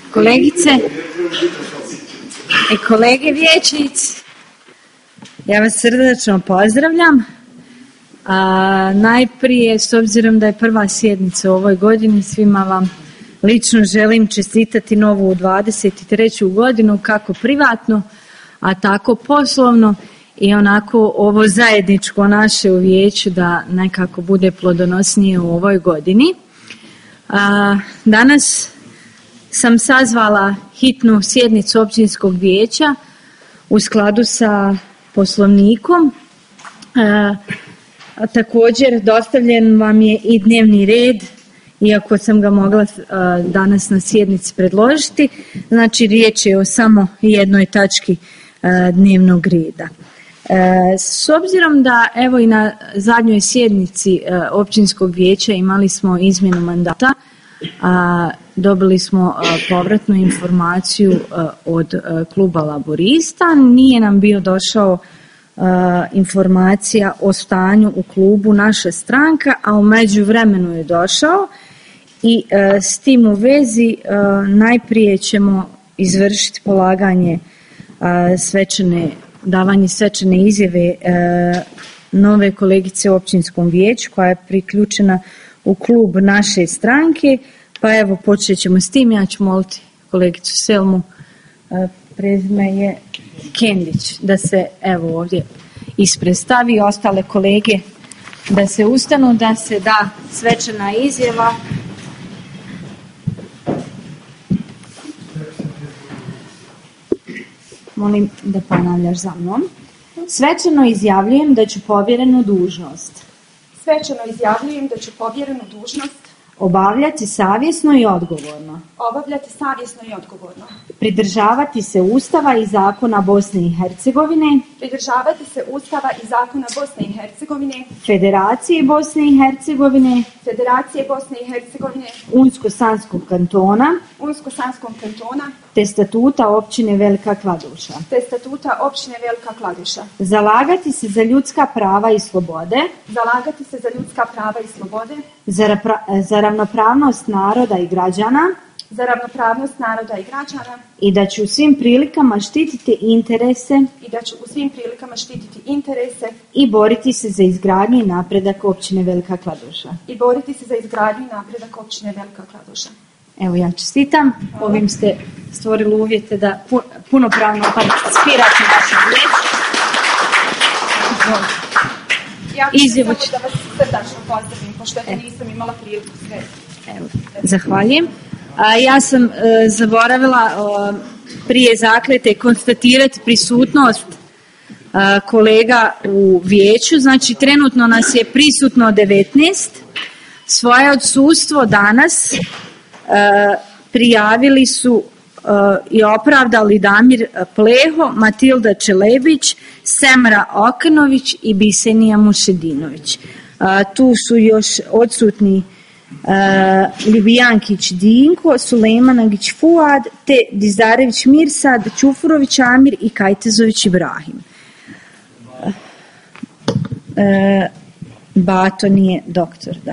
kolegice i kolege vijećnici, ja vas srdačno pozdravljam. Najprije, s obzirom da je prva sjednica u ovoj godini, svima vam lično želim čestitati novu 23. godinu, kako privatno, a tako poslovno i onako ovo zajedničko naše u vijeću da nekako bude plodonosnije u ovoj godini. Danas sam sazvala hitnu sjednicu općinskog vijeća u skladu sa poslovnikom. Također dostavljen vam je i dnevni red, iako sam ga mogla danas na sjednici predložiti. Znači riječ je o samo jednoj tački dnevnog reda. S obzirom da evo i na zadnjoj sjednici općinskog vijeća imali smo izmjenu mandata, dobili smo povratnu informaciju od kluba Laburista, nije nam bio došao informacija o stanju u klubu naša stranka, a u međuvremenu je došao i s tim u vezi najprije ćemo izvršiti polaganje davanje svečane izjave nove kolegice u općinskom vijeću koja je priključena u klub naše stranke, pa evo počet ćemo s tim. Ja ću moliti kolegicu Selmu, prezime je Kendić, da se evo ovdje ispredstavi i ostale kolege da se ustanu, da se da svečana izjava. Molim da ponavljaš za mnom. Svečano izjavljujem da ću povjerenu dužnost obavljati savjesno i odgovorno. Pridržavati se Ustava i zakona Bosne i Hercegovine. Federacije Bosne i Hercegovine. Unsko-sanskog kantona. Te statuta općine Velika Kladuša. Zalagati se za ljudska prava i slobode. Za ravnopravnost naroda i građana. I da ću u svim prilikama štititi interese i boriti se za izgradnju i napredak općine Velika Kladuša. Evo, ja čestitam. Ovim ste stvorili uvjete da punopravno participirate u vašem vijeću. Ja ću samo da vas srdačno pozdravim, pošto nisam imala priliku sve. Evo, zahvaljujem. Ja sam zaboravila prije zakljete konstatirati prisutnost kolega u vijeću. Znači, trenutno nas je prisutno 19. Svoje odsustvo danas prijavili su i opravdali Damir Pleho, Matilda Čelebić, Semra Okanović i Bisenija Mušedinović. Tu su još odsutni Ljubijankić Dinko, Sulejmanagić Fuad, te Dizarević Mirsad, Čufurović Amir i Kajtezović Ibrahim. Bato nije doktor, da.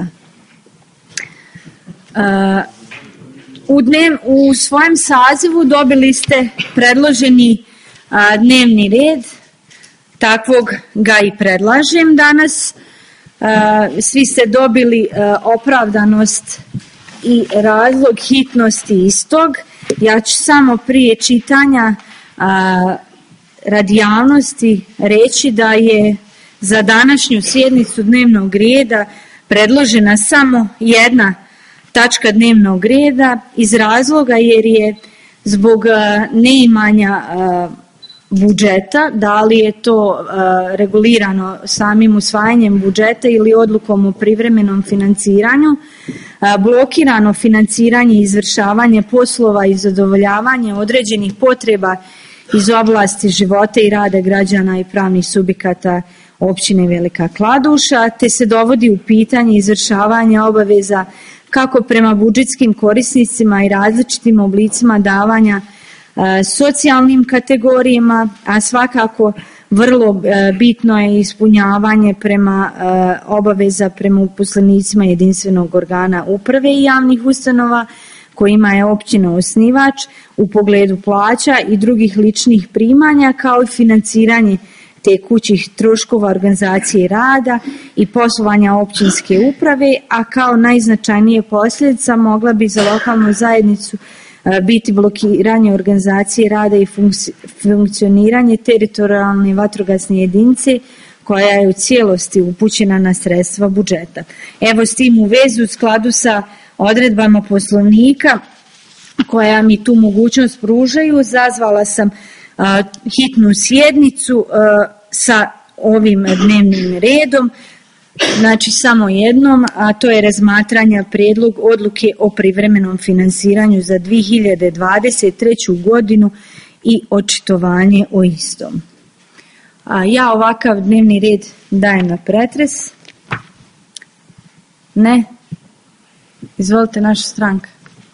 U svojem sazivu dobili ste predloženi dnevni red, takvog ga i predlažem danas. Svi ste dobili opravdanost i razlog hitnosti istog. Ja ću samo prije čitanja radi javnosti reći da je za današnju sjednicu dnevnog reda predložena samo jedna tačka dnevnog reda iz razloga jer je zbog neimanja budžeta, da li je to regulirano samim usvajanjem budžeta ili odlukom o privremenom financiranju, blokirano financiranje i izvršavanje poslova i zadovoljavanje određenih potreba iz oblasti života i rada građana i pravnih subjekata općine Velika Kladuša, te se dovodi u pitanje izvršavanje obaveza kako prema budžetskim korisnicima i različitim oblicima davanja socijalnim kategorijama, a svakako vrlo bitno je ispunjavanje prema obaveza prema uposlenicima jedinstvenog organa uprave i javnih ustanova kojima je općina osnivač u pogledu plaća i drugih ličnih primanja, kao i financiranje tekućih troškova organizacije rada i poslovanja općinske uprave, a kao najznačajnije posljedica mogla bi za lokalnu zajednicu biti blokiranje organizacije rada i funkcioniranje teritorijalne vatrogasne jedinice koja je u cijelosti upućena na sredstva budžeta. Evo, s tim u vezi, u skladu sa odredbama Poslovnika koja mi tu mogućnost pružaju, zazvala sam hitnu sjednicu sa ovim dnevnim redom, znači samo jednom, a to je razmatranje prijedlog odluke o privremenom finansiranju za 2023. godinu i očitovanje o istom. Ja ovakav dnevni red dajem na pretres. Ne? Izvolite, naša stranka.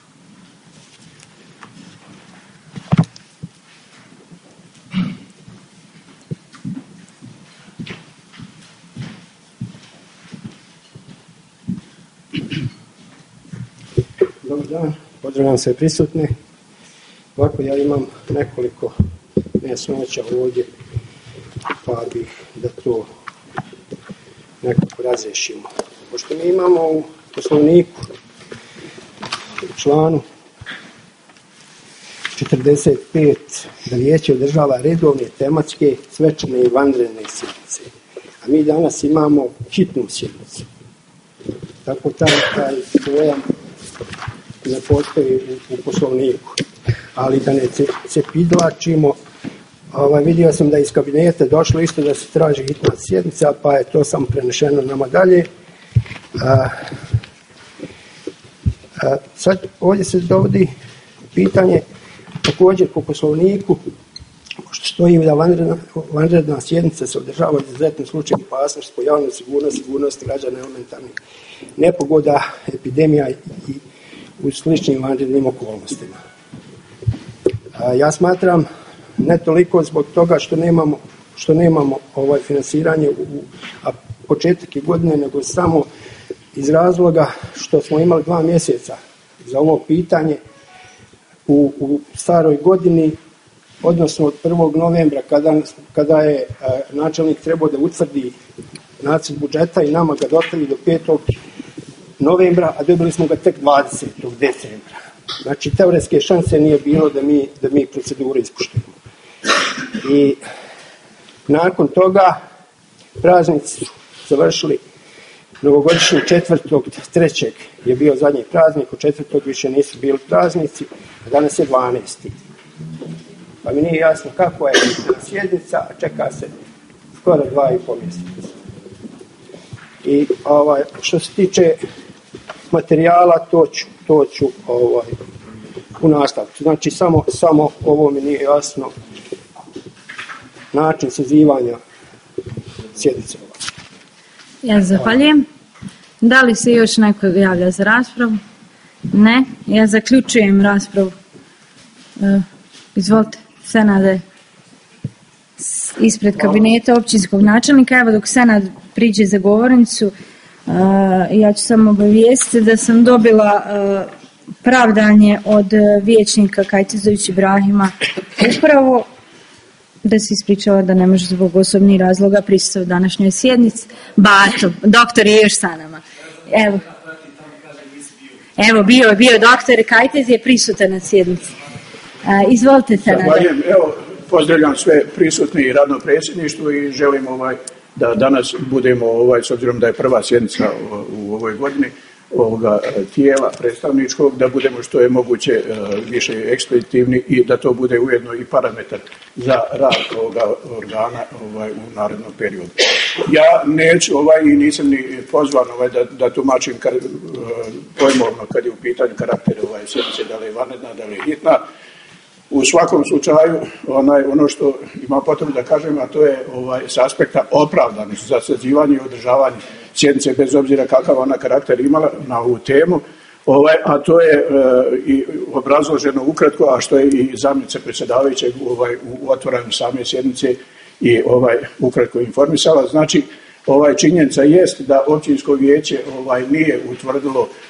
Dobar dan, pozdravljam sve prisutne. Ovako, ja imam nekoliko nejasnoća ovdje, pa bih da to nekako razriješimo. Pošto mi imamo u Poslovniku u članu 45 da vijeće održava redovne, tematske, svečane i vanredne sjednice. A mi danas imamo hitnu sjednicu. Tako taj pojam ne postoji u Poslovniku. Ali da ne cepidlačimo, vidio sam da iz kabineta došlo isto da se traži hitna sjednica, pa je to samo prenešeno nama dalje. Sad ovdje se dovodi pitanje također po Poslovniku, što stoji da vanredna sjednica se održava u izuzetnom slučaju opasnosti po javnu sigurnost građana, elementarnih nepogoda, epidemija i u sličnim vanrednim okolnostima. Ja smatram ne toliko zbog toga što nemamo financiranje a početak je godine, nego samo iz razloga što smo imali 2 mjeseca za ovo pitanje u staroj godini, odnosno od 1. novembra kada je načelnik trebao da utvrdi nacrt budžeta i nama ga dostavi do 5. novembra, a dobili smo ga tek 20. decembra. Znači, teoretske šanse nije bilo da mi procedure ispoštujemo. I nakon toga praznici su završili novogodišnji 4.3. je bio zadnji praznik, u 4. više nisu bili praznici, a danas je 12. Pa mi nije jasno kako je sjednica, a čeka se skoro 2,5 mjeseca. I što se tiče materijala, to ću u nastavku. Znači, samo ovo mi nije jasno, način sazivanja sjednice. Ja zahvaljujem. Da li se još neko javlja za raspravu? Ne. Ja zaključujem raspravu. Izvolite, Senade, ispred kabineta općinskog načelnika. Evo, dok Senad priđe za govornicu, ja ću samo obavijestiti da sam dobila pravdanje od vijećnika Kajtezović Ibrahima upravo da se ispričava da ne može zbog osobnih razloga prisustvovati današnjoj sjednici. Bato, doktor je još sa nama. Evo bio doktor Kajtez je prisutan na sjednici. Izvolite se. Evo, pozdravljam sve prisutne i radno predsjedništvo i želim da danas budemo, s obzirom da je prva sjednica u ovoj godini, ovoga tijela predstavničkog, da budemo što je moguće više ekspeditivni i da to bude ujedno i parametar za rad ovoga organa u narednom periodu. Ja neću i nisam ni pozvan da tumačim pojmovno kad je u pitanju karakter sjednice, da li je vanredna, da li je hitna. U svakom slučaju, ono što ima potrebu da kažem, a to je s aspekta opravdanosti za sazivanje i održavanje sjednice, bez obzira kakav ona karakter imala na ovu temu, a to je i obrazloženo ukratko, a što je i zamjenica predsjedavajućeg u otvaranju same sjednice i ukratko informisala. Znači, činjenica jest da općinsko vijeće nije utvrdilo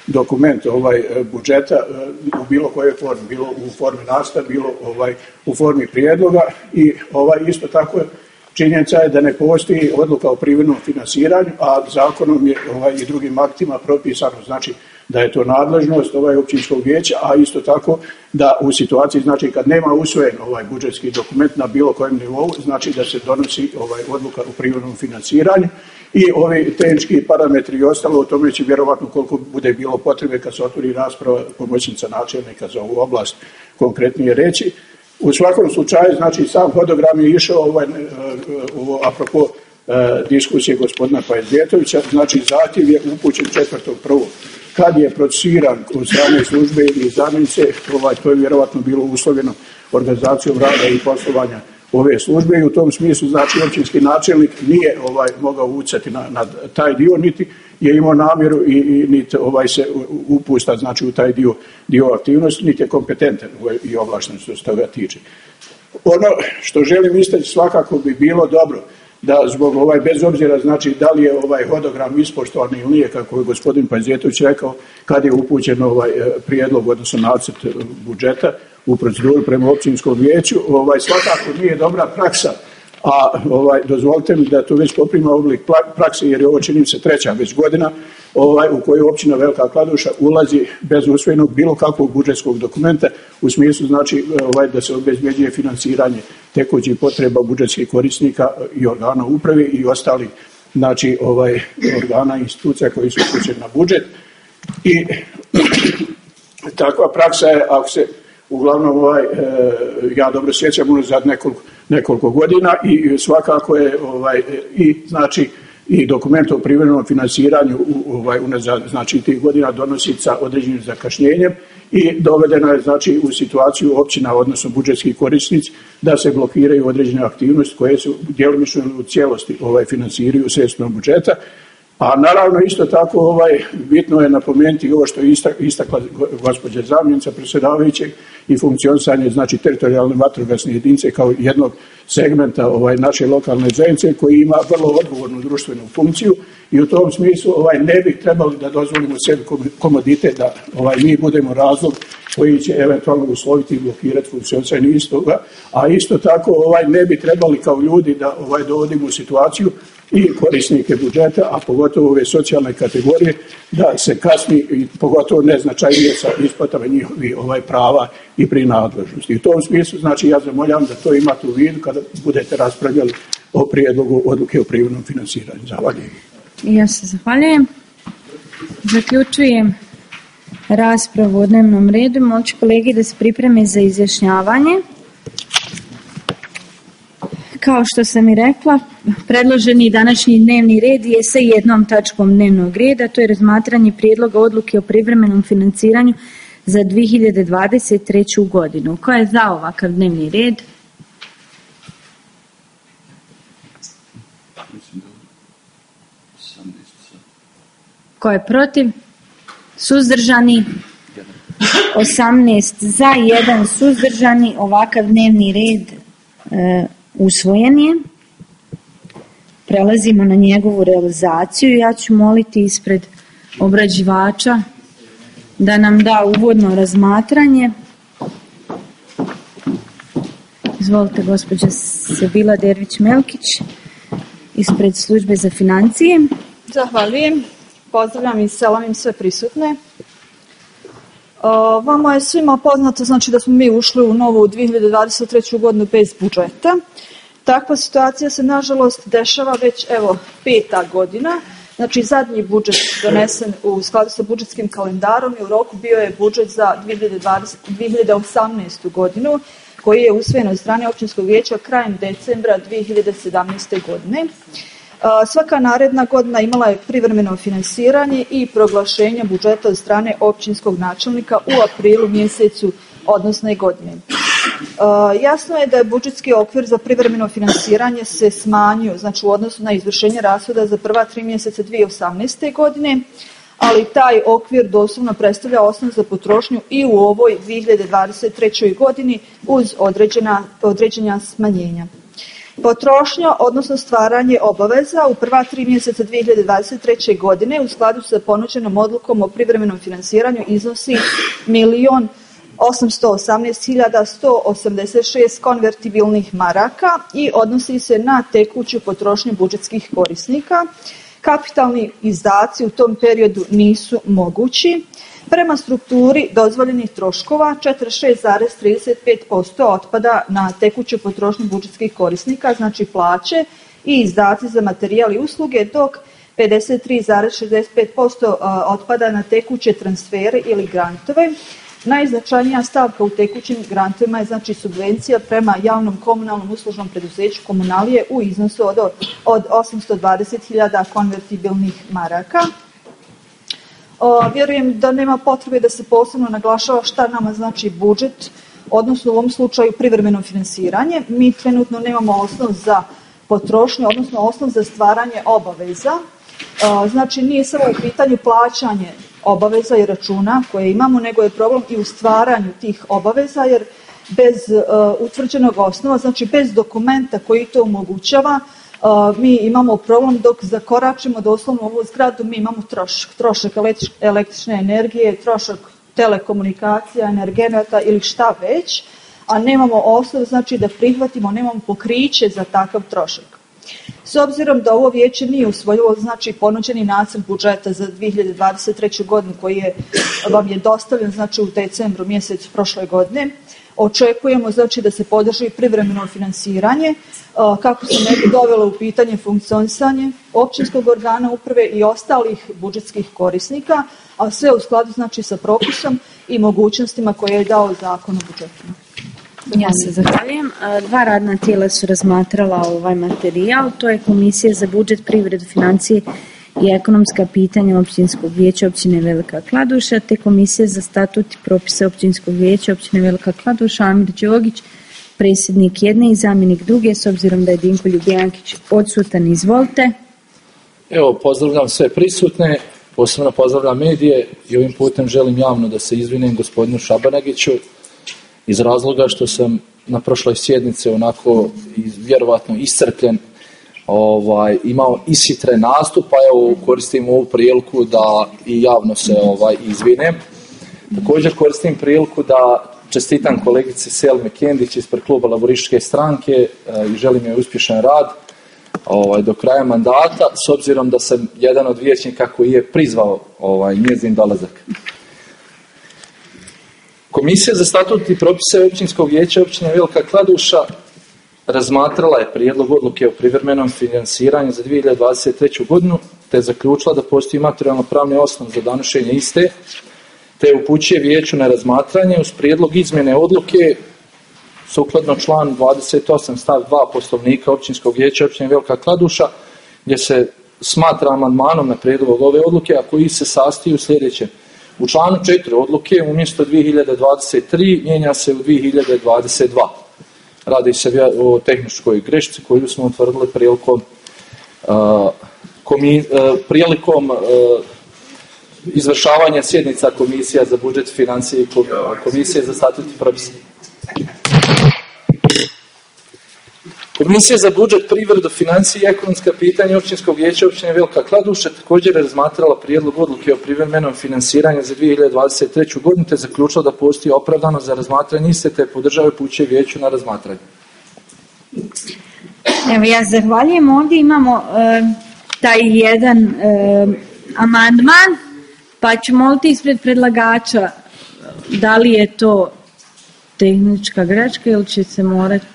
dokument budžeta u bilo kojoj formi, bilo u formi nacrta, bilo u formi prijedloga i isto tako činjenica je da ne postoji odluka o privremenom finansiranju, a zakonom je i drugim aktima propisano, znači da je to nadležnost općinskog vijeća, a isto tako da u situaciji, znači kad nema usvojen budžetski dokument na bilo kojem nivou, znači da se donosi odluka o privremenom financiranju i ovi tehnički parametri i ostalo, o tome će vjerovatno koliko bude bilo potrebe kad se otvori rasprava pomoćnica načelnika za ovu oblast konkretnije reći. U svakom slučaju, znači sam hodogram je išao apropo diskusije gospodina Pajzetovića, znači zahtjev je upućen 4.1. Kad je procesiran od strane službe ili zamjenice, to je vjerovatno bilo uslovljeno organizacijom rada i poslovanja ove službe i u tom smislu znači općinski načelnik nije mogao utjecati na taj dio, niti je imao namjeru i niti se upusta znači u taj dio aktivnosti, niti je kompetentan i ovlašten što se toga tiče. Ono što želim istaći svakako bi bilo dobro da zbog bez obzira znači da li je hodogram ispoštovan ili nije, kako je gospodin Pajzetović rekao, kad je upućen prijedlog, odnosno nacrt budžeta u proceduru prema općinskom vijeću, svakako nije dobra praksa, a dozvolite mi da to već poprima oblik prakse, jer je ovo čini se 3. već godina u kojoj općina Velika Kladuša ulazi bez usvojenog bilo kakvog budžetskog dokumenta u smislu znači da se obezbjeđuje financiranje tekućih potreba budžetskih korisnika i organa uprave i ostalih znači organa i institucija koji su upućeni na budžet. I takva praksa je, ako se uglavnom ja dobro sjećam unazad nekoliko godina i svakako je i znači i dokument o privremenom financiranju unazad znači tih godina donosi sa određenim zakašnjenjem i dovedena je znači u situaciju općina, odnosno budžetski korisnici, da se blokiraju određene aktivnosti koje su djelomično u cijelosti financiraju sredstvima budžeta. A naravno isto tako bitno je napomenuti ovo što je istakla gospođa zamjenica predsjedavajućeg i funkcionisanje znači teritorijalne vatrogasne jedinice kao jednog segmenta naše lokalne zajednice koji ima vrlo odgovornu društvenu funkciju i u tom smislu ne bi trebali da dozvolimo sebi komoditet da mi budemo razlog koji će eventualno usloviti i blokirati funkcionisanje istoga, a isto tako ne bi trebali kao ljudi da dovodimo u situaciju i korisnike budžeta, a pogotovo ove socijalne kategorije, da se kasni i pogotovo neznačajnije sa isplatama njihovih prava i prinadležnosti. I u tom smislu, znači ja zamoljavam da to imate u vidu kada budete raspravljali o prijedlogu odluke o privremenom financiranju. Zahvaljujem. Ja se zahvaljujem. Zaključujem raspravu o dnevnom redu. Molim kolegi da se pripreme za izjašnjavanje. Kao što sam i rekla, predloženi današnji dnevni red je sa jednom tačkom dnevnog reda, to je razmatranje prijedloga odluke o privremenom financiranju za 2023. godinu. Ko je za ovakav dnevni red? Ko je protiv? Suzdržani? 18 za, 1 suzdržani. Ovakav dnevni red usvojen je. Prelazimo na njegovu realizaciju. Ja ću moliti ispred obrađivača da nam da uvodno razmatranje. Izvolite, gospođa Sebila Dervić-Melkić ispred službe za financije. Zahvaljujem. Pozdravljam i selamim sve prisutne. Vama je svima poznato znači da smo mi ušli u novu 2023. godinu bez budžeta. Takva situacija se nažalost dešava već 5. godina. Znači zadnji budžet donesen u skladu sa budžetskim kalendarom i u roku bio je budžet za 2018. godinu koji je usvojen od strane općinskog vijeća krajem decembra 2017. godine. Svaka naredna godina imala je privremeno finansiranje i proglašenje budžeta od strane općinskog načelnika u aprilu mjesecu odnosne godine. Jasno je da je budžetski okvir za privremeno finansiranje se smanjio, znači u odnosu na izvršenje rashoda za prva 3 mjeseca 2018. godine, ali taj okvir doslovno predstavlja osnov za potrošnju i u ovoj 2023. godini uz određena smanjenja. Potrošnja, odnosno stvaranje obaveza u prva 3 mjeseca 2023. godine u skladu sa ponuđenom odlukom o privremenom finansiranju iznosi 1.818.186 konvertibilnih maraka i odnosi se na tekuću potrošnju budžetskih korisnika. Kapitalni izdaci u tom periodu nisu mogući. Prema strukturi dozvoljenih troškova 46,35% otpada na tekuću potrošnju budžetskih korisnika, znači plaće i izdaci za materijal i usluge, dok 53,65% otpada na tekuće transfere ili grantove. Najznačajnija stavka u tekućim grantovima je znači subvencija prema javnom komunalnom uslužnom preduzeću Komunalije u iznosu od 820.000 konvertibilnih maraka. Vjerujem da nema potrebe da se posebno naglašava šta nama znači budžet, odnosno u ovom slučaju privremeno finansiranje. Mi trenutno nemamo osnov za potrošnju, odnosno osnov za stvaranje obaveza. Znači nije samo u pitanju plaćanje obaveza i računa koje imamo, nego je problem i u stvaranju tih obaveza, jer bez utvrđenog osnova, znači bez dokumenta koji to omogućava, mi imamo problem dok zakoračimo doslovno u ovu zgradu, mi imamo trošak električne energije, trošak telekomunikacija, energenata ili šta već, a nemamo osnov, znači da prihvatimo, nemamo pokriće za takav trošak. S obzirom da ovo vijeće nije usvojilo znači ponuđeni nacrt budžeta za 2023. godinu koji vam je dostavljen znači u decembru mjesecu prošle godine, očekujemo znači da se podrži privremeno finansiranje kako se ne bi dovelo u pitanje funkcionisanje općinskog organa uprave i ostalih budžetskih korisnika, a sve u skladu znači sa propisom i mogućnostima koje je dao Zakon o budžetima. Ja se zahvaljujem. 2 radna tijela su razmatrala ovaj materijal, to je Komisija za budžet, privredu, financije i ekonomska pitanja Općinskog vijeća Općine Velika Kladuša, te Komisija za statut i propise Općinskog vijeća Općine Velika Kladuša, Amir Đogić, predsjednik jedne i zamjenik druge, s obzirom da je Dinko Ljubijankić odsutan. Izvolite. Evo, pozdravljam sve prisutne, posebno pozdravljam medije i ovim putem želim javno da se izvinim gospodinu Šabanagiću iz razloga što sam na prošloj sjednici onako vjerovatno iscrpljen imao ishitren nastup, pa evo koristim ovu priliku da i javno se izvinem. Također koristim priliku da čestitam kolegici Selmi Kendić ispred kluba Laburističke stranke i želim joj uspješan rad do kraja mandata, s obzirom da sam jedan od vijećnika koji je prizvao njezin dolazak. Komisija za statut i propise Općinskog vijeća Općine Velika Kladuša razmatrala je prijedlog odluke o privremenom financiranju za 2023. godinu, te je zaključila da postoji materijalno-pravni osnov za donošenje iste, te upućuje vijeću na razmatranje uz prijedlog izmjene odluke sukladno članu 28 stav 2 Poslovnika Općinskog vijeća Općine Velika Kladuša, gdje se smatra amandmanom na prijedlog ove odluke, a koji se sastoji u sljedećem. U članu 4 odluke umjesto 2023 mijenja se u 2022. Radi se o tehničkoj grešci koju smo utvrdili prilikom izvršavanja sjednica Komisija za budžet, financije i Komisije za statut i propise. Komisija za budžet, privredu, financije i ekonomska pitanja Općinskog vijeća Općine Velika Kladuša također je razmatrala prijedlog odluke o privremenom finansiranju za 2023. godinu, te zaključila da postoji opravdano za razmatranje iste, te podržava i upućuje vijeću na razmatranje. Evo, ja zahvaljujem. Ovdje imamo taj jedan amandman, pa ću moliti ispred predlagača da li je to tehnička greška ili će se morati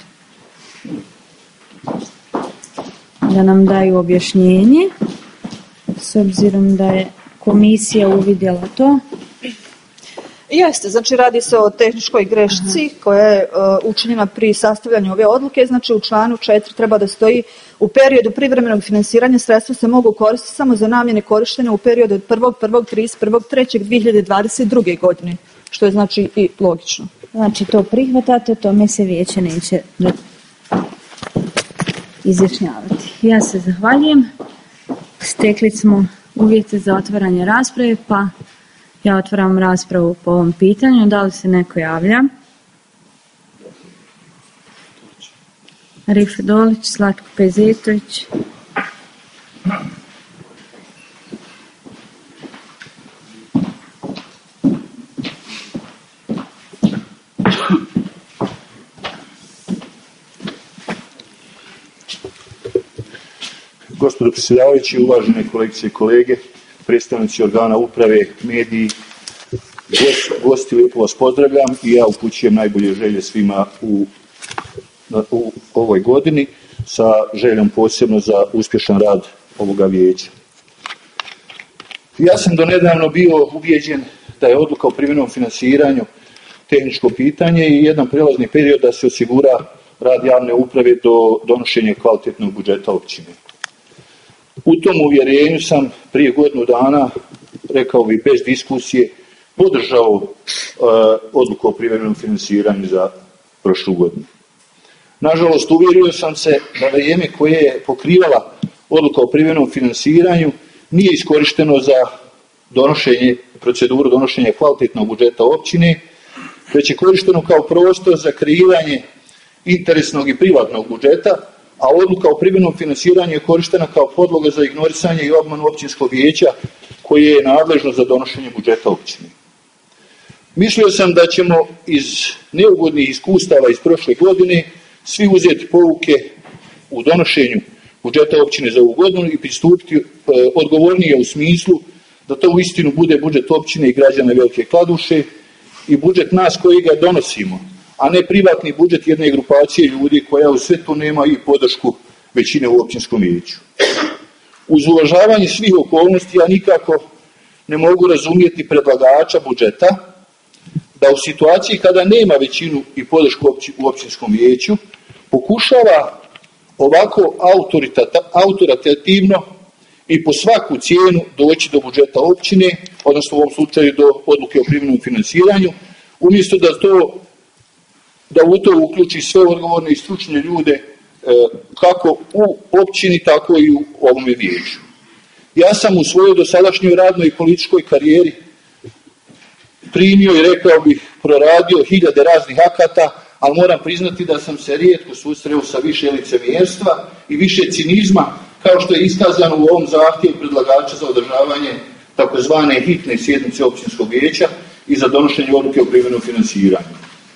da nam daju objašnjenje, s obzirom da je komisija uvidjela to. Jeste, znači radi se o tehničkoj grešci koja je učinjena pri sastavljanju ove odluke, znači u članu 4 treba da stoji u periodu privremenog finansiranja sredstva se mogu koristiti samo za namjene korištene u periodu od 1.1.31.3.2022. godine, što je znači i logično. Znači to prihvatate, tome se vijeće neće izjašnjavati. Ja se zahvaljujem. Stekli smo uvjete za otvaranje rasprave, pa ja otvaram raspravu po ovom pitanju. Da li se neko javlja? Rifa Dolić, Zlatko Pezetović. Gospodo predsjedavajući, uvažene kolegice i kolege, predstavnici organa uprave, mediji, gosti, lijepo vas pozdravljam i ja upućujem najbolje želje svima u ovoj godini sa željom posebno za uspješan rad ovoga vijeća. Ja sam donedavno bio ubijeđen da je odluka o privremenom financiranju tehničko pitanje i jedan prelazni period da se osigura rad javne uprave do donošenja kvalitetnog budžeta općine. U tom uvjerenju sam prije godinu dana, rekao bih bez diskusije, podržao odluku o privremenom financiranju za prošlu godinu. Nažalost, uvjerio sam se da vrijeme koje je pokrivala odluka o privremenom financiranju nije iskorišteno za proceduru donošenja kvalitetnog budžeta općine, već je korišteno kao prostor za kreiranje interesnog i privatnog budžeta, a odluka o privremenom financiranju je korištena kao podloga za ignorisanje i obmanu općinskog vijeća koje je nadležno za donošenje budžeta općine. Mislio sam da ćemo iz neugodnih iskustava iz prošle godine svi uzeti pouke u donošenju budžeta općine za ovu godinu i pristupiti odgovornije u smislu da to uistinu bude budžet općine i građana Velike Kladuše i budžet nas koji ga donosimo, a ne privatni budžet jedne grupacije ljudi koja u sve to nema i podršku većine u općinskom vijeću. Uz uvažavanje svih okolnosti ja nikako ne mogu razumjeti predlagača budžeta da u situaciji kada nema većinu i podršku u općinskom vijeću pokušava ovako autoritativno i po svaku cijenu doći do budžeta općine, odnosno u ovom slučaju do odluke o privremenom financiranju, umjesto da u to uključi sve odgovorne i stručne ljude kako u općini, tako i u ovome vijeću. Ja sam u svojoj dosadašnjoj radnoj i političkoj karijeri primio i rekao bih proradio hiljade raznih akata, ali moram priznati da sam se rijetko susreo sa više licemjerstva i više cinizma kao što je iskazano u ovom zahtjevu predlagača za održavanje takozvane hitne sjednice općinskog vijeća i za donošenje odluke o privremenom financiranju.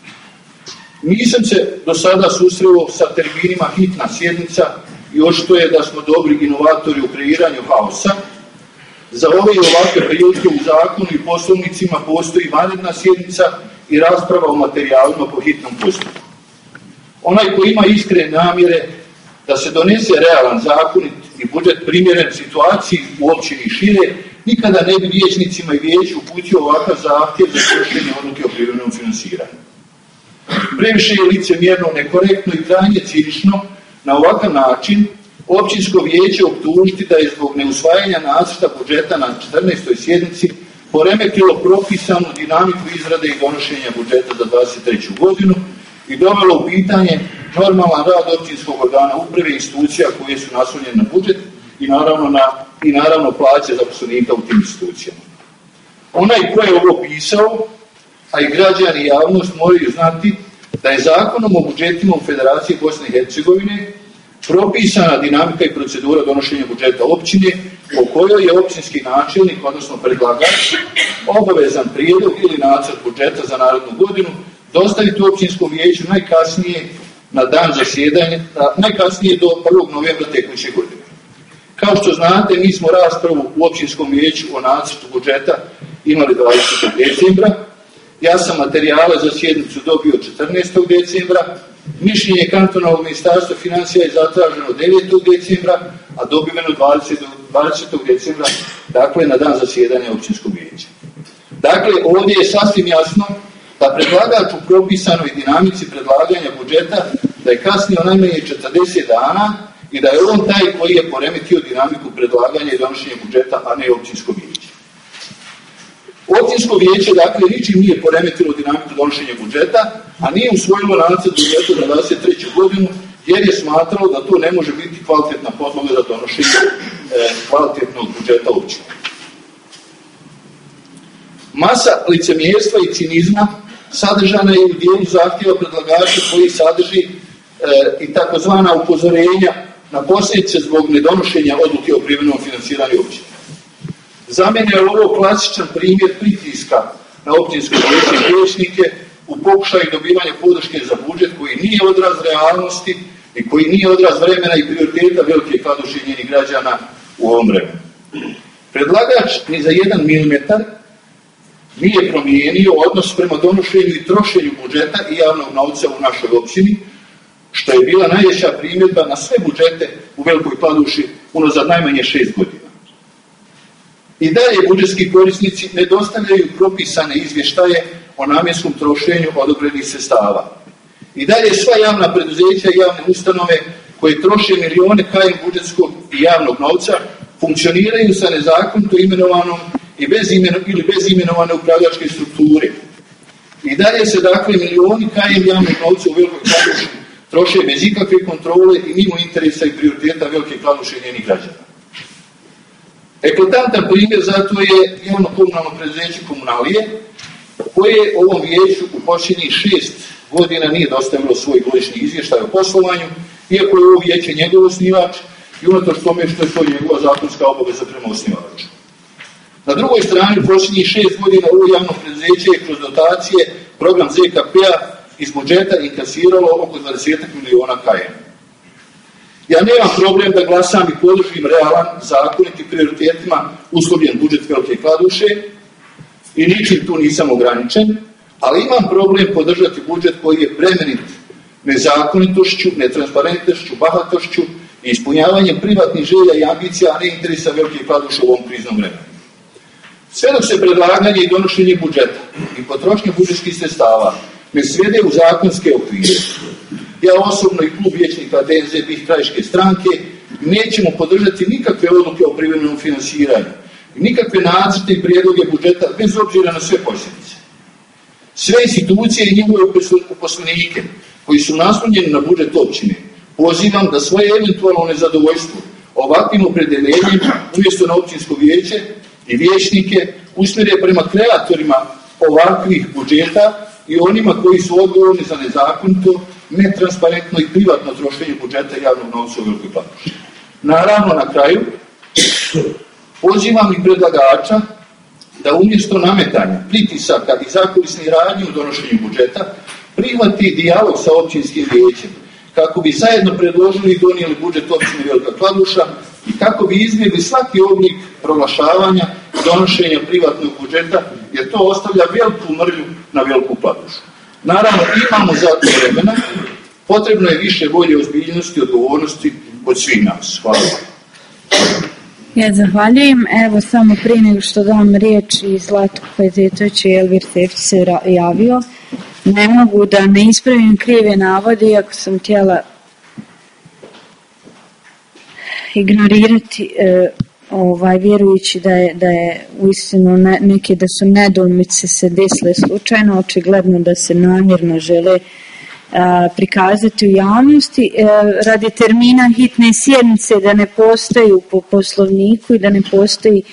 Nisam se do sada susreo sa terminima hitna sjednica i očito je da smo dobri inovatori u kreiranju haosa. Za ove i ovakve prilike u zakonu i poslovnicima postoji vanredna sjednica i rasprava o materijalima po hitnom postupku. Onaj koji ima iskrene namjere da se donese realan zakonit i budžet primjeren situaciji u općini šire, nikada ne bi vijećnicima i vijeću uputio ovakav zahtjev za donošenje odluke o privremenom financiranju. Previše je licemjerno, nekorektno i krajnje cinično na ovakav način općinsko vijeće optužiti da je zbog neusvajanja nacrta budžeta na 14. sjednici poremetilo propisanu dinamiku izrade i donošenja budžeta za 2023. godinu i dovelo u pitanje normalan rad općinskog organa uprave i institucija koje su naslonjene na budžet i naravno plaće zaposlenika u tim institucijama. Onaj ko je ovo pisao, a i građani i javnost moraju znati da je zakonom o budžetima u Federaciji Bosne i Hercegovine propisana dinamika i procedura donošenja budžeta općine po kojoj je općinski načelnik, odnosno predlagač, obavezan prijedlog ili nacrt budžeta za narednu godinu dostaviti u općinskom vijeću najkasnije na dan zasjedanja, najkasnije do 1. novembra tekuće godine. Kao što znate, mi smo raspravu u općinskom vijeću o nacrtu budžeta imali 20. decembra. Ja sam materijale za sjednicu dobio 14. decembra, mišljenje kantonalnog ministarstva financija je zatraženo 9. decembra, a dobiveno 20. decembra, dakle na dan zasjedanja općinskog vijeća. Dakle, ovdje je sasvim jasno da predlagač u propisanoj dinamici predlaganja budžeta da je kasnio najmanje 40 dana i da je on taj koji je poremetio dinamiku predlaganja i donošenja budžeta, a ne općinsko vijeće. Općinsko vijeće, dakle, ničim nije poremetilo dinamiku donošenja budžeta, a nije usvojilo nacrt budžeta za 2023. godinu, jer je smatralo da to ne može biti kvalitetna podloga za donošenje kvalitetnog budžeta općine. Masa licemjerstva i cinizma sadržana je u dijelu zahtjeva predlagača koji sadrži i takozvana upozorenja na posljedice zbog nedonošenja odluke o privremenom financiranju općine. Za mene je ovo klasičan primjer pritiska na općinsko vijeće i vijećnike u pokušaju dobivanja podrške za budžet koji nije odraz realnosti i koji nije odraz vremena i prioriteta Velike Kladuše i njenih građana u ovom vremenu. Predlagač ni za 1 milimetar nije promijenio odnos prema donošenju i trošenju budžeta i javnog novca u našoj općini, što je bila najveća primjedba na sve budžete u Velikoj Kladuši unazad najmanje 6 godina. I dalje budžetski korisnici ne dostavljaju propisane izvještaje o namjenskom trošenju odobrenih sredstava. I dalje sva javna preduzeća i javne ustanove koje troše milione KM budžetskog i javnog novca funkcioniraju sa nezakonito imenovanom ili bez imenovane upravljačke strukture. I dalje se dakle milioni KM javnog novca u Velikoj Kladuši troše bez ikakve kontrole i mimo interesa i prioriteta Velike Kladuše i njenih građana. Eklatantan primjer zato je javno komunalno preduzeće Komunalije, koje ovom vijeću u posljednjih 6 godina nije dostavilo svoj godišnji izvještaj o poslovanju, iako je ovo vijeće njegov osnivač i unatoč tome što je to njegova zakonska obaveza prema osnivaču. Na drugoj strani, u posljednjih 6 godina ovo javno preduzeće je kroz dotacije program ZKP-a iz budžeta inkasiralo oko 20 miliona KM. Ja nemam problem da glasam i podržim realan, zakonit i prioritetima uslovljen budžet Velike Kladuše i ničim tu nisam ograničen, ali imam problem podržati budžet koji je bremenit nezakonitošću, netransparentnošću, bahatošću i ispunjavanjem privatnih želja i ambicija, a ne interesa Velike Kladuše u ovom kriznom vremenu. Sve dok se predlaganje i donošenje budžeta i potrošnje budžetskih sredstava ne svede u zakonske okvire, ja osobno i klub vijećnika DNZ BiH Krajiške stranke nećemo podržati nikakve odluke o privremenom finansiranju i nikakve nacrte i prijedloge budžeta bez obzira na sve posljedice. Sve institucije i njihove uposlenike koji su naslonjeni na budžet općine pozivam da svoje eventualno nezadovoljstvo ovakvim opredeljenjem umjesto na općinsko vijeće i vijećnike usmjere prema kreatorima ovakvih budžeta i onima koji su odgovorni za nezakonito, netransparentno i privatno trošenje budžeta javnog novca u Velikoj Kladuši. Naravno, na kraju, pozivam i predlagača da umjesto nametanja, pritisaka i zakulisnih radnji u donošenju budžeta prihvati dijalog sa općinskim vijećem kako bi zajedno predložili i donijeli budžet općine Velika Kladuša i kako bi izbjegli svaki oblik proglašavanja i donošenja privatnog budžeta, jer to ostavlja veliku mrlju na Veliku Kladušu. Naravno, imamo za to vremena, potrebno je više volje, ozbiljnosti i odgovornosti od svih nas. Hvala. Ja zahvaljujem. Evo samo prije nego što dam riječ i Zlatko Pajzetović i Elvir Tefti se javio. Ne mogu da ne ispravim krive navode, iako sam htjela ignorirati vjerujući da je uistinu neke da su nedoumice se desile slučajno, očigledno da se namjerno žele prikazati u javnosti. Radi termina hitne sjednice da ne postoji po poslovniku i da ne postoji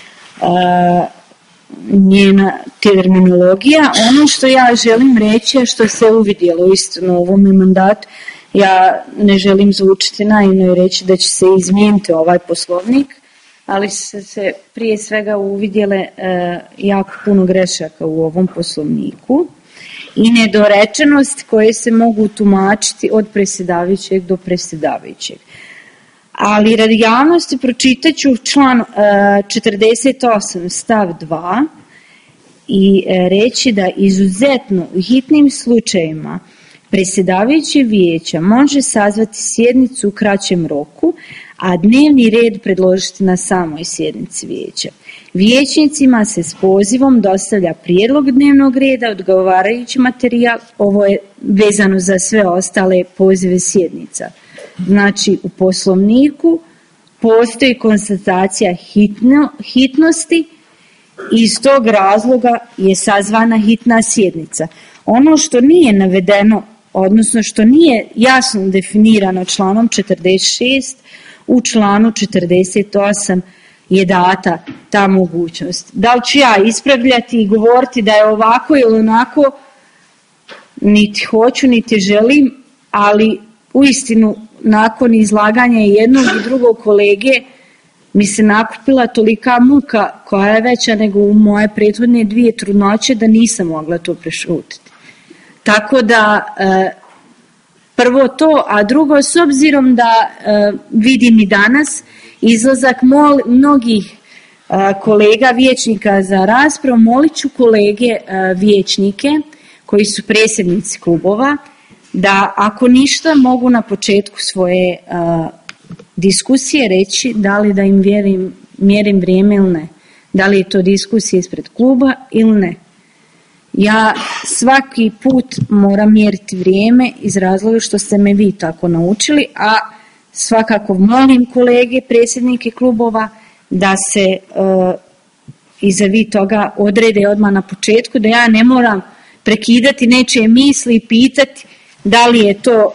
njena terminologija. Ono što ja želim reći, a što se uvidjelo uistinu u ovom mandatu, ja ne želim zvučiti naivno i reći da će se izmijeniti ovaj poslovnik, ali se prije svega uvidjele jako puno grešaka u ovom poslovniku i nedorečenost koje se mogu tumačiti od predsjedavajućeg do predsjedavajućeg. Ali radi javnosti pročitat ću član 48 stav 2 i reći da izuzetno u hitnim slučajevima predsjedavajući vijeća može sazvati sjednicu u kraćem roku, a dnevni red predložiti na samoj sjednici vijeća. Vijećnicima se s pozivom dostavlja prijedlog dnevnog reda, odgovarajući materijal, ovo je vezano za sve ostale pozive sjednica. Znači u poslovniku postoji konstatacija hitnosti i iz tog razloga je sazvana hitna sjednica. Ono što nije navedeno, odnosno što nije jasno definirano članom 46, u članu 48 je data ta mogućnost. Da li ću ja ispravljati i govoriti da je ovako ili onako, niti hoću, niti želim, ali uistinu nakon izlaganja jednog i drugog kolege mi se nakupila tolika muka koja je veća nego u moje prethodne 2 trudnoće da nisam mogla to prešutiti. Tako da prvo to, a drugo, s obzirom da vidim i danas izlazak mnogih kolega vijećnika za raspravu, molit ću kolege vijećnike koji su predsjednici klubova da ako ništa mogu na početku svoje diskusije reći da li da im mjerim vrijeme ili ne. Da li je to diskusija ispred kluba ili ne. Ja svaki put moram mjeriti vrijeme iz razloga što ste me vi tako naučili, a svakako molim kolege, predsjednike klubova da se iza-vis toga odrede odmah na početku, da ja ne moram prekidati nečije misli i pitati da li je to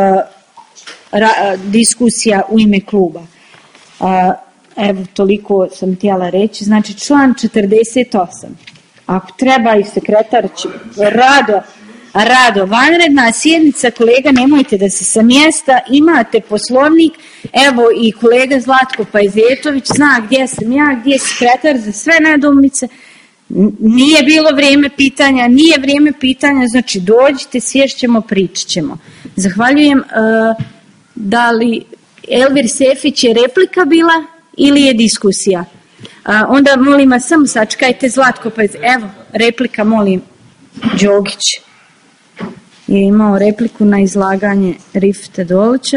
diskusija u ime kluba. Evo, toliko sam htjela reći. Znači, član 48. Ako treba i sekretar će rado, vanredna sjednica, kolega, nemojte da se sa mjesta, imate poslovnik, evo i kolega Zlatko Pajzetović zna gdje sam ja, gdje je sekretar za sve nedoumice. Nije bilo vrijeme pitanja, znači dođite, sješćemo, pričat ćemo. Zahvaljujem. Da li Elvir Sefić je replika bila ili je diskusija? Onda molim vas, samo sačekajte, Zlatko, pa evo, replika, molim, Đogić je imao repliku na izlaganje Rifte Dolića.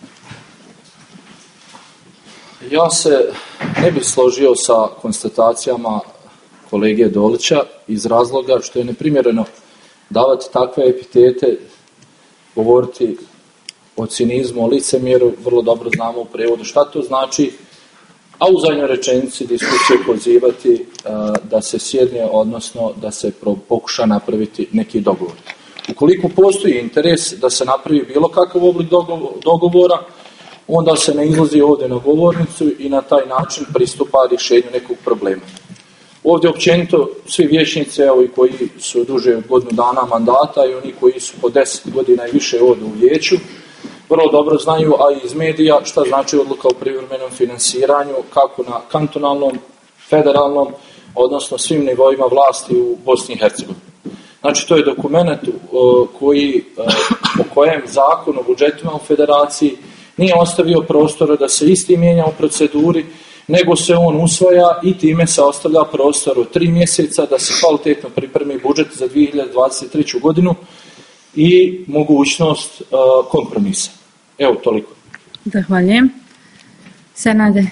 Ja se ne bih složio sa konstatacijama kolege Dolića iz razloga što je neprimjereno davati takve epitete, govoriti o cinizmu, o licemjeru, vrlo dobro znamo u prevodu šta to znači, a u zadnjoj rečenici diskusije pozivati da se sjedne, odnosno da se pokuša napraviti neki dogovor. Ukoliko postoji interes da se napravi bilo kakav oblik dogovora, onda se ne izlazi ovdje na govornicu i na taj način pristupa rješenju nekog problema. Ovdje općenito svi vijećnici, evo i koji su duže od godinu dana mandata i oni koji su po 10 godina i više ovdje u vijeću, vrlo dobro znaju, a i iz medija, šta znači odluka o privremenom finansiranju, kako na kantonalnom, federalnom, odnosno svim nivoima vlasti u Bosni i Hercegovini. Znači, to je dokument po kojem zakon o budžetima u federaciji nije ostavio prostora da se isti mijenja u proceduri, nego se on usvaja i time se ostavlja prostor od 3 mjeseca da se kvalitetno pripremi budžet za 2023. godinu i mogućnost kompromisa. Evo, toliko. Zahvaljujem. Senade.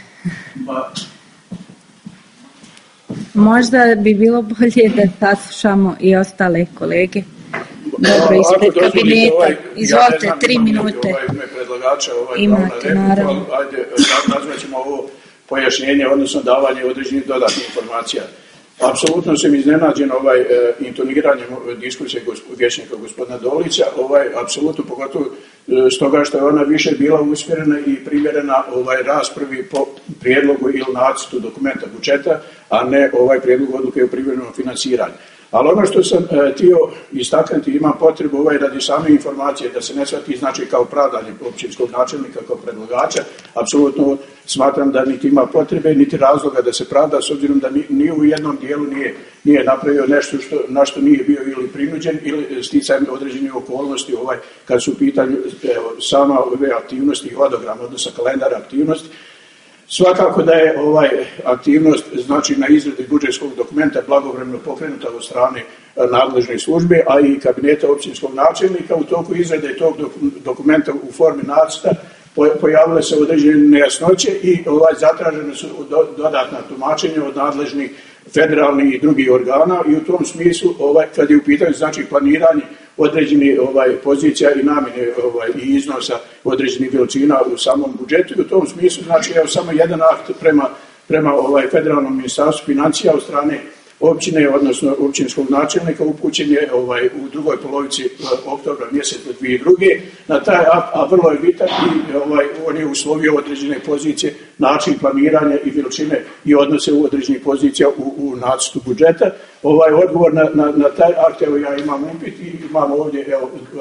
Možda bi bilo bolje da saslušamo i ostale kolege. Dobro, ispred kabineta. Izvolite, 3 minute. Imate, naravno. Ajde, nazvat ćemo ovo pojašnjenje, odnosno davanje određenih dodatnih informacija. Apsolutno sam iznenađen intoniranjem diskusije vijećnika gospodina Dolića, apsolutno pogotovo stoga što je ona više bila usmjerena i primjerena raspravi po prijedlogu ili nacrtu dokumenta budžeta, a ne prijedlog odluke o privremenom financiranju. Ali ono što sam htio istaknuti, imam potrebu radi same informacije da se ne shvati znači kao pravdanje općinskog načelnika kao predlagača, apsolutno smatram da niti ima potrebe, niti razloga da se pravda, s obzirom da ni u jednom dijelu nije napravio nešto na što nije bio ili prinuđen ili sticajem određenih okolnosti kad su u pitanju sama ove aktivnosti i hodogram, odnosno kalendar aktivnosti. Svakako da je aktivnost znači na izradi budžetskog dokumenta blagovremeno pokrenuta od strane nadležne službe, a i kabineta općinskog načelnika. U toku izrade tog dokumenta u formi nacrta pojavile se određene nejasnoće i zatražene su dodatna tumačenja od nadležnih federalnih i drugih organa i u tom smislu kad je u pitanju znači planiranje određenih pozicija i namjene i iznosa određenih veličina u samom budžetu i u tom smislu znači samo jedan akt prema federalnom ministarstvu financija od strane općine, odnosno općinskog načelnika upućen je u drugoj polovici oktobra mjeseca 2002. Na taj akt, a vrlo je bitan i on je uslovio određene pozicije, način planiranja i veličine i odnose u određenih pozicija u nacrtu budžeta. Odgovor na taj akt, ja imam upit i imam ovdje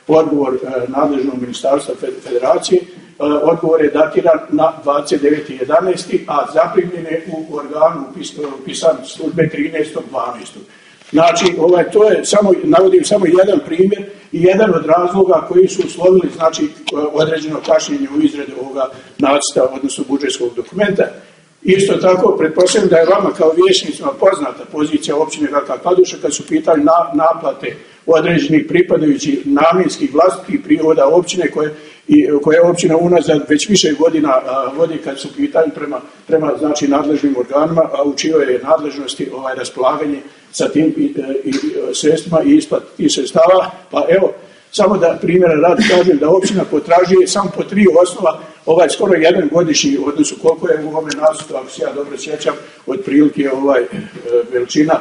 odgovor nadležnog ministarstva federacije. Odgovor je datiran na 29.11. a zaprimljen je u organu pisan službe 13.12. Znači, to je navodim samo jedan primjer i jedan od razloga koji su uslovili, znači, određeno kašnjenje u izradi ovoga nacrta, odnosno budžetskog dokumenta. Isto tako, pretpostavljam da je vama kao vijećnicima poznata pozicija općine Velika Kladuša kad su pitali naplate određenih pripadajućih namjenskih vlastitih prihoda općine koje općina unazad već više godina vodi kad su pitanje prema znači, nadležnim organima, a u čijoj je nadležnosti raspolaganje sa tim sredstvima i isplati tih sredstava. Pa evo, samo da primjera radi kažem da općina potražuje samo po 3 osnova skoro jedan godišnji, odnosno koliko je u ovome nacrtu, ako se ja dobro sjećam, otprilike veličina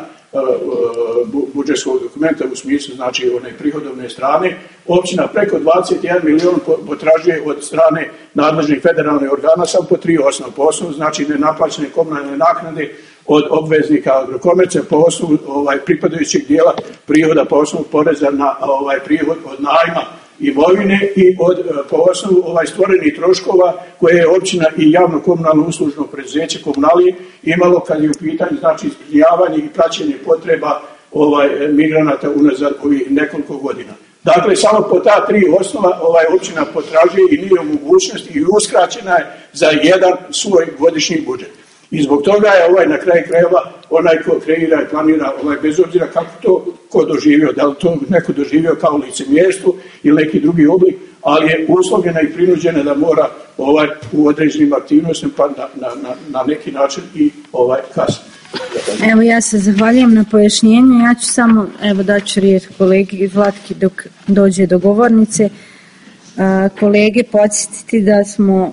budžetskog dokumenta u smislu znači one prihodovne strane. Općina preko 21 milijun potražuje od strane nadležnih federalnih organa samo po 3 osnova. Po osnovu znači nenaplaćene komunalne naknade od obveznika Agrokomerca, po osnovu pripadajućeg dijela prihoda, po osnovu poreza na prihod od najma imovine i po osnovu stvorenih troškova koje je općina i javno komunalno uslužno preduzeće Komunalije imalo kad je u pitanju znači zbrinjavanje i praćenje potreba migranata unazad ovih nekoliko godina. Dakle, samo po ta 3 osnova općina potražuje i nije u mogućnosti i uskraćena je za jedan svoj godišnji budžet. I zbog toga je na kraju krajeva onaj ko kreira i planira, bez obzira kako to ko doživio, da li to neko doživio kao licemjerstvo ili neki drugi oblik, ali je uslovljena i prinuđena da mora u određenim aktivnostima pa na neki način i kasnije. Evo ja se zahvaljujem na pojašnjenju, ja ću samo, daću riječ kolegi Vlatki dok dođe do govornice. Kolege podsjetiti da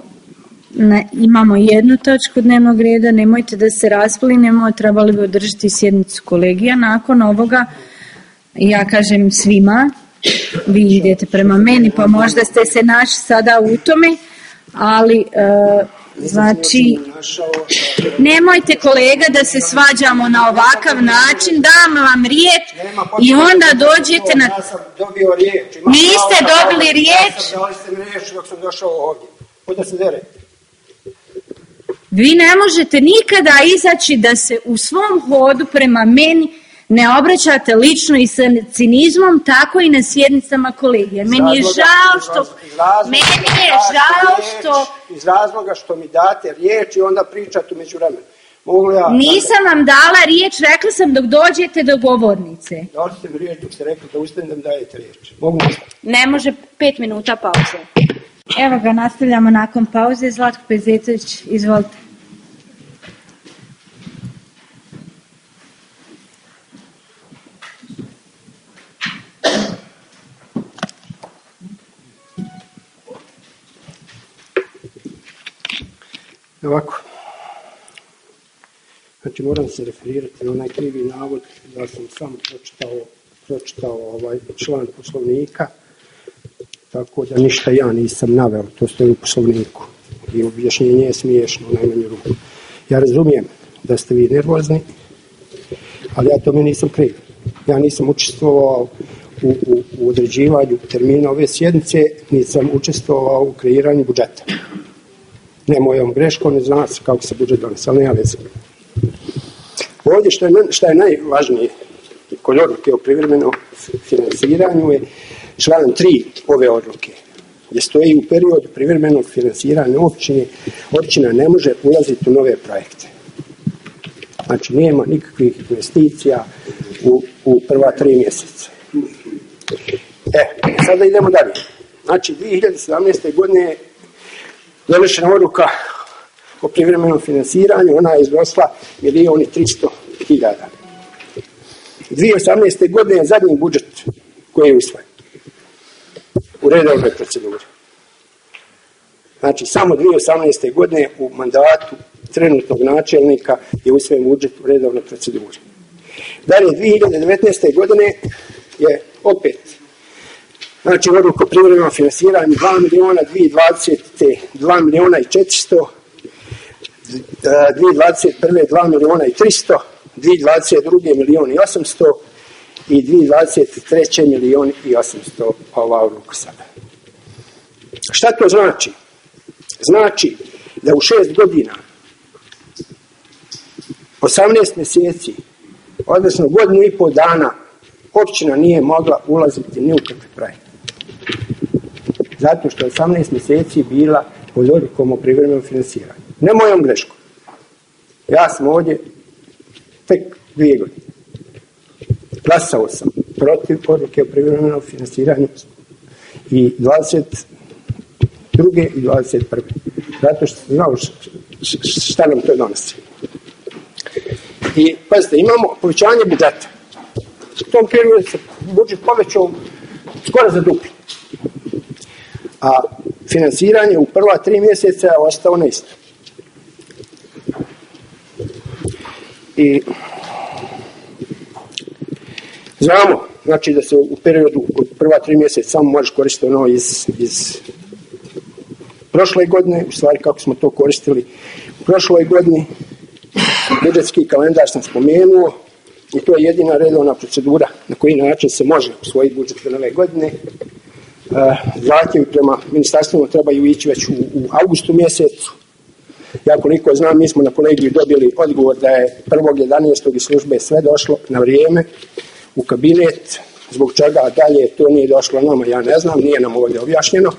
imamo jednu točku dnevnog reda, nemojte da se rasplinemo, trebali bi održati sjednicu kolegija nakon ovoga. Ja kažem svima, vi idete prema meni, pa možda ste se našli sada u tome, ali znači nemojte kolega da se svađamo na ovakav način, dam vam riječ i onda dođete na... Ja sam dobio riječ. Niste dobili riječ? Dali ste mi riječ dok sam došao ovdje. Kod da se dere. Vi ne možete nikada izaći da se u svom hodu prema meni ne obraćate lično i sa cinizmom, tako i na sjednicama kolegija. Meni je žao što... Iz razloga što mi date riječ i onda pričate u međuvremenu. Nisam vam dala riječ, rekla sam dok dođete do govornice. Dali ste mi riječ dok ste rekli da ustanem da mi dajete riječ. Mogu nastaviti? Ne može, 5 minuta pauze. Evo ga, nastavljamo nakon pauze. Zlatko Pezetović, izvolite. Ovako, znači moram se referirati na onaj krivi navod da sam samo pročitao član poslovnika, tako da ništa ja nisam naveo, to stoji u poslovniku i objašnjenje je smiješno u najmanju ruku. Ja razumijem da ste vi nervozni, ali ja tome nisam kriv. Ja nisam učestvovao u određivanju termina ove sjednice, nisam učestvovao u kreiranju budžeta. Ne mojom greškom, ne zna se kako se budžet donese, ali nema veze. Ovdje što je najvažnije kod odluke o privremenom financiranju je član 3 ove odluke, gdje stoji u periodu privremenog financiranja općina ne može ulaziti u nove projekte. Znači nema nikakvih investicija u prva 3 mjeseca. Sada idemo dalje. Znači 2017. godine donešena odluka o privremenom financiranju, ona je iznosila 1.300.000. 2018. godine je zadnji budžet koji je usvojen u redovnoj proceduri. Znači samo 2018. godine u mandatu trenutnog načelnika je usvojen budžet u redovnoj proceduri. Dalje 2019. godine je opet znači odluka o privremenom financiranju 2 milijuna, 2020. 2 milijuna i 400, 2021. 2 milijuna i 300, 2022. 1 milijun i 800 i 2023. 1.800.000 u ruku sada. Šta to znači? Znači da u 6 godina, 18 mjeseci, odnosno 1,5 godinu dana, općina nije mogla ulaziti ni u kakve projekte. Zato što je 18 mjeseci bila pod odlukom o privremenom financiranju. Ne mojom greškom. Ja sam ovdje tek 2 godine. Glasao sam protiv odluke o privremenom financiranju i 22. i 21. Zato što sam znao šta nam to donosi. I pazite, imamo povećanje budžeta. U tom periodu se budžet povećao skoro za duplo. A financiranje u prva 3 mjeseca je ostao na isto. I znamo, znači da se u periodu od prva 3 mjeseca samo možeš koristiti ono iz prošle godine, u stvari kako smo to koristili u prošloj godini. Budžetski kalendar sam spomenuo i to je jedina redovna procedura na koji način se može usvojiti budžet do nove godine. Zahtjevi prema ministarstvima trebaju ići već u avgustu mjesecu. Ja koliko znam, mi smo na ponedjeljak dobili odgovor da je 1.11. iz službe sve došlo na vrijeme u kabinet. Zbog čega dalje to nije došlo nama, ja ne znam, nije nam ovdje objašnjeno.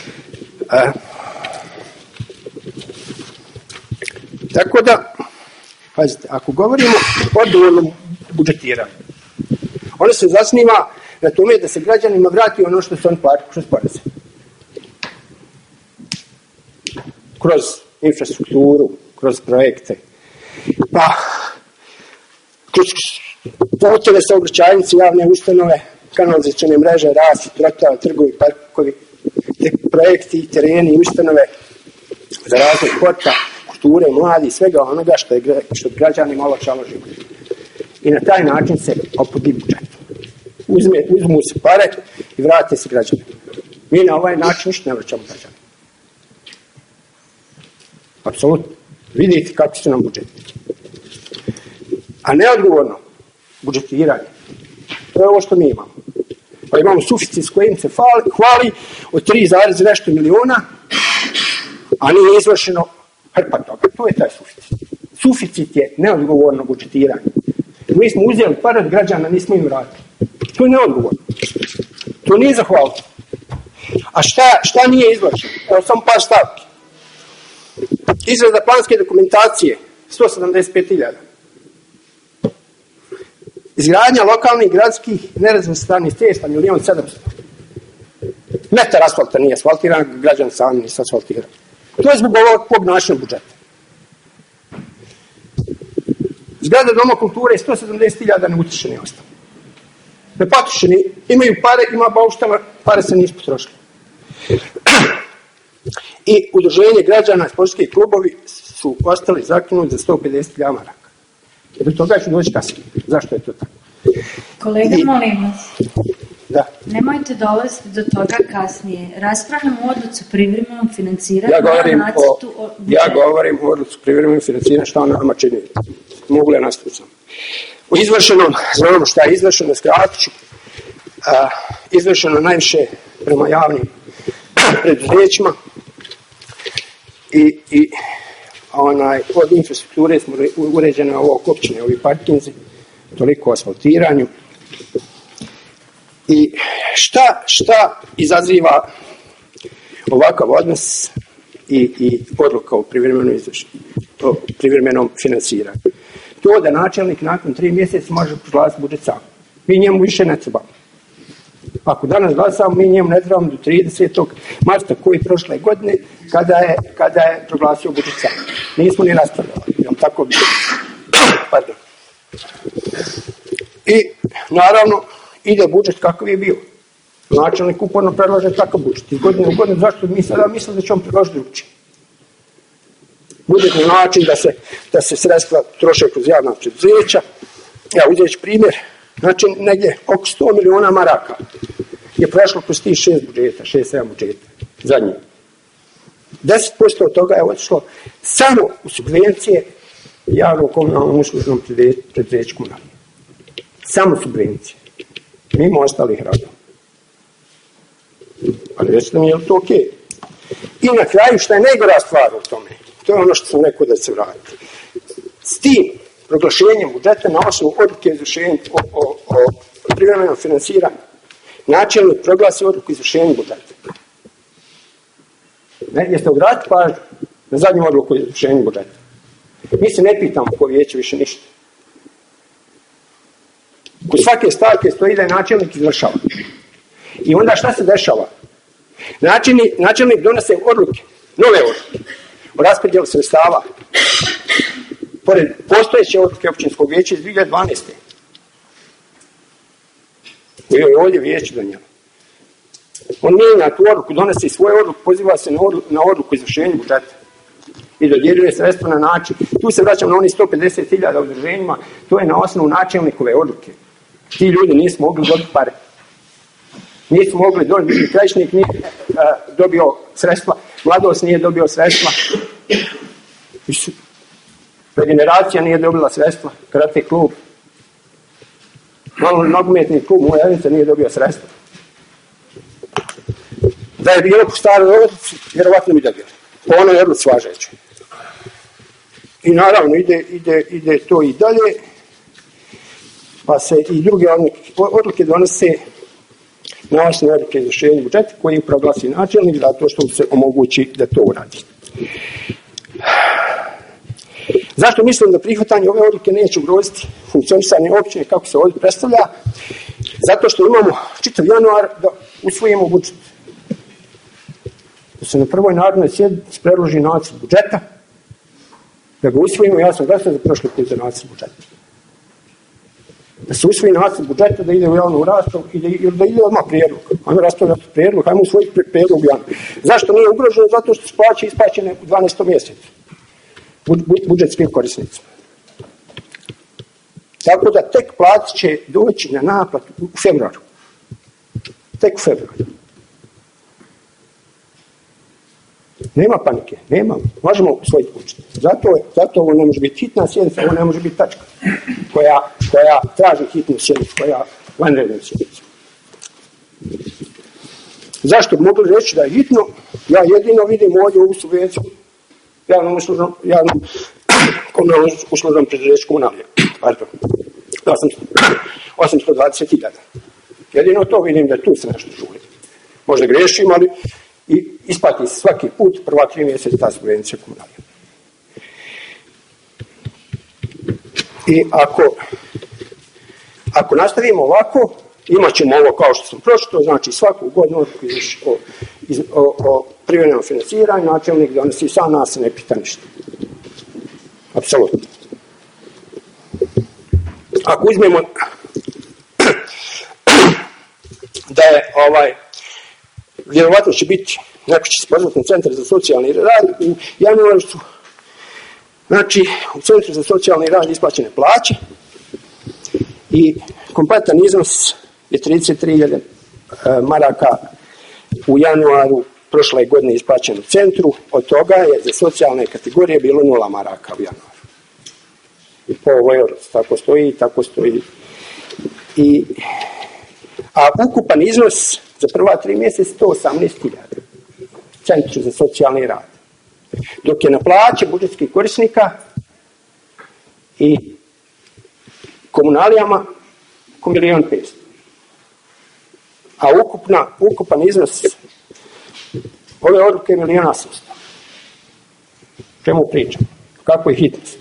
Tako da, pazite, ako govorimo o odgovornom budžetiranju, ono se zasniva na tome da se građanima vrati ono što su oni platili kroz poreze. Kroz infrastrukturu, kroz projekte, pa kroz puteve, saobraćajnice, javne ustanove, kanalizacione mreže, rasvjeta, trgovi, parkovi, projekti, tereni, ustanove za razvoj sporta, kulture, mladi, svega onoga što građanima olakšava život. I na taj način se opuni budžet. Uzmu se pare i vrate se građanima. Mi na ovaj način ništa ne vraćamo građanima. Apsolutno. Vidite kako su nam budžeti. A neodgovorno budžetiranje, to je ovo što mi imamo. Pa imamo suficit s kojim se hvali od 3, nešto milijuna, a nije izvršeno hrpa toga. To je taj suficit. Suficit je neodgovorno budžetiranje. Mi smo uzeli pare od građana, nismo im vratili. To je neodgovorno. To nije zahvalno. A šta nije izvršeno? Evo samo par stavki. Izrada planske dokumentacije 175.000. Izgradnja lokalnih, gradskih, nerazvrstanih cesta 1.700.000. Metar asfalta nije asfaltiran, građani sami nisu asfaltirani. To je zbog ovog načina budžeta. Zgrada Doma kulture 170.000 neutrošeni ostalo. Nepotrošeni, imaju pare, ima bauštala, pare se nisu potrošile. I udruženje građana, sportski klubovi su ostali zakinuti za 150.000 maraka. Do toga ću doći kasnije. Zašto je to tako? Kolega, molim vas. Da. Nemojte dolaziti do toga kasnije. Raspravljamo o odluci privremenom financiranju. Ja govorim o odluci privremenom financiranju, šta on nama čini. Mogu li nastaviti sam? U izvršenom, znamo šta je izvršeno, skratit ću. Izvršeno najviše prema javnim preduzećima i od infrastrukture smo uređene ovo općine, ovi parkinzi, toliko o asfaltiranju. I šta izaziva ovakav odnos i odluka o privremenom financiranju? To da načelnik nakon 3 mjeseca može proglasiti budžet sam. Mi njemu više ne trebamo. Ako danas glasamo, mi njemu ne trebamo do 30. marta koji prošle godine kada je proglasio budžet sam. Nismo ni raspravljali. Tako bi. Pardon. I naravno ide budžet kakav je bio. Načelnik uporno predlaže takav budžet. Iz godine u godinu, zašto mi sada mislimo da će on predložiti drugčije? Budžet na način da se sredstva troše kroz javna preduzeća. Ja uzet ću primjer. Znači negdje oko 100 miliona maraka je prošlo kroz tih 6-7 budžeta zadnjih. 10% od toga je otišlo samo u subvencije javnom komunalnom uslužnom preduzeću komunalnom. Samo subvencije. mimo ostalih radova. Ali recite mi, je li to okej? I na kraju, što je najgora stvar u tome, to je ono što sam rekao da se vrati. S tim proglašenjem budžeta na osnovu odluke izvršenja o privremenom financiranju, načelnik proglasi odluku izvršenja budžeta. Jeste obratiti pažnju na zadnju odluku izvršenja budžeta? Mi se ne pitamo ko vijeće više ništa. Kod svake stavke stoji da je načelnik izvršava. I onda šta se dešava? Načelnik donose odluke, nove odluke o raspodjelu sredstava pored postojeće odluke općinskog vijeća iz 2012. koju je ovdje vijeće donijelo. On mijenja tu odluku, donosi svoju odluku, poziva se na odluku izvršenja budžeta i dodjeljuje sredstva na način. Tu se vraćam na onih 150.000 udruženjima, to je na osnovu načelnikove odluke. Ti ljudi nisu mogli dobiti pare. Nisu mogli dobiti, Krajišnik nije dobio sredstva, Mladost nije dobio sredstva, Regeneracija nije dobila sredstva, Karate klub, nogometni klub Mojavica nije dobio sredstva. Da je bilo po staroj odluci, vjerovatno bi dobio. Po onoj odluci važećoj. I naravno ide to i dalje, pa se i druge odluke donose na osnovu odluke izvršenja budžeta koji proglasi načelnik zato što se omogući da to uradi. Zašto mislim da prihvatanje ove odluke neće ugroziti funkcionisanje općine kako se ovdje predstavlja? Zato što imamo čitav januar da usvojimo budžet. Da se na prvoj narodnoj sjednici predloži nacrt budžeta, da ga usvojimo, ja sam glasao za prošli put za nacrt budžeta. Da se usvoji nacrt budžeta, da ide u javnu raspravu i da ide odmah prijedlog. Ajmo raspravljati prijedlog, ajmo usvojiti prijedlog u januaru. Zašto nije ugroženo? Zato što su plaće isplaćene u 12. mjesecu budžetskim korisnicima. Tako da tek plaće će doći na naplatu u februaru. Tek u februaru. Nema panike, nema. Možemo usvojiti budžet. Zato ovo ne može biti hitna sjednica, ovo ne može biti tačka koja traži hitnu sjednicu, koja vanrednu sjednicu. Zašto bi mogli reći da je hitno? Ja jedino vidim ovdje ovu subvenciju javnom komunalnom uslužnom preduzeću Komunalija. Pardon. 820.000. Jedino to vidim da tu se nešto žuli. Možda grešim, ali i isplati se svaki put prva 3 mjeseca ta subvencija Komunalija. I ako nastavimo ovako, imat ćemo ovo kao što sam pročitao, znači svaku godinu o privremenom financiranju, načelnik donosi sam, nas se ne pita ništa. Apsolutno. Ako uzmemo da je vjerovatno će biti, neko će se pozvati na Centar za socijalni rad, u januaru su, znači, u Centru za socijalni rad isplaćene plaće i kompletan iznos je 33.000 maraka u januaru prošle godine isplaćen u centru, od toga je za socijalne kategorije bilo 0 maraka u januaru. Po ovoj odluci, tako stoji. A ukupan iznos za prva 3 mjeseca 118.000 Centru za socijalni rad. Dok je na plaće budžetskih korisnika i komunalijama oko 1.500.000. A ukupan iznos ove odluke je 1.800.000. Čemu pričam? Kako je hitnost?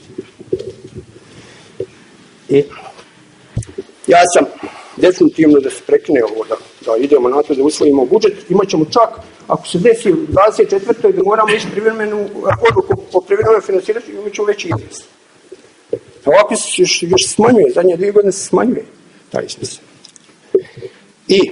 I ja sam definitivno da se prekine ovo, da idemo na to da usvojimo budžet. Imat ćemo čak, ako se desi u 24. da moramo ići privremenu odluku po privremenom financiranju, imat ćemo veći iznos. Ovako se još smanjuje, zadnje 2 godine se smanjuje taj iznos. I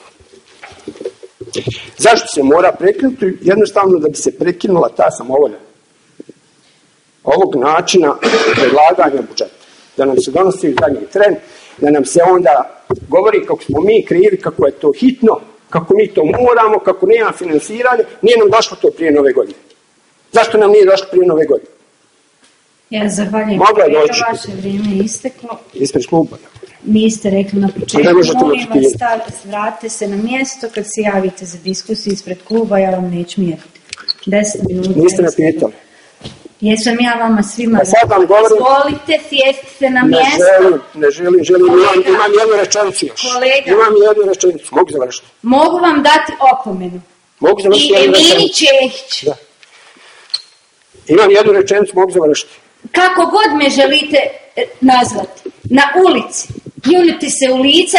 zašto se mora prekinuti? Jednostavno da bi se prekinula ta samovolja ovog načina predlaganja budžeta. Da nam se donosi u zadnji tren, da nam se onda govori kako smo mi krivi, kako je to hitno, kako mi to moramo, kako nema financiranja, nije nam došlo to prije Nove godine. Zašto nam nije došlo prije Nove godine? Ja zahvaljujem. Mogla je doći. Vaše vrijeme je isteklo. Ispred kluba. niste rekli na početku. Molim vas, vratite se na mjesto kad se javite za diskusiju ispred kluba, ja vam neću mjeriti. 10 minuta. Niste me pitali. Jesam ja vama svima Pa sad vam govorim. Izvolite, sjestite na mjesto. Ne želim. Imam jednu rečenicu još. Kolega. Imam jednu rečenicu. Mogu završiti? Mogu vam dati opomenu. Mogu završiti I jednu Emini rečenicu. Čehić. Da. Imam jednu rečenicu, mogu završiti. Kako god me želite nazvati. Na ulici. Pljuniti se u lice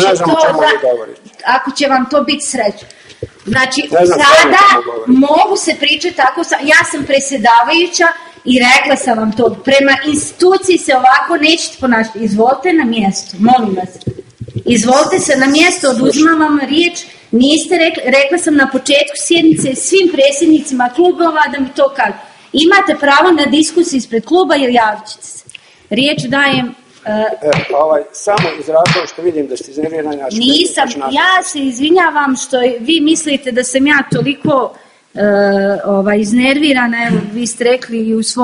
ako će vam to biti sreća. Znači, sada mogu se pričati tako, ja sam predsjedavajuća i rekla sam vam to, prema instituciji se ovako nećete ponašati. Izvolite na mjesto, molim vas. Izvolite se na mjesto, oduzimam vam riječ. Niste rekla sam na početku sjednice svim predsjednicima klubova da mi to kažu. Imate pravo na diskusiju ispred kluba jer javit ćete se. Riječ dajem... samo iz razloga što vidim da ste iznervirani. Nisam, ja se izvinjavam što vi mislite da sam ja toliko iznervirana, evo vi ste rekli i u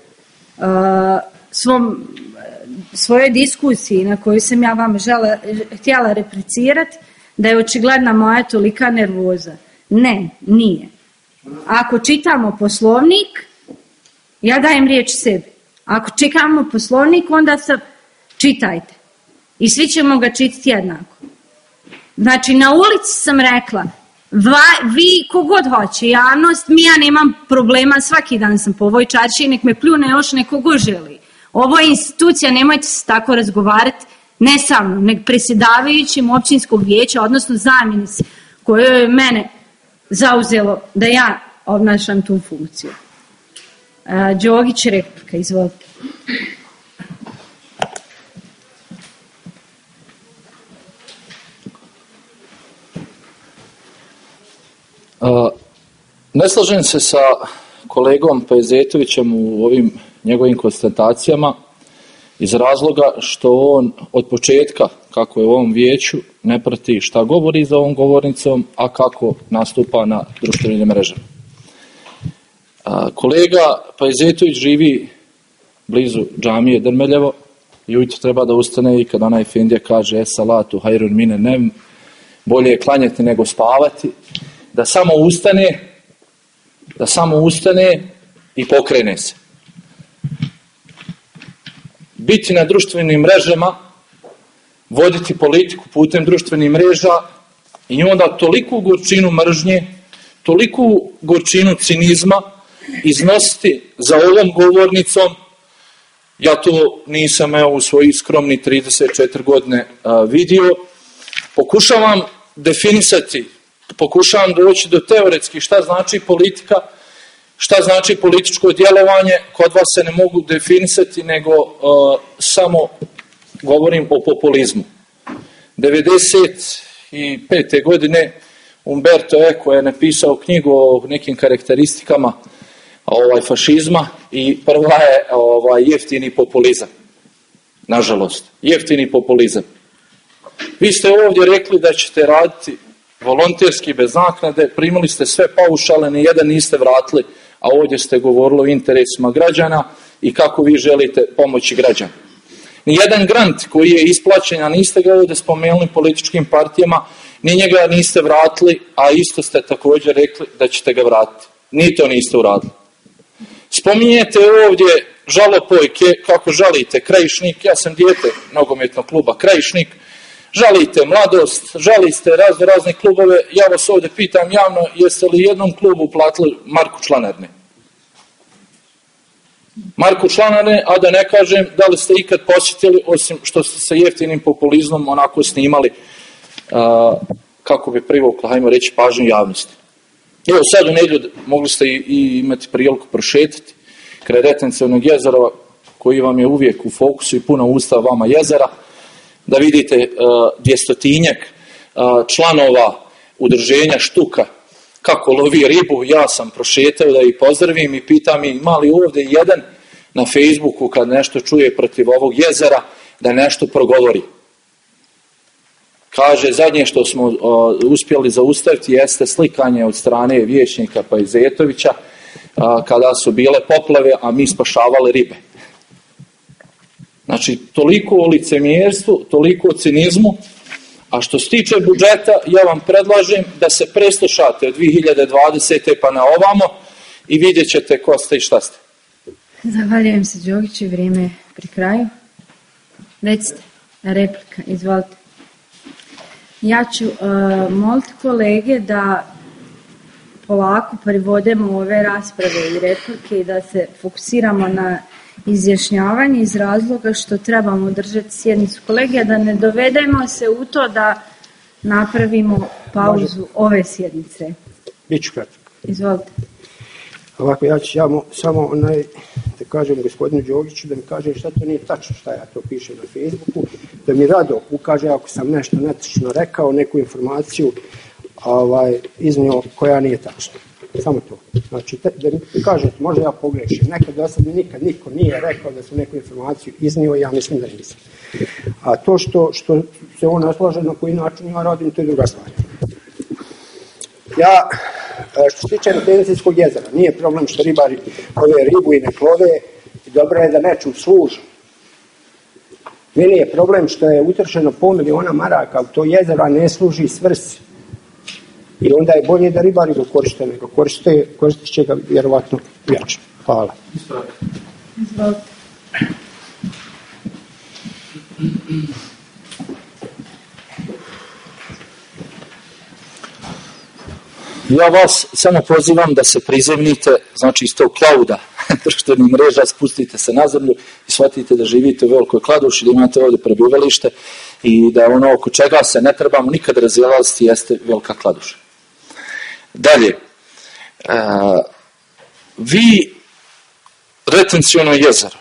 svojoj diskusiji na kojoj sam ja vam htjela replicirati, da je očigledna moja tolika nervoza. Ne, nije. Ako čitamo Poslovnik, ja dajem riječ sebi. Ako čitamo Poslovnik, onda čitajte. I svi ćemo ga čitati jednako. Znači, na ulici sam rekla, vi kogod hoće, javnost, ja nemam problema, svaki dan sam po ovoj čaršiji, nek me pljune još neko go želi. Ovo je institucija, nemojte se tako razgovarati, ne sa mnom, nek predsjedavajućim općinskog vijeća, odnosno zamjenici, koje je mene zauzelo da ja obnašam tu funkciju. Đogić, replika, izvolite. Ne slažem se sa kolegom Pajzetovićem u ovim njegovim konstatacijama iz razloga što on od početka, kako je u ovom vijeću, ne prati šta govori za ovom govornicom, a kako nastupa na društvenim mrežama. Kolega Pajzetović živi blizu džamije Drmeljevo i ujutro treba da ustane i kad onaj efendija kaže salatu hajrun mine nem, bolje je klanjati nego spavati, da samo ustane i pokrene se. Biti na društvenim mrežama, voditi politiku putem društvenih mreža i onda toliku gorčinu mržnje, toliku gorčinu cinizma iznositi za ovom govornicom, ja to nisam u svojih skromnih 34 godine vidio. Pokušavam definisati, pokušavam doći do teoretski šta znači politika, šta znači političko djelovanje, kod vas se ne mogu definisati, nego samo govorim o populizmu. 1995. godine Umberto Eco je napisao knjigu o nekim karakteristikama fašizma i prva je jeftini populizam. Nažalost, jeftini populizam. Vi ste ovdje rekli da ćete raditi volonterski bez naknade, primili ste sve paušale, ni jedan niste vratili, a ovdje ste govorili o interesima građana i kako vi želite pomoći građana. Nijedan grant koji je isplaćen, a niste ga ovdje spomenuli političkim partijama, ni njega niste vratili, a isto ste također rekli da ćete ga vratiti. Ni to niste uradili. Spominjete ovdje žalopojke, kako žalite Krajišnik, ja sam dijete nogometnog kluba Krajišnik, žalite Mladost, žalite razne klubove, ja vas ovdje pitam javno, jeste li jednom klubu platili marku članarine? Marku članarine, a da ne kažem da li ste ikad posjetili, osim što ste sa jeftinim populizmom onako snimali, kako bi privukla, hajmo reći, pažnju javnosti. Evo sad u nedjelju mogli ste i imati priliku prošetiti kraj Retencevnog jezera, koji vam je uvijek u fokusu i puno usta vama jezera, da vidite 200-tinjak članova udruženja Štuka kako lovi ribu. Ja sam prošetao da ih pozdravim i pitam ima li ovdje jedan na Facebooku kad nešto čuje protiv ovog jezera da nešto progovori. Kaže, zadnje što smo uspjeli zaustaviti jeste slikanje od strane vijećnika Pajzetovića kada su bile poplave, a mi spašavali ribe. Znači, toliko o licemjerstvu, toliko o cinizmu. A što se tiče budžeta, ja vam predlažem da se preslušate od 2020. pa na ovamo i vidjet ćete ko ste i šta ste. Zahvaljujem se, Đogiću, vrijeme je pri kraju. Recite, replika, izvolite. Ja ću moliti kolege da polako privodimo ove rasprave i replike i da se fokusiramo na izjašnjavanje iz razloga što trebamo držati sjednicu kolegija, da ne dovedemo se u to da napravimo pauzu ove sjednice. Biću kratak. Izvolite. Ovako, ja ću samo da kažem gospodinu Đogiću da mi kaže šta to nije tačno, šta ja to pišem na Facebooku, da mi rado ukaže ako sam nešto netočno rekao, neku informaciju iznio koja nije tačna. Samo to. Znači, da mi kažete, možda ja pogrešim. Nekad do sada nikad niko nije rekao da sam neku informaciju iznio, ja mislim da nisam. A to što se on naslaže na koji način ja radim, to je druga stvar. Ja, što se tiče retencijskog jezera, nije problem što ribari love ribu i ne love, i dobro je da nečum služi. Meni je problem što je utrošeno $5 miliona maraka u to jezero, a ne služi svrsi. I onda je bolje da ribari ga koriste nego koristit će ga vjerovatno jače. Hvala. Izvolite. Ja vas samo pozivam da se prizemnite, znači iz tog klauda društvenih mreža, spustite se na zemlju i shvatite da živite u Velikoj Kladuši, da imate ovdje prebivalište i da ono oko čega se ne trebamo nikad razilaziti jeste Velika Kladuša. Dalje, vi retenciono jezero,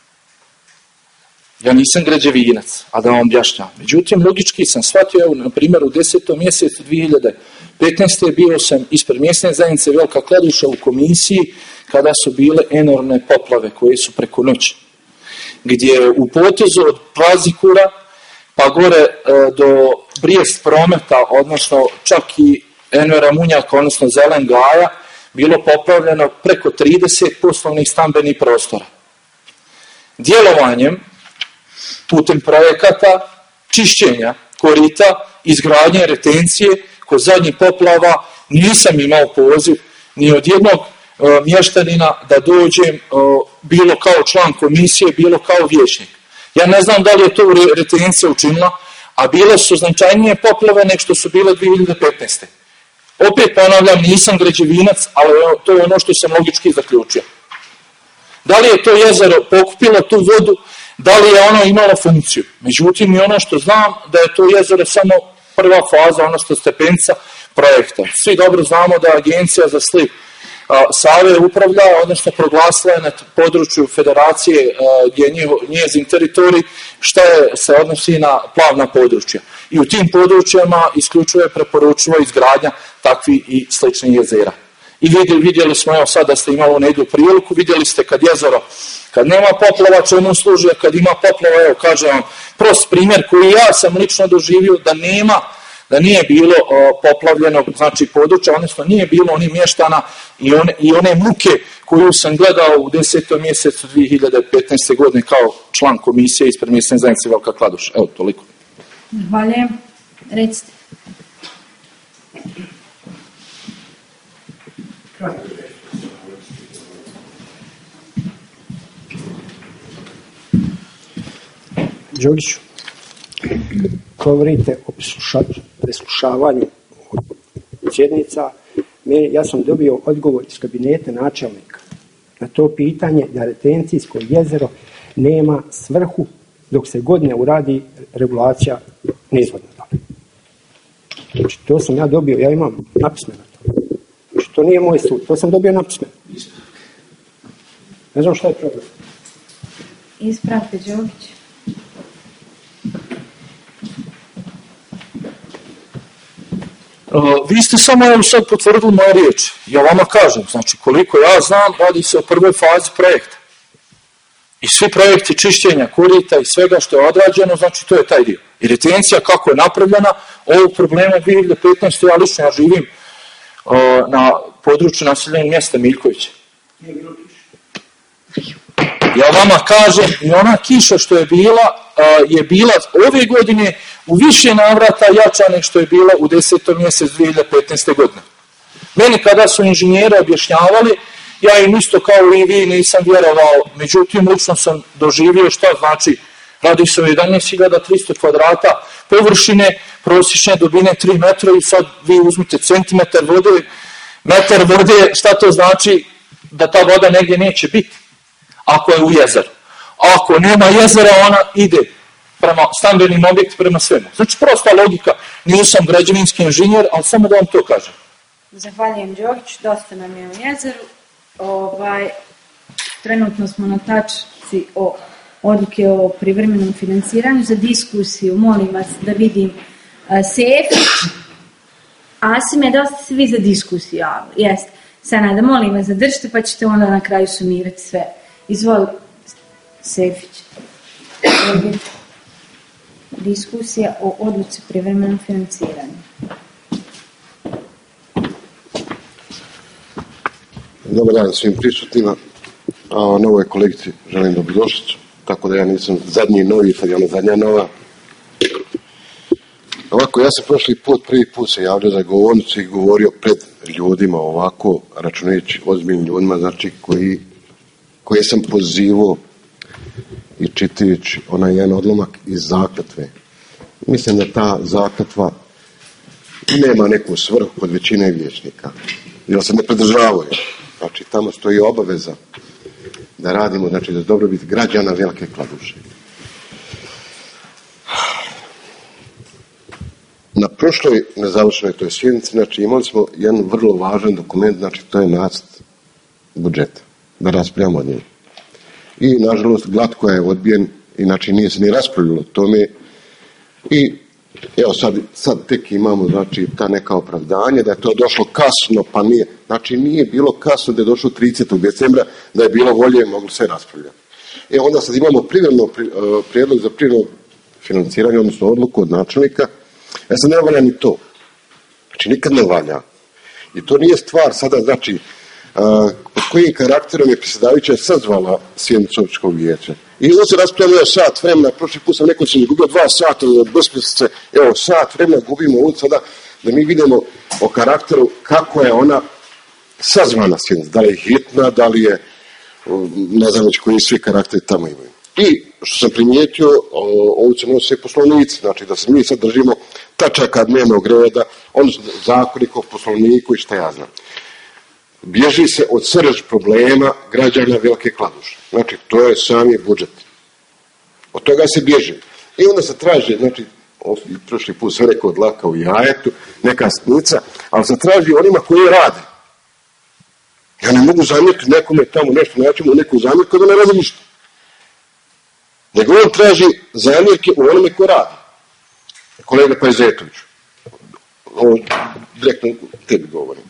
ja nisam građevinac, a da vam objašnjam. Međutim, logički sam shvatio, na primjer, u 10. mjesecu 2015. bio sam ispred mjesne zajednice Velika Kladuša u komisiji kada su bile enormne poplave koje su preko noći. Gdje u potezu od Pazikura pa gore do Brijest prometa, odnosno čak i Envera Munjaka, odnosno Zelen Gaja, bilo poplavljeno preko 30 poslovnih stambenih prostora. Djelovanjem putem projekata čišćenja korita, izgradnje retencije, kod zadnjih poplava nisam imao poziv ni od jednog mještanina da dođem bilo kao član komisije, bilo kao vijećnik. Ja ne znam da li je to retencija učinila, a bile su značajnije poplave nek što su bile 2015. Opet ponavljam, nisam građevinac, ali to je ono što sam logički zaključio. Da li je to jezero pokupilo tu vodu, da li je ono imalo funkciju? Međutim, i ono što znam da je to jezero samo prva faza, odnosno stepenica projekta. Svi dobro znamo da Agencija za sliv Save upravlja, odnosno proglasila je na području federacije gdje je njezin teritorij, šta se odnosi na plavna područja. I u tim područjama isključivo je preporučivo izgradnja takvih i sličnih jezera. I vidjeli smo, evo sad da ste imali nedu priliku, vidjeli ste kad jezero, kad nema poplava, čemu služi, kad ima poplava, evo kažem vam, prost primjer koji ja sam lično doživio da nije bilo poplavljenog, znači područja, odnosno nije bilo onih mještana i one muke koju sam gledao u 10. mjesecu 2015. godine kao član komisije ispred mjesne zajednice Velika Kladuša. Evo, toliko. Zahvaljujem. Recite. Đogiću, govorite o preslušavanju sjednica. Ja sam dobio odgovor iz kabineta načelnika na to pitanje da retencijsko jezero nema svrhu dok se god ne uradi regulacija neizvodna. Znači, to sam ja dobio, ja imam napismeno to. Znači, to nije moj sud, to sam dobio napismeno. Ne znam šta je problem. Ispravite, Đogić. Vi ste samo evo sad potvrdili moje riječi. Ja vama kažem, znači koliko ja znam, radi se o prvoj fazi projekta. I svi projekti čišćenja korita i svega što je odrađeno, znači to je taj dio. I retencija kako je napravljena, ovog problema 2015. ja lično živim na području naseljenog mjesta Miljkovića. Ja vama kažem, i ona kiša što je bila ove godine u više navrata jača nego što je bila u 10. mjesecu 2015. godine. Meni kada su inženjeri objašnjavali, ja im isto kao i vi nisam vjerovao, međutim lično sam doživio šta znači, radi se o 11.300 kvadrata površine, prosječne dubine 3 metra i sad vi uzmite centimetar vode, šta to znači da ta voda negdje neće biti ako je u jezeru. A ako nema jezera, ona ide prema stambenim objektima, prema svemu. Znači prosta logika, nisam građevinski inženjer, ali samo da vam to kažem. Zahvaljujem Đokić, dosta nam je u jezeru. Trenutno smo na tačci o odluke o privremenom financiranju. Za diskusiju molim vas da vidim Sefić. Asime, da ste se vi za diskusiju javili? Jeste. Sanada, molim vas zadržite pa ćete onda na kraju sumirati sve. Izvoli, Sefić. Diskusija o odluci o privremenom financiranju. Dobar dan svim prisutnima, a novoj kolegici želim dobrodošlicu, tako da ja nisam zadnji novi, sad je ona zadnja nova. Ovako, ja sam prvi put se javljao za govornicu i govorio pred ljudima ovako, računajući ozbiljnim ljudima, znači koje sam pozivao i čitajući onaj jedan odlomak iz zakletve. Mislim da ta zakletva nema neku svrhu kod većine vijećnika, jer se ne pridržavaju. Znači, tamo stoji obaveza da radimo, znači, za dobrobit građana Velike Kladuše. Na prošloj nezavršenoj toj sjednici, znači, imali smo jedan vrlo važan dokument, znači, to je nacrt budžeta, da raspravljamo od njega. I, nažalost, glatko je odbijen, inače nije se ni raspravljalo o tome. I, evo, sad tek imamo, znači, ta neka opravdanje, da je to došlo kasno, pa nije. Znači, nije bilo kasno da je došlo 30. decembra, da je bilo volje, moglo se raspravljati. Onda sad imamo prijedlog za privremeno financiranje, odnosno odluku od načelnika. Sad ne valja ni to. Znači, nikad ne valja. I to nije stvar sada, znači, pod kojim karakterom je predsjedavajuća sazvala sjednicu općinskog vijeća. I onda se raspravljamo sat vremena, prošli put sam rekao da sam izgubio 2 sata od besmislice, evo sat vremena gubimo ovdje sada da mi vidimo o karakteru kako je ona sazvana sjednica, da li je hitna, da li je, ne znam već koji svi karakteri tamo imaju. I što sam primijetio, ovdje se nose poslovnici, znači da se mi sad držimo tačaka dnevnog reda, odnosno zakonika o poslovniku i šta ja znam. Bježi se od srž problema građana Velike Kladuše. Znači, to je sami budžet. Od toga se bježi. I onda se traži, znači, prošli put sam rekao od laka u jajetu, neka sitnica, ali se traži onima koji rade. Ja ne mogu zamjeriti nekome tamo nešto, naći mu neku zamjerku da ne radi ništa. Nego on traži zamjerke u onome koji radi. Kolega Pajzetović. Ovo direktno tebi govorim.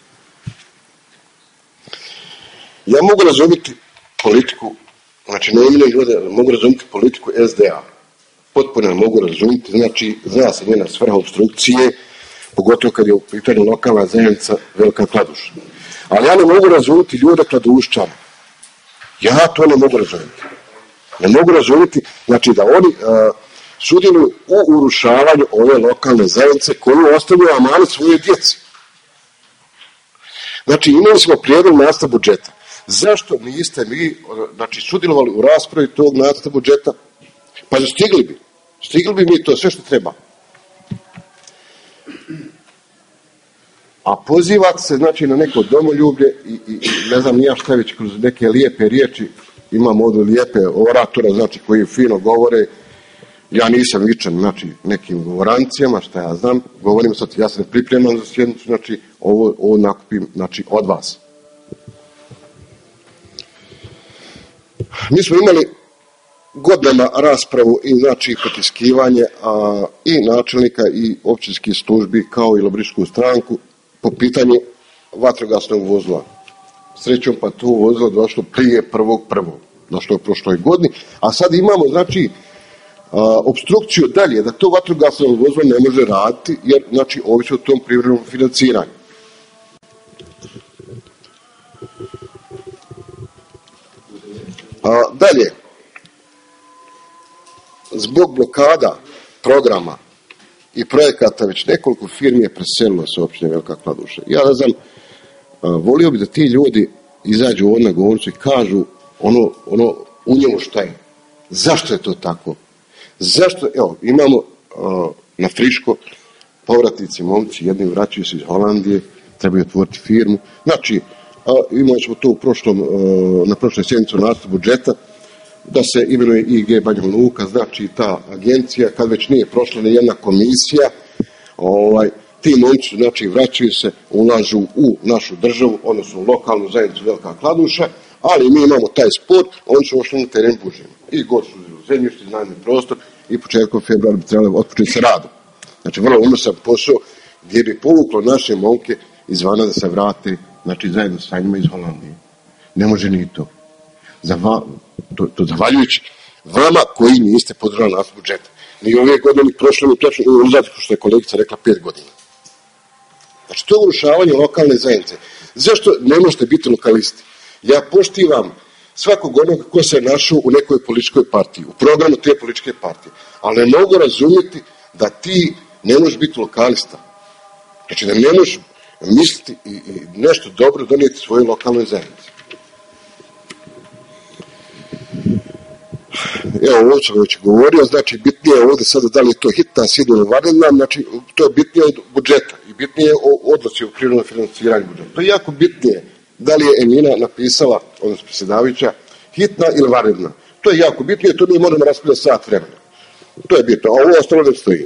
Ja mogu razumjeti politiku, znači neumine ljude, mogu razumjeti politiku SDA. Potpuno mogu razumjeti, znači zna se njena svrha obstrukcije, pogotovo kad je u pitanju lokalna zajednica Velika Kladuša. Ali ja ne mogu razumjeti ljude Kladuščana. Ja to ne mogu razumjeti. Ne mogu razumjeti, znači da oni sudjeluju u urušavanju ove lokalne zajednice koju ostavljaju amanet svoje djeci. Znači imali smo prijedlog nacrta budžeta. Zašto niste vi, znači, sudjelovali u raspravi tog nacrta budžeta? Pa stigli bi mi to sve što treba. A pozivati se, znači, na neko domoljublje i ne znam nija šta već kroz neke lijepe riječi, imamo ovdje lijepe oratora, znači, koji fino govore. Ja nisam vičan, znači, nekim govorancijama, šta ja znam, govorim sad, ja se ne pripremam za sjednicu, znači, ovo nakupim, znači, od vas. Mi smo imali godinama raspravu i, znači, potiskivanje i načelnika i općinskih službi kao i Labričku stranku po pitanju vatrogasnog vozila. Srećom pa to vozilo došlo prije 1.1. Došlo je u prošloj godini, a sad imamo, znači, opstrukciju dalje, da to vatrogasno vozilo ne može raditi, jer, znači, ovisi o tom privremenom financiranju. Dalje, zbog blokada programa i projekata već nekoliko firmi je preselilo se općine Velika Kladuša. Ja ne znam, volio bi da ti ljudi izađu ovdje na govornicu i kažu ono u njemu šta je. Zašto je to tako? Zašto, evo, imamo na friško povratnici, momci, jedni vraćaju se iz Holandije, trebaju otvoriti firmu. Znači, imali smo to na prošloj sjednici nacrtu budžeta, da se imenuje IG Banja Luka, znači ta agencija, kad već nije prošla ni jedna komisija, ti momci, znači, vraćaju se, ulažu u našu državu, odnosno u lokalnu zajednicu Velika Kladuša, ali mi imamo taj spor, oni su ošli na teren Bužima. I god su zemljište, iznajmljeni prostor i početkom februara bi trebali otpočeti sa radom. Znači, vrlo unosan posao gdje bi povuklo naše momke izvana da se vrate, znači, zajedno sa njima iz Holandije. Ne može ni to. To zahvaljujući vama koji niste podržali nas budžeta. Ni ove godine, ni prošle, ni točno, uzad, što je kolegica rekla, 5 godina. Znači, to je urušavanje lokalne zajednice. Zašto ne možete biti lokalisti? Ja poštivam svakog onog ko se našao u nekoj političkoj partiji, u programu te političke partije, ali ne mogu razumjeti da ti ne možeš biti lokalista. Znači, da ne možeš misliti i nešto dobro donijeti svojoj lokalnoj zajednici. Evo, ovo sam već govorio, znači bitnije je ovdje sada da li je to hitna, sidna ili vanredna, znači to je bitnije od budžeta i bitnije o odluci o privremenom financiranju budžeta. To je jako bitnije da li je Emina napisala, odnosno predsjedavajuća, hitna ili vanredna. To je jako bitnije, to mi možemo raspravljati sat vremena. To je bitno, a ovo ostalo ne stoji.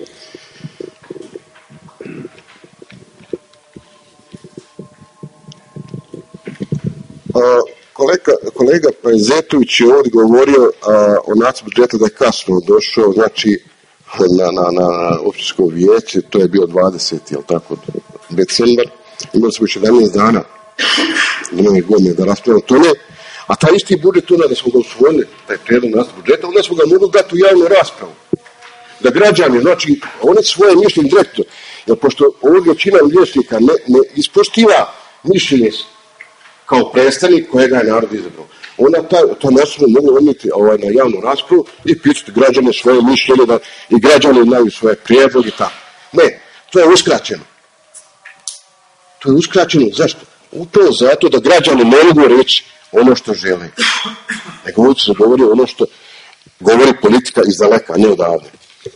Kolega Zetović je ovdje govorio o nacrtu budžeta da je kasno došao, znači na općinsko vijeće, to je bio 20. jel tako, decembar, imali smo još 11 dana do nove godine da raspravljamo to ne, a taj isti budžet onda da smo ga usvojili, taj prijedlog nacrta budžeta, onda smo ga mogli dati u javnu raspravu. Da građani, znači, oni svoje mišljenje direktno, jer pošto ovdje većina liječnika ne ispoštiva mišljenje kao predstavnik kojega je narod izabrao. Onda to nasilno mogu odnijeti na javnu raspravu i pitati građane svoje mišljenje da i građani znaju svoje prijedloge i tako. Ne, to je uskraćeno. To je uskraćeno. Zašto? Upravo zato da građani ne mogu reći ono što žele. Nego ovdje se govori ono što govori politika iz daleka, a ne odavde.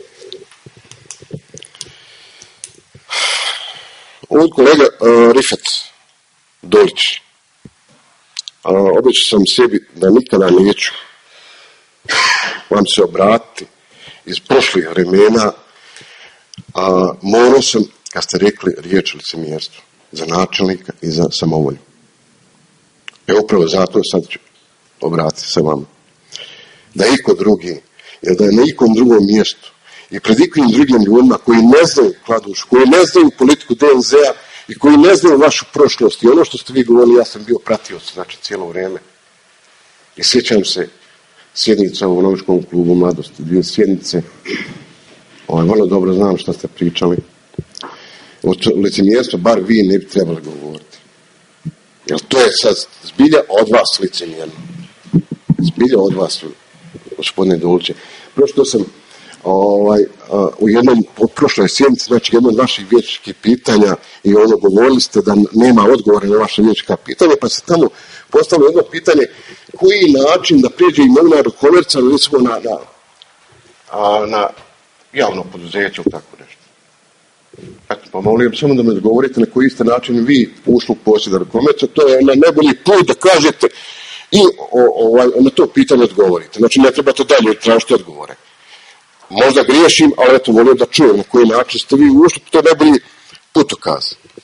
Ovdje kolega Rifat Dolić. Obećao sam sebi da nikada neću vam se obratiti iz prošlih vremena, morao sam, kad ste rekli riječ licemjerstvo, za načelnika i za samovolju. Upravo zato sad ću obratiti se vama. Da iko drugi, jer da je na ikom drugom mjestu i pred ikim drugim ljudima koji ne znaju Kladušu, koji ne znaju politiku DNZ-a i koji ne znaju vašu prošlost i ono što ste vi govorili, ja sam bio pratioc, znači cijelo vrijeme. I sjećam se sjednica u Novičkom klubu mladosti, 2 sjednice, vrlo dobro znam što ste pričali. O licemjerstvu bar vi ne bi trebali govoriti. Jer to je sad zbilja od vas licemjerno. Zbilja od vas, gospodine Doliće. Prošto sam u jednom od prošloj sjednici, znači jednom od vaših vijećničkih pitanja i govorili ste da nema odgovora na vaše vijećnička pitanja, pa se tamo postavilo jedno pitanje koji način da prijeđe imovina do komerca, recimo na javno poduzeće ili tako nešto. Pa molim samo da me odgovorite na koji ste način vi ušli u posjed do komerca, to je najbolji put da kažete i na to pitanje odgovorite. Znači ne trebate dalje tražiti odgovore. Možda griješim, ali eto, volim da čujem na koji način ste vi ušli, to je najbolji putokaz.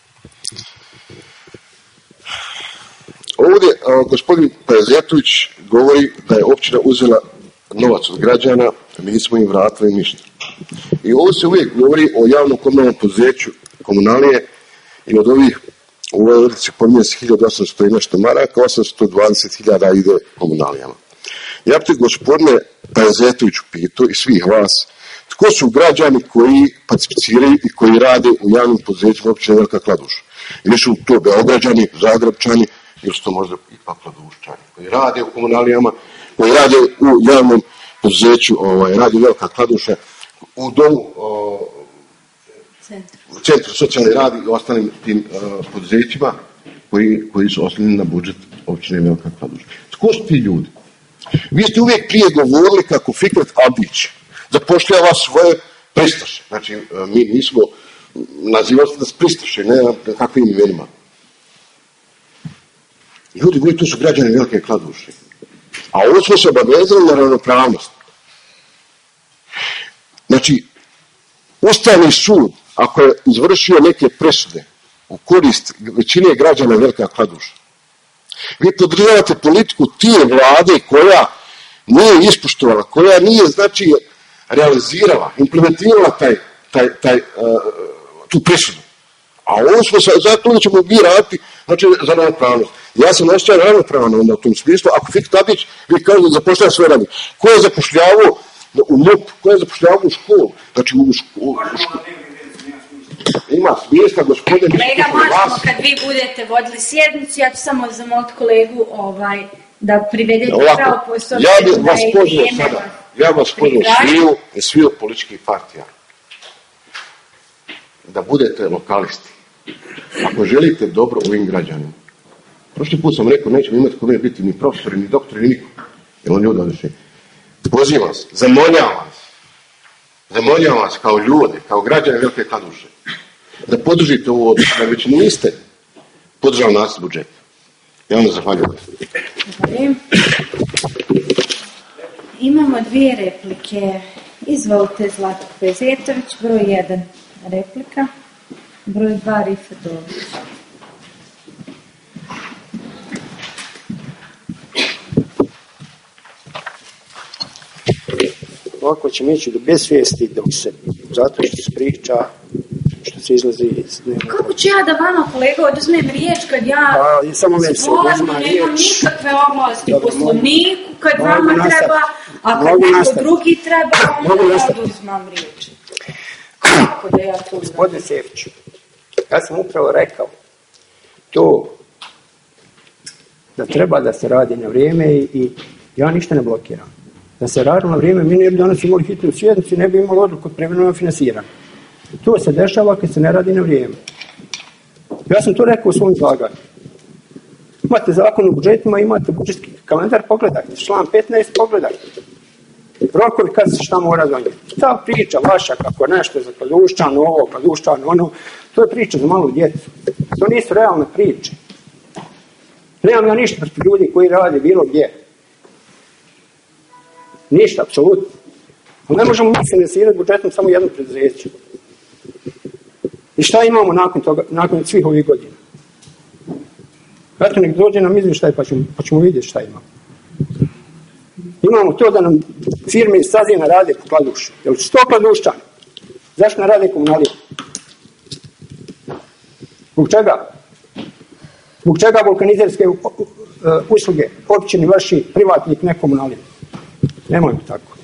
Ovdje gospodin Zetović govori da je općina uzela novac od građana, mi smo im vratili ništa. I ovdje se uvijek govori o javnom komunalnom poduzeću komunalije i od ovih, u ovoj odlici pominje se 1800 i nešto maraka, 820.000 ide komunalijama. Ja bih gospodine Zetoviću pitao i svih vas, tko su građani koji participiraju i koji rade u javnim poduzećima općine Velika Kladuša? Ili su to Beograđani, Zagrebčani, ili su to možda ipak Kladuščani koji rade u komunalijama, koji rade u javnom poduzeću, radi Velika Kladuša, u domu, Centru socijalni rad i ostalim tim poduzećima koji su oslonjeni na budžet općine Velika Kladuša. Tko su ti ljudi? Vi ste uvijek prije govorili kako Fikret Abić zapošljava svoje pristaše. Znači, mi smo nazivali se da su pristaše, ne na kakvim imenima. Ljudi moji, tu su građani Velike Kladuše. A ovo smo se obavezali na ravnopravnost. Znači, Ustavni sud, ako je izvršio neke presude u korist većine građana Velika Kladuša, vi podržavate politiku tije vlade koja nije ispoštovala, koja nije, znači, realizirala, implementirala tu presudu. A ovo smo zato da ćemo vi raditi, znači, za ravnopravnost. Ja sam osjećao ravnopravno onda u tom smislu. Ako Fikret Abić, vi kažete da zapošljava sve radnike. Ko je zapošljavao u MUP, ko je zapošljavao u školu? Znači, u školu. Ima smisla, gospodin. Kolega, možemo kad vi budete vodili sjednicu, ja ću samo zamoliti kolegu da privedete pravo posao. Ja vas pozvao sviju političkih partija da budete lokalisti. Ako želite dobro ovim građanima. Prošli put sam rekao, nećemo imati kome biti ni profesori, ni doktori, ni niko. Jer on ljudi odlični. Pozivam vas, zamoljavam vas kao ljude, kao građane Velike Kladuše, da podržite ovu odluku, da već niste podržali nacrt budžeta. Ja vam zahvaljujem. Zahvaljujem. Imamo 2 replike. Izvolite, Zlatko Bezjetović, broj 1 replika, broj 2 Rifat Dobić. Ovako ćemo ići do besvijesti dok se, zato što se priča, što se izlazi iz dnevnog. Kako ću ja da vama, kolega, oduzmem riječ kad ja samo stvarno nemam nikakve oblasti u poslovniku, kad vama treba, a kad neko drugi treba, onda ja oduzmam riječ. Kako da ja to Gospodine Sjefiću, ja sam upravo rekao to da treba da se radi na vrijeme i ja ništa ne blokiram. Da se radi na vrijeme, mi ne bi danas imali hitnu sjednicu i ne bi imali odluku od privremenog finansiranja. To se dešava kad se ne radi na vrijeme. Ja sam to rekao u svom izlaganju. Imate zakon o budžetima, imate budžetski kalendar, pogledajte. Član 15, pogledajte. Rokovi kad se šta mora donijeti. Ta priča vaša kako nešto za Kladuščan, ovo, Kladuščan, ono, to je priča za malu djecu. To nisu realne priče. Nemam ja ništa protiv ljudi koji rade bilo gdje. Ništa, apsolutno. Ali ne možemo mi finansirati budžetom samo jedno preduzeće. I šta imamo nakon toga, nakon svih ovih godina? Eto, nek dođe nam izvještaj pa ćemo vidjeti šta imamo. Imamo to da nam firme iz Sazina rade po Kladušu. Jel su to Kladuščani? Zašto ne rade komunalije? Zbog čega? Zbog čega vulkanizerske usluge općini vrši privatnik, ne komunalije? Nemojmo tako.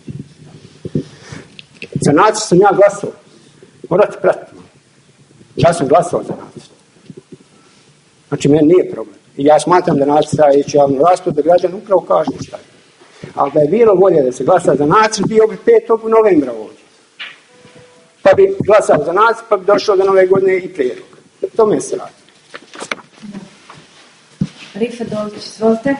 Za nacrt sam ja glasao. Morate pratiti. Ja sam glasao za nacrt. Znači, meni nije problem. I ja smatram da nacrt treba ići javnu raspravu, da građani upravo kažu šta je. Ali da je bilo volje da se glasa za nacrt, bio bi 5. novembra ovdje. Pa bi glasao za nacrt, pa bi došao do nove godine i prijedlog. Tome se radi. Rifat Dobić, izvolite.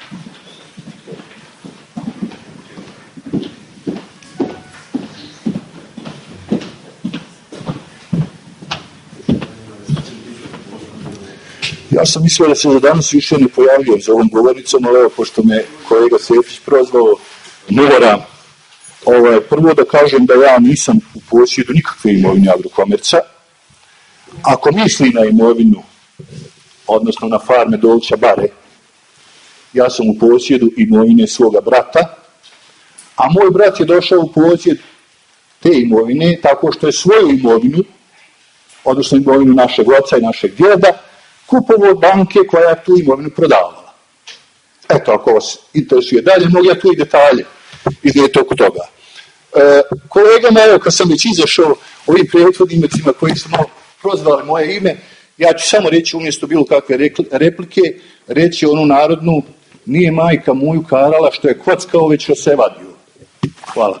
Ja sam mislio da se za danas više ne pojavio za ovom govornicom, ali evo, pošto me kolega Sefić prozvao, moram prvo da kažem da ja nisam u posjedu nikakve imovine Agrokomerca. Ako misli na imovinu, odnosno na farme Dolća Bare, ja sam u posjedu imovine svoga brata, a moj brat je došao u posjed te imovine tako što je svoju imovinu, odnosno imovinu našeg oca i našeg djeda, kupovao od banke koja je tu imovinu prodavala. Eto, ako vas interesuje dalje, mogu ja tu i detalje iznijeti oko toga. Kolegama, evo, kad sam već izašao ovim prethodnicima koji su prozvali moje ime, ja ću samo reći umjesto bilo kakve replike, reći onu narodnu nije majka moju karala što je kockao, već što se vadio. Hvala.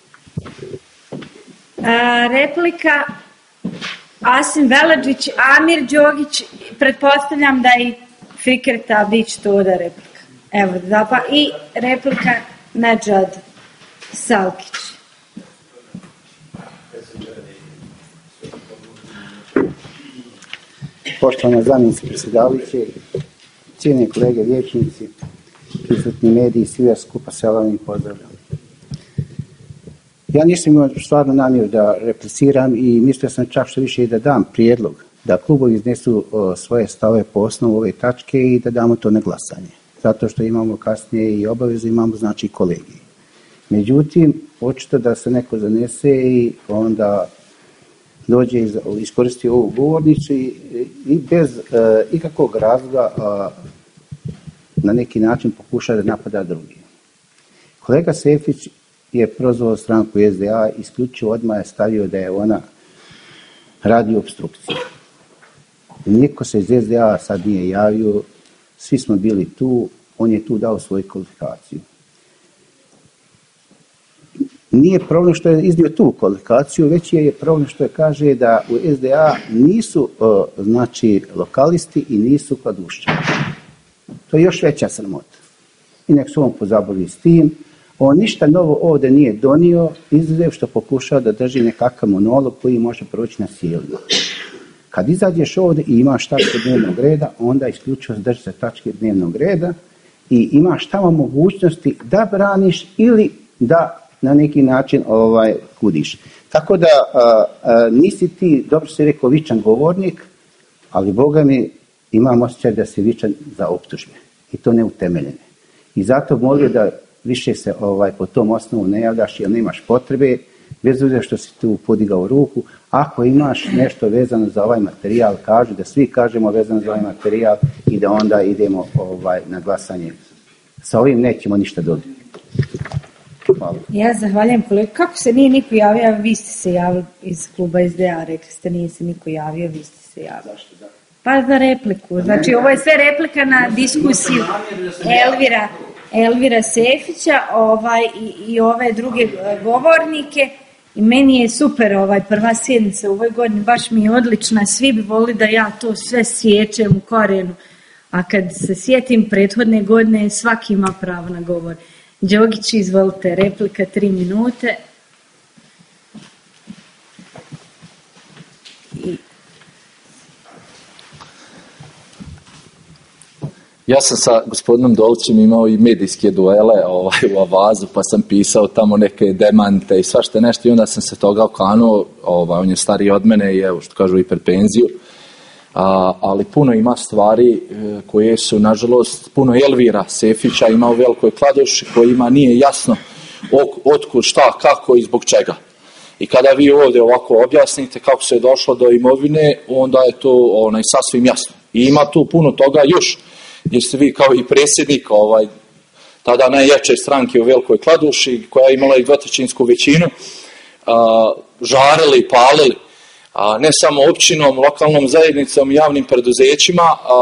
Replika Asim Veladžić, Amir Đogić, pretpostavljam da i Fikret Abdić Toda replika. Evo, i replika Nedžad Salkić. Poštovana zamjenice predsjedavajuće, cijenjeni kolege vijećnici, prisutni mediji, svi vas skupa se vam pozdravljam. Ja nisam imao stvarno namjeru da repliciram i mislio sam čak što više i da dam prijedlog da klubovi iznesu svoje stave po osnovu ove tačke i da damo to na glasanje. Zato što imamo kasnije i obavezu, imamo znači kolegiji. Međutim, očito da se neko zanese i onda dođe i iskoristi ovu govornicu i bez ikakvog razloga na neki način pokuša da napada drugi. Kolega Sefić je prozvao stranku SDA, isključivo odmah je stavio da je ona radi opstrukciju. Niko se iz SDA sad nije javio, svi smo bili tu, on je tu dao svoju kvalifikaciju. Nije problem što je iznio tu kvalifikaciju, već je problem što je kaže da u SDA nisu znači lokalisti i nisu kladušćani. To je još veća sramota. I nek se on pozabavi s tim. On ništa novo ovdje nije donio, izuzev što pokušao da drži nekakav monolog koji može proći na sjelu. Kad izađeš ovdje i imaš tačke dnevnog reda, onda isključivo drži se tačke dnevnog reda i imaš tamo mogućnosti da braniš ili da na neki način kudiš. Tako da nisi ti, dobro si rekao, vičan govornik, ali Boga mi imam osjećaj da si vičan za optužbe. I to neutemeljene. I zato molio da više se po tom osnovu ne javljaš jer nemaš potrebe, bez obzira što si tu podigao ruku. Ako imaš nešto vezano za ovaj materijal, kaži da svi kažemo vezano za ovaj materijal i da onda idemo na glasanje. Sa ovim nećemo ništa dobiti. Hvala. Ja zahvaljujem kolegu. Kako se nije niko javio, vi ste se javili iz kluba SDA, rekli ste nije se niko javio, vi ste se javili. Pa za repliku. Znači ovo je sve replika na diskusiju Elvira Sefića i ove druge govornike. I meni je super prva sjednica u ovoj godini, baš mi je odlična, svi bi volili da ja to sve sjećem u korijenu. A kad se sjetim prethodne godine, svaki ima pravo na govor. Đogić, izvolite, replika 3 minute. Ja sam sa gospodinom Dolićem imao i medijske duele u Avazu, pa sam pisao tamo neke demante i svašta nešto i onda sam se toga okanuo, on je stariji od mene i evo što kažu i pred penziju. Ali puno ima stvari koje su, nažalost, puno Elvira Sefića ima u Velikoj Kladuši kojima nije jasno otkud, šta, kako i zbog čega. I kada vi ovdje ovako objasnite kako se je došlo do imovine, onda je to sasvim jasno. I ima tu puno toga još, gdje ste vi kao i predsjednik tada najjače stranke u Velikoj Kladuši, koja je imala i dvotrećinsku većinu, žarili, palili. Ne samo općinom, lokalnom zajednicom, javnim preduzećima,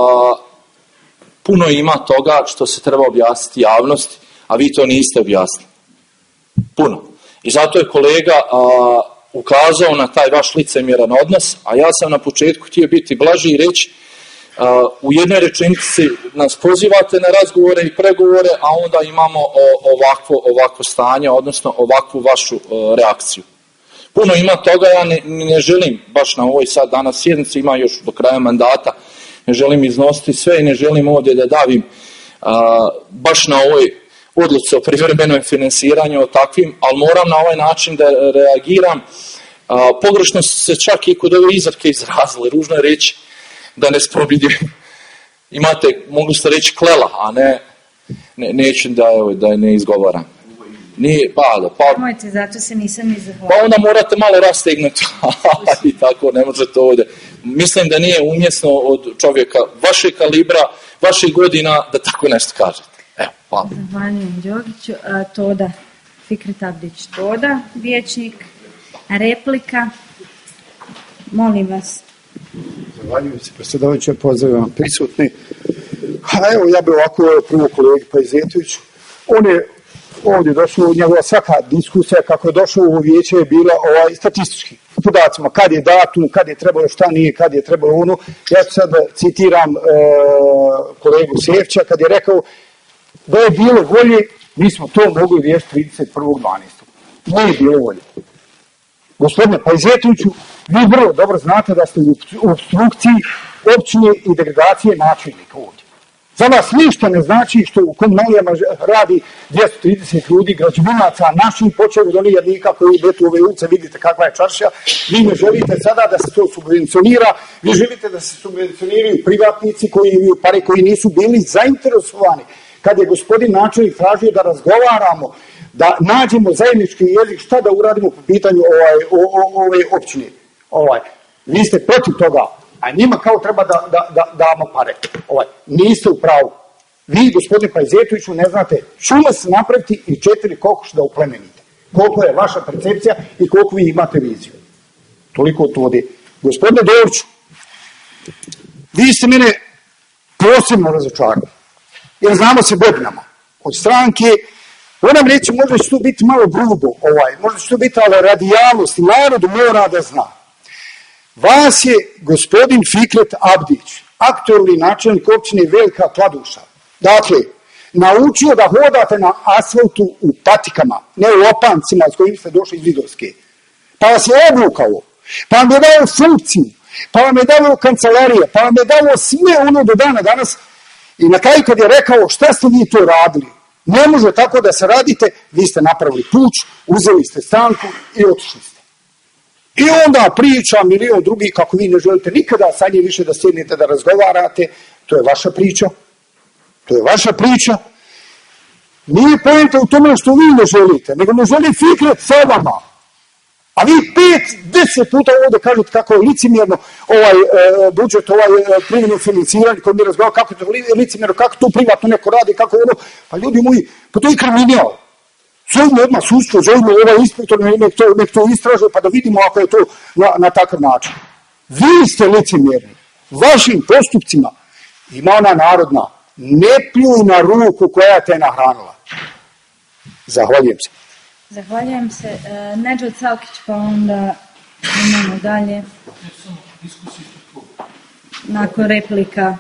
puno ima toga što se treba objasniti javnosti, a vi to niste objasnili. Puno. I zato je kolega ukazao na taj vaš licemjeran odnos, a ja sam na početku htio biti blaži i reći u jednoj rečenici nas pozivate na razgovore i pregovore, a onda imamo ovako stanje, odnosno ovakvu vašu reakciju. Puno ima toga, ja ne želim baš na ovoj sad danas sjednici, ima još do kraja mandata, ne želim iznositi sve i ne želim ovdje da davim baš na ovoj odluci o privremenom financiranju o takvim, ali moram na ovaj način da reagiram. Pogrešno se čak i kod ove izrake izrazili, ružno je reći da ne spominjem. Imate, mogli ste reći klela, a neću da je ne izgovaram. Nije, Mojte, zato se nisam ni zahvalila. Pa onda morate malo rastegnuti i tako, ne možete ovdje. Mislim da nije umjesno od čovjeka vašeg kalibra, vaših godina, da tako nešto kažete. Evo, hvala. Zahvaljujem Đogiću. Toda, Fikret Abdić Toda, vijećnik. Replika. Molim vas. Zahvaljujem se, predsjedavajuća, pozdravljam prisutni. Evo, ja bih ovako prvo kolegi Pajzetoviću. On je ovdje došao, njegova svaka diskusija kako je došao u vijeće je bila statistički podacima, kad je datum, kad je trebalo šta nije, kad je trebalo ono. Ja ću sad da citiram kolegu Sevća kad je rekao da je bilo volje, mi smo to mogli riješiti 31.12. Nije bilo volje. Gospodine Pajzetoviću, vi vrlo dobro znate da ste u obstrukciji općine i delegacije načelnika ovdje. Za vas ništa ne znači što u komunalijama radi 230 ljudi, građevinaca, naših, počeo od onih jednika koji idete u ove ulice, vidite kakva je čaršija. Vi ne želite sada da se to subvencionira, vi želite da se subvencioniraju privatnici koji imaju pare, koji nisu bili zainteresovani. Kad je gospodin načelnik tražio da razgovaramo, da nađemo zajednički jezik, šta da uradimo po pitanju ove općine. Vi ste protiv toga, a njima kao treba da damo pare. Niste u pravu. Vi, gospodine Pajzetoviću, ne znate šuma se napraviti i 4 kokoša da uplemenite. Koliko je vaša percepcija i koliko vi imate viziju. Toliko od vode. Gospodine Doriću, vi ste mene posebno razočarali. Jer znamo se godinama. Od stranke, moram reći, možda će to biti malo grubo, možda će to biti, ali radi javnosti, narodu mora da zna. Vas je gospodin Fikret Abdić, aktualni načelnik općine Velika Kladuša, dakle, naučio da hodate na asfaltu u patikama, ne u opancima s kojim ste došli iz Vidovske. Pa vas je obukao, pa vam je dao funkciju, pa vam je dao kancelarije, pa vam je dao sve ono do dana danas. I na kraju kad je rekao šta ste vi to radili, ne može tako da se radite, vi ste napravili puč, uzeli ste stranku i otišli ste. I onda priča milion drugih kako vi ne želite nikada sa njim više da sjednete da razgovarate, to je vaša priča. To je vaša priča. Nije poenta u tome što vi ne želite, nego ne želi Fikret sa vama. A vi 5-10 puta ovdje kažete kako je licemjerno budžet, privremeno financiranje koji mi razgovaramo, kako je licemjerno, kako to privatno neko radi, kako ono. Pa ljudi moji, pa to je kriminal. Zovimo odmah sudstvo, zovimo inspektor, nek to istražuje pa da vidimo ako je to na takav način. Vi ste licemjerni. Vašim postupcima ima ona narodna, ne pljuj na ruku koja te nahranila. Zahvaljujem se. Zahvaljujem se. Nedžad Salkić, pa onda imamo dalje. Nakon replika.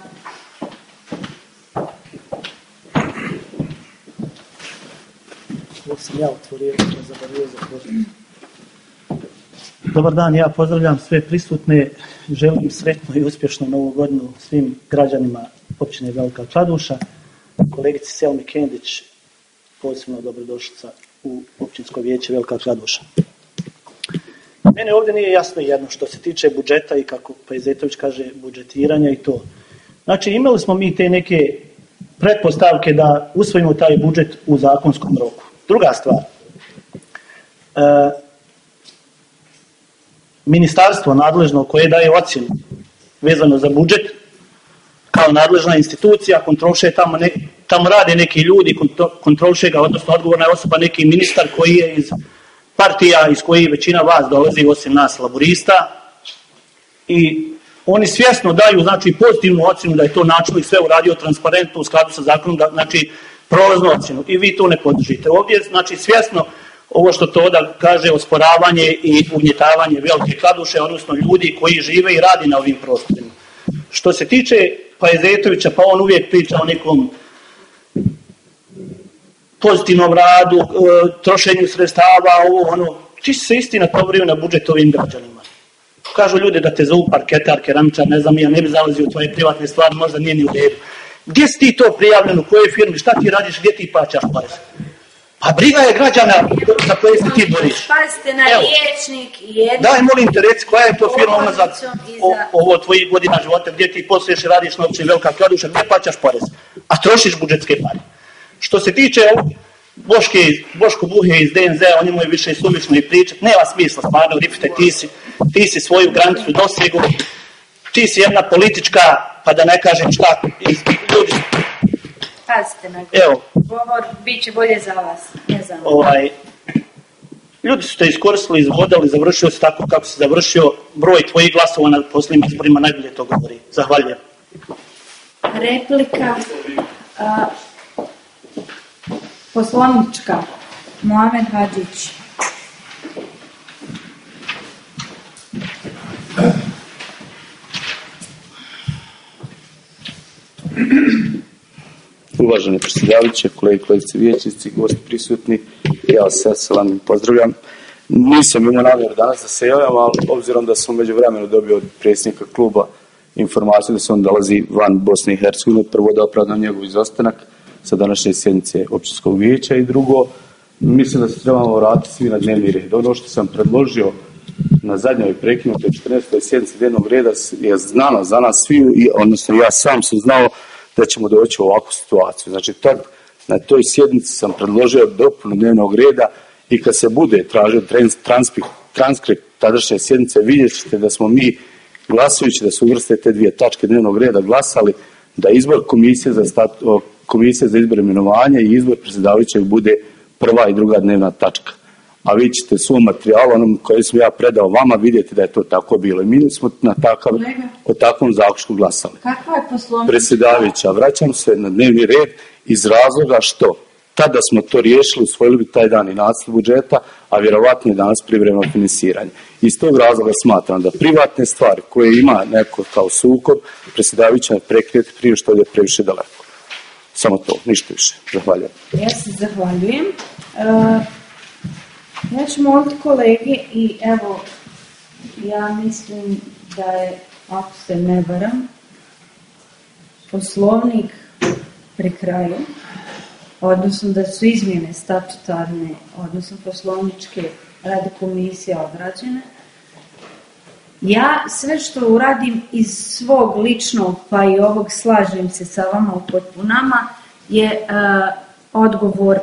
Dobar dan, ja pozdravljam sve prisutne, želim sretnu i uspješnu novu godinu svim građanima općine Velika Kladuša. Kolegici Selmi Kendić, posebno dobrodošlica u općinsko vijeće Velika Kladuša. Mene ovdje nije jasno jedno što se tiče budžeta i kako Pajzetović kaže budžetiranja i to. Znači imali smo mi te neke pretpostavke da usvojimo taj budžet u zakonskom roku. Druga stvar, ministarstvo nadležno koje daje ocjenu vezano za budžet, kao nadležna institucija, kontrolše tamo rade neki ljudi, kontrolše ga, odnosno odgovorna je osoba, neki ministar koji je iz partija iz kojih većina vas dolazi, osim nas laburista, i oni svjesno daju, znači, pozitivnu ocjenu da je to načelnik sve uradio transparentno u skladu sa zakonom, znači, prolaznu ocjenu, i vi to ne podržite. Ovdje, znači, svjesno ovo što to da kaže osporavanje i ugnjetavanje Velike Kladuše, odnosno ljudi koji žive i radi na ovim prostorima. Što se tiče Pajzetovića, pa on uvijek priča o nekom pozitivnom radu, trošenju sredstava, ti se istina povrio na budžet ovim građanima. Kažu ljudi da te zovu parketar, keramičar, ne znam, ja ne bi zalazio u tvoje privatne stvari, možda nije ni u redu. Gdje si ti to prijavljen, u kojoj firmi, šta ti radiš, gdje ti plaćaš porez? Pa briga je građana za koje se ti boriš. Pazite na liječnik i jedno. Daj, molim te, reci, koja je to firma unazad ovo tvojih godina života, gdje ti posluješ i radiš na općini Velika Kladuša, gdje plaćaš porez? A trošiš budžetske pare. Što se tiče Boško Buhe iz DNZ-a, o njemu je više suvišno i pričati, nema smisla, stvarno, Rifite, ti si svoju granicu dosegu, ti si jedna politička, pa da ne kažem šta, ljudi. Pazite na govor, bit će bolje za vas, ne za vas. Ljudi su te iskoristili, izvodali, završio se tako kako se završio, broj tvojih glasova na posljednjim izborima najbolje to govori. Zahvaljujem. Replika poslovnička. Mohamed Hadžić. Uvaženi predsjedavajući, kolege i kolegice vijećnici, gosti prisutni, ja vas selam pozdravljam. Nisam imao namjeru danas da se javljam, ali obzirom da sam među vremenu dobio od predsjednika kluba informaciju da se on dolazi van Bosne i Hercegovine, prvo da opravdam njegov izostanak sa današnje sjednice općinskog vijeća i drugo, mislim da se trebamo vratiti svi na dnevni red. Ono što sam predložio na zadnjoj prekinutoj 14. sjednici dnevnog reda je znano za nas svi, odnosno ja sam sam znao da ćemo doći u ovakvu situaciju. Znači, tad na toj sjednici sam predložio dopunu dnevnog reda i kad se bude tražio transkript tadašnje sjednice, vidjet ćete da smo mi, glasujući da su uvrste te dvije tačke dnevnog reda, glasali da izbor komisije za izbor imenovanja i izbor predsjedavajućeg bude prva i druga dnevna tačka. A vi ćete u svom materijalu, onom koji sam ja predao vama, vidjeti da je to tako bilo. I mi smo o takvom zaključku glasali. Kakva je poslovnica? Predsjedavajuća, vraćam se na dnevni red iz razloga što tada smo to riješili, usvojili bi taj dan i nacrt budžeta, a vjerovatno je danas privremeno finansiranje. Iz tog razloga smatram da privatne stvari koje ima neko kao sukob, predsjedavajuća prekrijeti prije što je previše daleko. Samo to, ništa više. Zahvaljujem. Ja se zahvaljujem. Ja ću moliti kolege i evo, ja mislim da je, ako se ne varam, poslovnik pri kraju, odnosno da su izmjene statutarne, odnosno poslovničke radi komisija odrađene. Ja sve što uradim iz svog ličnog, pa i ovog slažem se sa vama u potpunama, je odgovor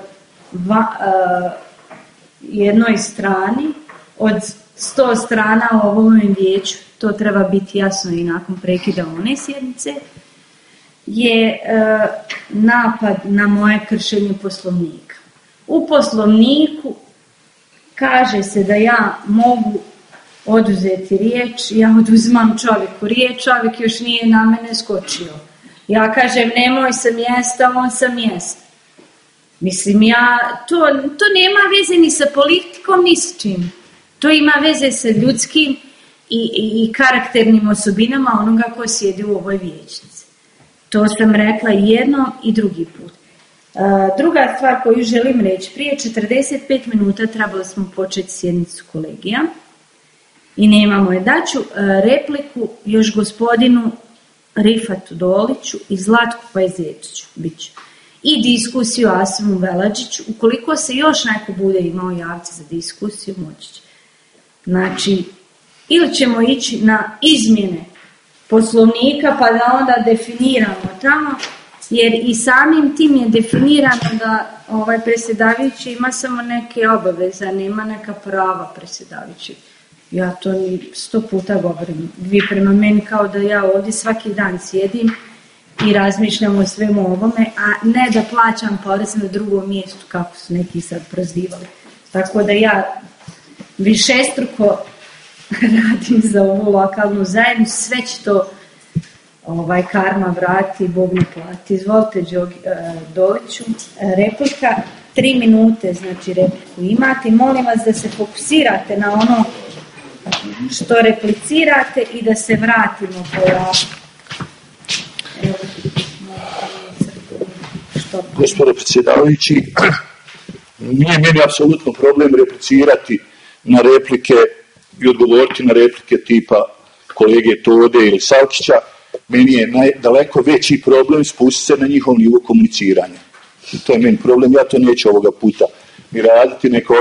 jednoj strani od 100 strana u ovom vijeću, to treba biti jasno i nakon prekida one sjednice, je napad na moje kršenje poslovnika. U poslovniku kaže se da ja mogu oduzeti riječ, ja oduzimam čovjeku riječ, čovjek još nije na mene skočio. Ja kažem nemoj sa mjesta, on sa mjesta. Mislim, to nema veze ni sa politikom, ni s čim. To ima veze sa ljudskim i karakternim osobinama onoga ko sjedi u ovoj vijećnici. To sam rekla jednom i drugi put. Druga stvar koju želim reći, prije 45 minuta trebali smo početi sjednicu kolegija i nemamo je. Daću repliku još gospodinu Rifatu Doliću i Zlatku Pajzetiću, bit će. I diskusiju Asimu Velađiću. Ukoliko se još neko bude imao javci za diskusiju, moći će. Znači, ili ćemo ići na izmjene poslovnika pa da onda definiramo tamo, jer i samim tim je definirano da predsjedavajući ima samo neke obaveze, a nema neka prava predsjedavajući. Ja to 100 puta govorim. Vi prema meni kao da ja ovdje svaki dan sjedim i razmišljam o svemu ovome, a ne da plaćam porez na drugom mjestu, kako su neki sad prozivali. Tako da ja višestruko radim za ovu lokalnu zajednicu, sve će to karma vrati, Bog ne plati. Izvolite, Doliću. Replika, 3 minute, znači repliku imate. Molim vas da se fokusirate na ono što replicirate i da se vratimo Gospodo predsjedavajući, nije meni apsolutno problem replicirati na replike i odgovoriti na replike tipa kolege Tode ili Savkića. Meni je daleko veći problem spustiti se na njihov nivo komuniciranja. I to je meni problem, ja to neću ovoga puta ni raditi, neka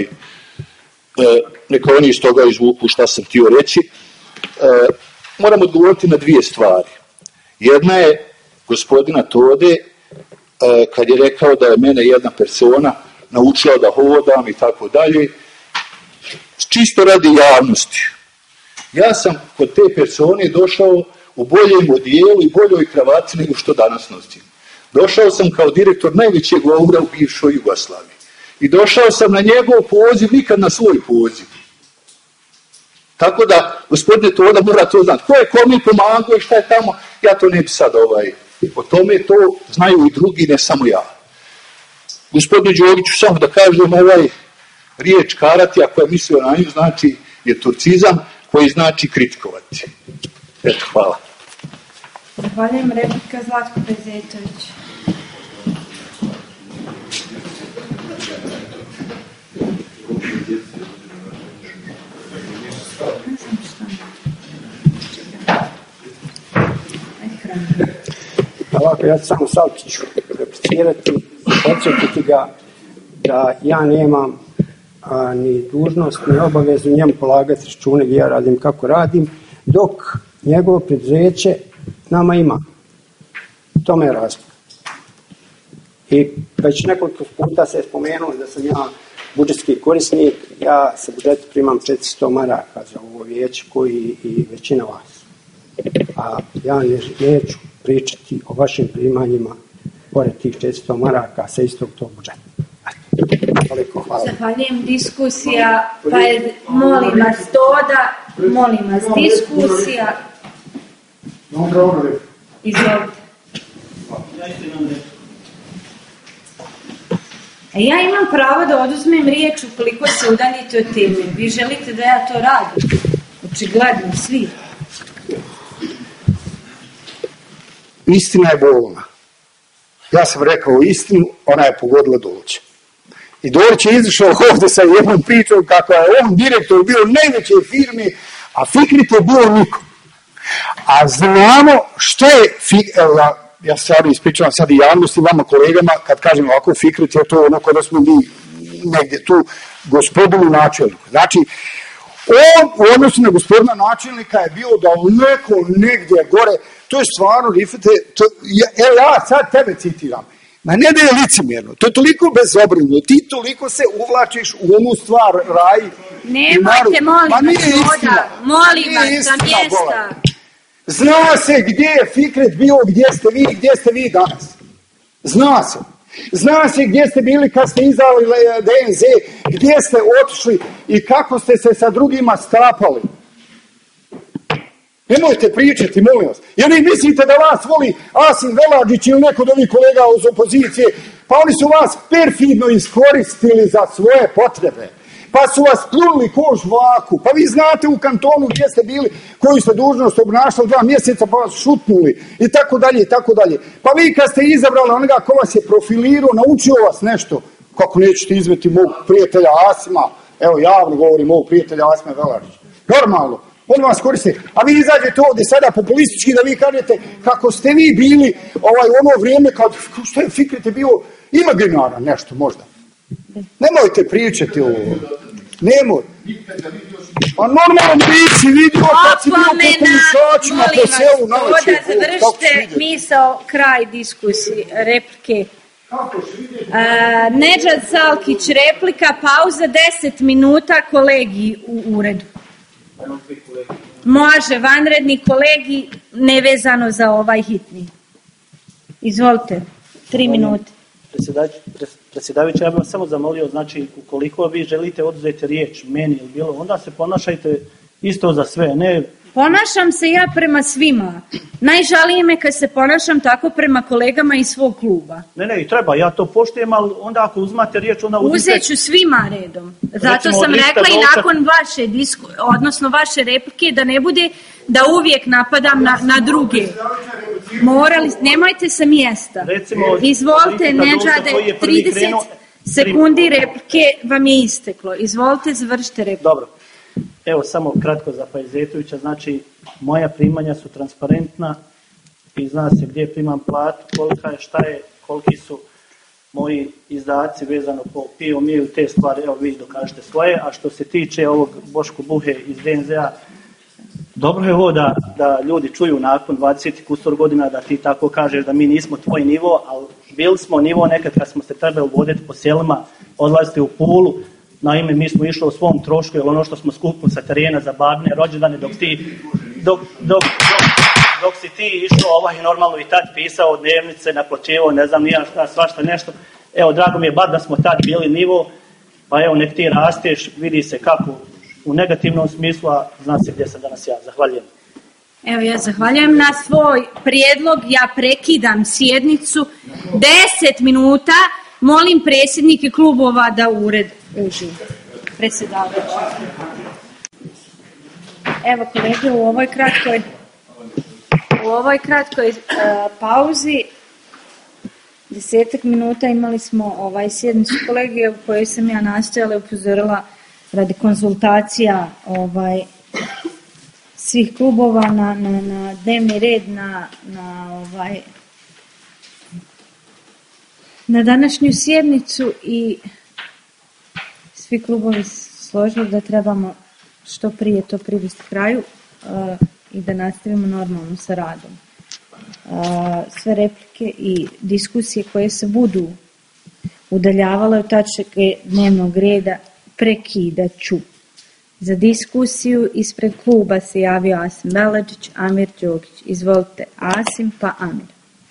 oni iz toga izvuku šta sam htio reći. Moram odgovoriti na 2 stvari. Jedna je gospodina Tode, kad je rekao da je mene jedna persona naučila da hodam i tako dalje, čisto radi javnosti. Ja sam kod te persone došao u boljem odijelu i boljoj kravati nego što danas nosim. Došao sam kao direktor najvećeg logora u bivšoj Jugoslaviji. I došao sam na njegov poziv, nikad na svoj poziv. Tako da, gospodine Toda, mora to znati. Ko je kome pomagao i šta je tamo, ja to ne bi sad O tome to znaju i drugi, ne samo ja. Gospodine Đogiću, samo da kažem, riječ karati, ako je mislio na nju, znači je turcizam koji znači kritikovati. Eto, hvala. Zahvaljujem, replika Zlatko Bezetović. Ovako, ja samo Salkiću replicirati, podsjetiti ga da ja nemam ni dužnost, ni obavezu njemu polagati račune gdje ja radim, kako radim, dok njegovo preduzeće nama ima. Tome je razlog. I već nekoliko puta se je spomenuo da sam ja budžetski korisnik, ja sa budžeta primam 400 maraka za ovo vijeće koji i većina vas. A ja neću pričati o vašim primanjima pored tih 400 maraka sa istog tog budžeta. Toliko, hvala. Zahvaljujem, diskusija, pa je, molim vas Toda, molim vas diskusija. Izvolite. Ja imam pravo da oduzmem riječ ukoliko se udaljite od teme. Vi želite da ja to radim? Očigledno, svi. Istina je bolna. Ja sam rekao istinu, ona je pogodila Dolića. I Dolić je izašao ovdje sa jednom pričom kako je on direktor bio najveće firme, a Fikret je bio niko. A znamo što je ja se ispričavam sad i javnosti, vama kolegama, kad kažem ovako Fikret je to onako da smo mi negdje tu gospodinu načelniku. Znači, on u odnosu na gospodina načelnika je bio daleko negdje gore. To je stvarno, Rifete, ja sad tebe citiram. Ma ne da je licemjerno, to je toliko bezobrazno, ti toliko se uvlačiš u onu stvar, raj. Nemojte, molim vas, sa mjesta. Zna se gdje je Fikret bio, gdje ste vi danas. Zna se. Zna se gdje ste bili kad ste izdali DNZ, gdje ste otišli i kako ste se sa drugima strapali. Nemojte pričati, molim vas. Jer vi mislite da vas voli Asim Veladžić ili neko od ovih kolega iz opozicije, pa oni su vas perfidno iskoristili za svoje potrebe. Pa su vas pljunuli ko žvaku. Pa vi znate u kantonu gdje ste bili, koju ste dužnost obnašali 2 mjeseca, pa vas šutnuli i tako dalje i tako dalje. Pa vi kad ste izabrali onoga ko vas je profilirao, naučio vas nešto, kako nećete izveti mog prijatelja Asima, evo javno govorim mog prijatelja Asima Veladžića. Normalno. On vas koriste. A vi izađete ovdje sada populistički da vi kažete kako ste vi bili ono vrijeme kad što je Fikret je bio imaginaran nešto možda. Nemojte pričati ovo. Nemoj. A normalno bi si vidio kad si bio po komišačima po selu na večer. Da završite misao, kraj diskusije, replike. Nedžad Salkić, replika, pauza 10 minuta, kolegi u uredu. Može, vanredni kolegi, nevezano za ovaj hitni. Izvolite, 3 minute. Predsjedavajući, ja bih vas samo zamolio, znači, ukoliko vi želite oduzeti riječ meni ili bilo, onda se ponašajte isto za sve, ne... Ponašam se ja prema svima. Najžalije me kad se ponašam tako prema kolegama iz svog kluba. Ne, i treba, ja to poštujem, ali onda ako uzmate riječ, onda uzmite... Uzet ću svima redom. Zato sam rekla i nakon vaše replike, da ne bude da uvijek napadam na druge. Nemojte sa mjesta. Izvolite, Nedžade, 30 sekundi replike vam je isteklo. Izvolite, završite repliku. Dobro. Evo samo kratko za Pajzetovića, znači moja primanja su transparentna i zna se gdje primam platu, kolika je, šta je, koliki su moji izdaci vezano po PIO i te stvari, evo vi dokažete svoje, a što se tiče ovog Boško Buhe iz DNZ-a, dobro je ovo da ljudi čuju nakon 20 kusur godina da ti tako kažeš da mi nismo tvoj nivo, ali bili smo nivo nekad kad smo se trebali voditi po selima, odlaziti u Pulu. Naime, mi smo išli u svom trošku, jer ono što smo skupili sa terena za babine rođendane, dok si ti išao normalno i tad pisao dnevnice, naplaćivao, ne znam nija šta, svašta nešto. Evo, drago mi je bar da smo tad bili nivo, pa evo, nek ti rasteš, vidi se kako u negativnom smislu, a zna se gdje sam danas ja. Zahvaljujem. Evo, ja zahvaljujem na svoj prijedlog. Ja prekidam sjednicu 10 minuta. Molim predsjednike klubova da ured uživ. Predsjedavajući. Evo kolege, u ovoj kratkoj pauzi 10 minuta imali smo sjednicu kolegija u kojoj sam ja nastojala i upozorila radi konzultacija svih klubova na dnevni red na današnju sjednicu i svi klubovi složili da trebamo što prije to privesti kraju i da nastavimo normalno sa radom. Sve replike i diskusije koje se budu udaljavale od tačke dnevnog reda prekidat ću. Za diskusiju ispred kluba se javio Asim Belačić, Amir Đogić. Izvolite Asim pa Amir.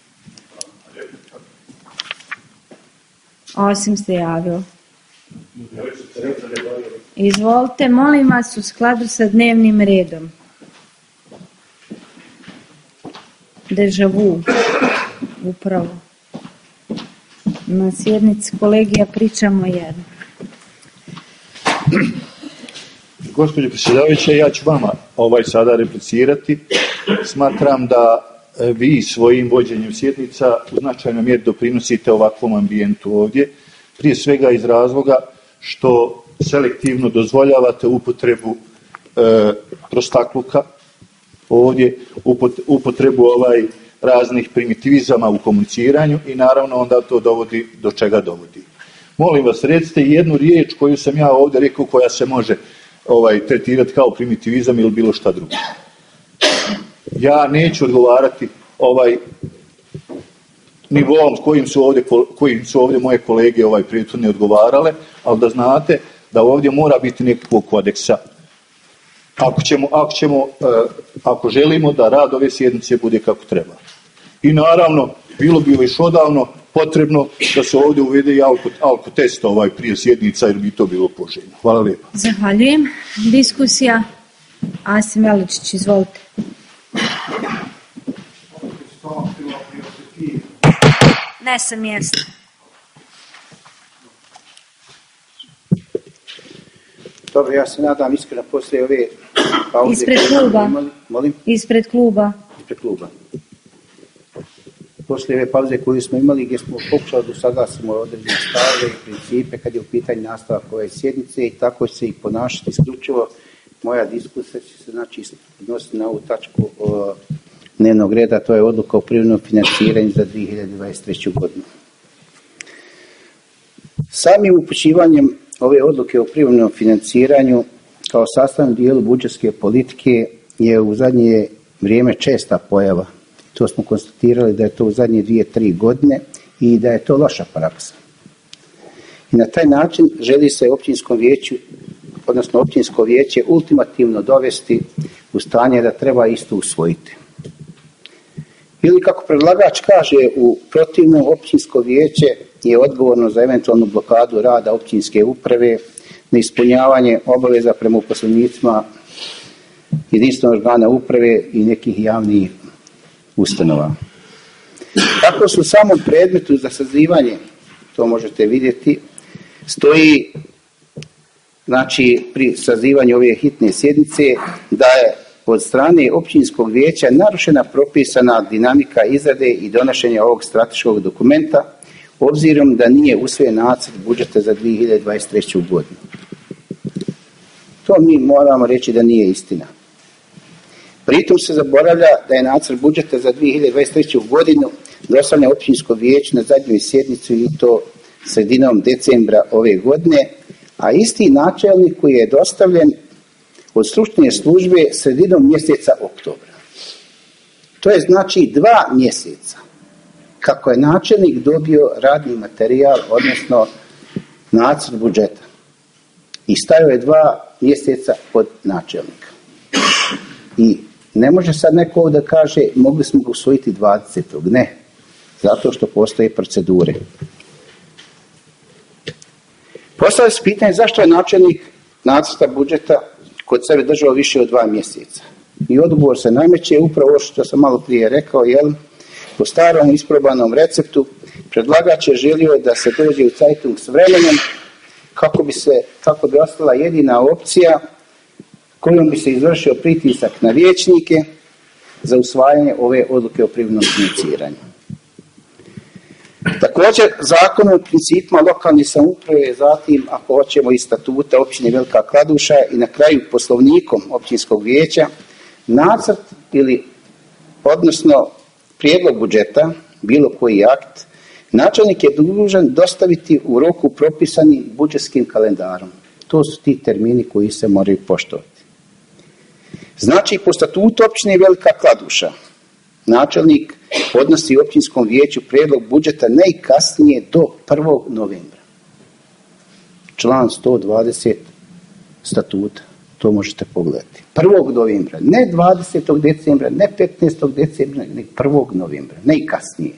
Asim se javio. Izvolite, molim vas u skladu sa dnevnim redom. Deja vu, upravo. Na sjednici kolegija pričamo jedno. Gospođo predsjedavajuća, ja ću vama sada replicirati. Smatram da vi svojim vođenjem sjednica u značajnoj mjeri doprinosite ovakvom ambijentu ovdje. Prije svega iz razloga što selektivno dozvoljavate upotrebu prostakluka ovdje, upotrebu raznih primitivizama u komuniciranju i naravno onda to dovodi do čega dovodi. Molim vas, recite jednu riječ koju sam ja ovdje rekao koja se može tretirati kao primitivizam ili bilo šta drugo. Ja neću odgovarati nivom kojim su ovdje moje kolege prethodne odgovarale, ali da znate da ovdje mora biti nekakvog kodeksa. Ako želimo da rad ove sjednice bude kako treba. I naravno, bilo bi još odavno potrebno da se ovdje uvede i alkotest prije sjednica jer bi to bilo poželjno. Hvala lijepo. Zahvaljujem. Diskusija. Asim Belačić, izvolite. Ne sa mjesta. Dobro, ja se nadam iskreno poslije ove pauze. Ispred kluba. Molim? Ispred kluba. Ispred kluba. Poslije ove pauze koju smo imali gdje smo pokušali da usaglasimo određene stavove i principe kad je u pitanju nastavak ove sjednice i tako se i ponašati isključivo. Moja diskusija će se odnositi na ovu tačku dnevnog reda, to je odluka o privremenom financiranju za 2023. godinu. Samim upućivanjem ove odluke o privremenom financiranju kao sastavnom dijelu budžetske politike je u zadnje vrijeme česta pojava. To smo konstatirali da je to u zadnje 2-3 godine i da je to loša praksa. I na taj način želi se općinskom vijeću, odnosno općinsko vijeće ultimativno dovesti u stanje da treba isto usvojiti. Ili kako predlagač kaže, u protivnom općinsko vijeće je odgovorno za eventualnu blokadu rada općinske uprave, neispunjavanje obaveza prema uposlenicima jedinstvenog organa uprave i nekih javnih ustanova. Tako su u samom predmetu za sazivanje, to možete vidjeti, stoji pri sazivanju ove hitne sjednice da je od strane općinskog vijeća narušena propisana dinamika izrade i donošenja ovog strateškog dokumenta, obzirom da nije usvojen nacrt budžeta za 2023. godinu. To mi moramo reći da nije istina. Pritom se zaboravlja da je nacrt budžeta za 2023. godinu dostavljen općinsko vijeće na zadnjoj sjednici i to sredinom decembra ove godine, a isti načelnik koji je dostavljen od stručne službe sredinom mjeseca oktobra. To je 2 mjeseca kako je načelnik dobio radni materijal, odnosno nacrt budžeta. I stavio je 2 mjeseca pod načelnika. I ne može sad neko da kaže mogli smo ga usvojiti 20. Ne, zato što postoje procedure. Postavlja se pitanje zašto je načelnik nacrta budžeta kod sebe držao više od 2 mjeseca. i odgovor se nameće upravo što sam malo prije rekao, jel? Po starom isprobanom receptu predlagač je želio da se dođe u Zeitung s vremenom kako bi ostala jedina opcija kojom bi se izvršio pritisak na vijećnike za usvajanje ove odluke o privremenom financiranju. Također, zakonom o principima lokalne samouprave, zatim, ako hoćemo iz statuta općine Velika Kladuša i na kraju poslovnikom općinskog vijeća, nacrt odnosno prijedlog budžeta, bilo koji akt, načelnik je dužan dostaviti u roku propisanim budžetskim kalendarom. To su ti termini koji se moraju poštovati. Znači, po statutu općine Velika Kladuša, načelnik podnosi općinskom vijeću prijedlog budžeta najkasnije do 1. novembra. Član 120 statuta, to možete pogledati. 1. novembra, ne 20. decembra, ne 15. decembra, ne 1. novembra, najkasnije.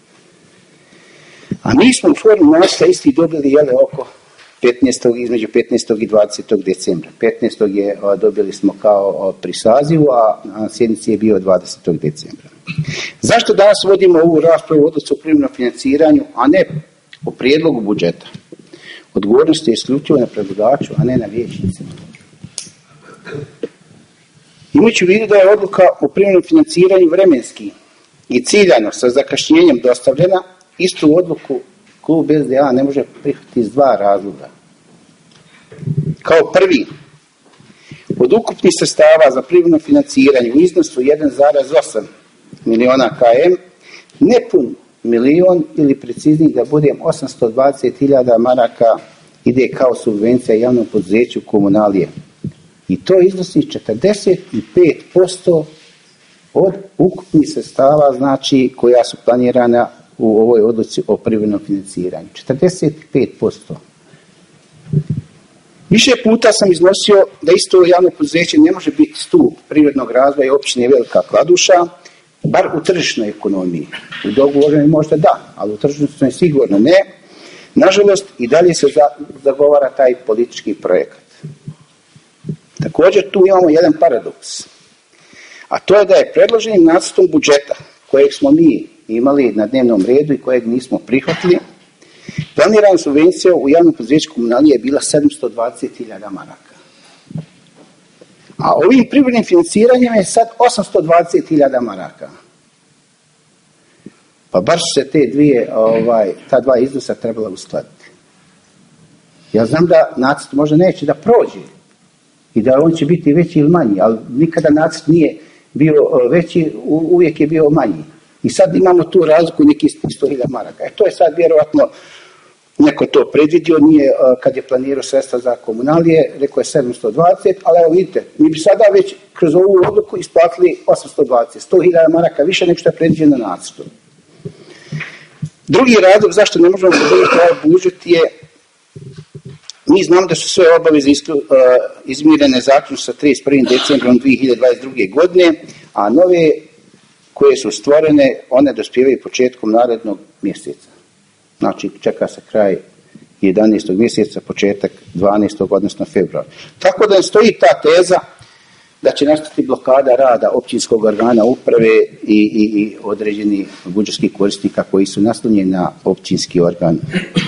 A mi smo u formu nacrta isti dobili oko između 15. i 20. decembra. 15. dobili smo kao pri sazivu, a na sjednici je bio 20. decembra. Zašto danas vodimo ovu raspravu o odluci o privremenom financiranju, a ne o prijedlogu budžeta? Odgovornost je isključivo na predlagaču, a ne na vijećnicima. Imajući u vidu da je odluka o privremenom financiranju vremenski i ciljano sa zakašnjenjem dostavljena, istu odluku klub SDA ne može prihvatiti iz dva razloga. Kao prvi, od ukupnih sredstava za privremeno financiranje u iznosu 1,8 miliona km, nepun milion ili precizniji da budem 820.000 maraka ide kao subvencija javnom poduzeću Komunalije. I to iznosi 45% od ukupnih sredstava, znači, koja su planirana u ovoj odluci o privremenom financiranju. 45%. Više puta sam iznosio da isto javno poduzeće ne može biti stup privrednog razvoja općine Velika Kladuša, bar u tržišnoj ekonomiji. U dogovorenju možda da, ali u tržišnoj sigurno ne. Nažalost, i dalje se zagovara taj politički projekat. Također tu imamo jedan paradoks, a to je da je predloženim nacrtom budžeta, kojeg smo mi imali na dnevnom redu i kojeg nismo prihvatili, planirana subvencija u javnom poduzeću Komunalije je bila 720.000 maraka. A ovim privremenim financiranjem je sad 820.000 maraka. Pa baš se ta dva iznosa trebala uskladiti. Ja znam da nacrt možda neće da prođe i da on će biti veći ili manji, ali nikada nacrt nije bio veći, uvijek je bio manji. I sad imamo tu razliku nekih 100.000 maraka. To je sad vjerojatno neko to predvidio, nije kad je planirao sredstva za Komunalije, rekao je 720, ali evo vidite, mi bi sada već kroz ovu odluku isplatili 820, 100.000 maraka više nego što je predviđeno na nacrtu. Drugi razlog zašto ne možemo podržati ovaj budžet je, mi znamo da su sve obaveze izmirene zaključno sa 31. decembrom 2022. godine, a nove koje su stvorene, one dospijevaju početkom narednog mjeseca. Znači, čeka se kraj 11. mjeseca, početak 12. odnosno februar. Tako da ne stoji ta teza da će nastati blokada rada općinskog organa uprave i određeni budžetskih korisnika koji su naslonjeni na općinski organ.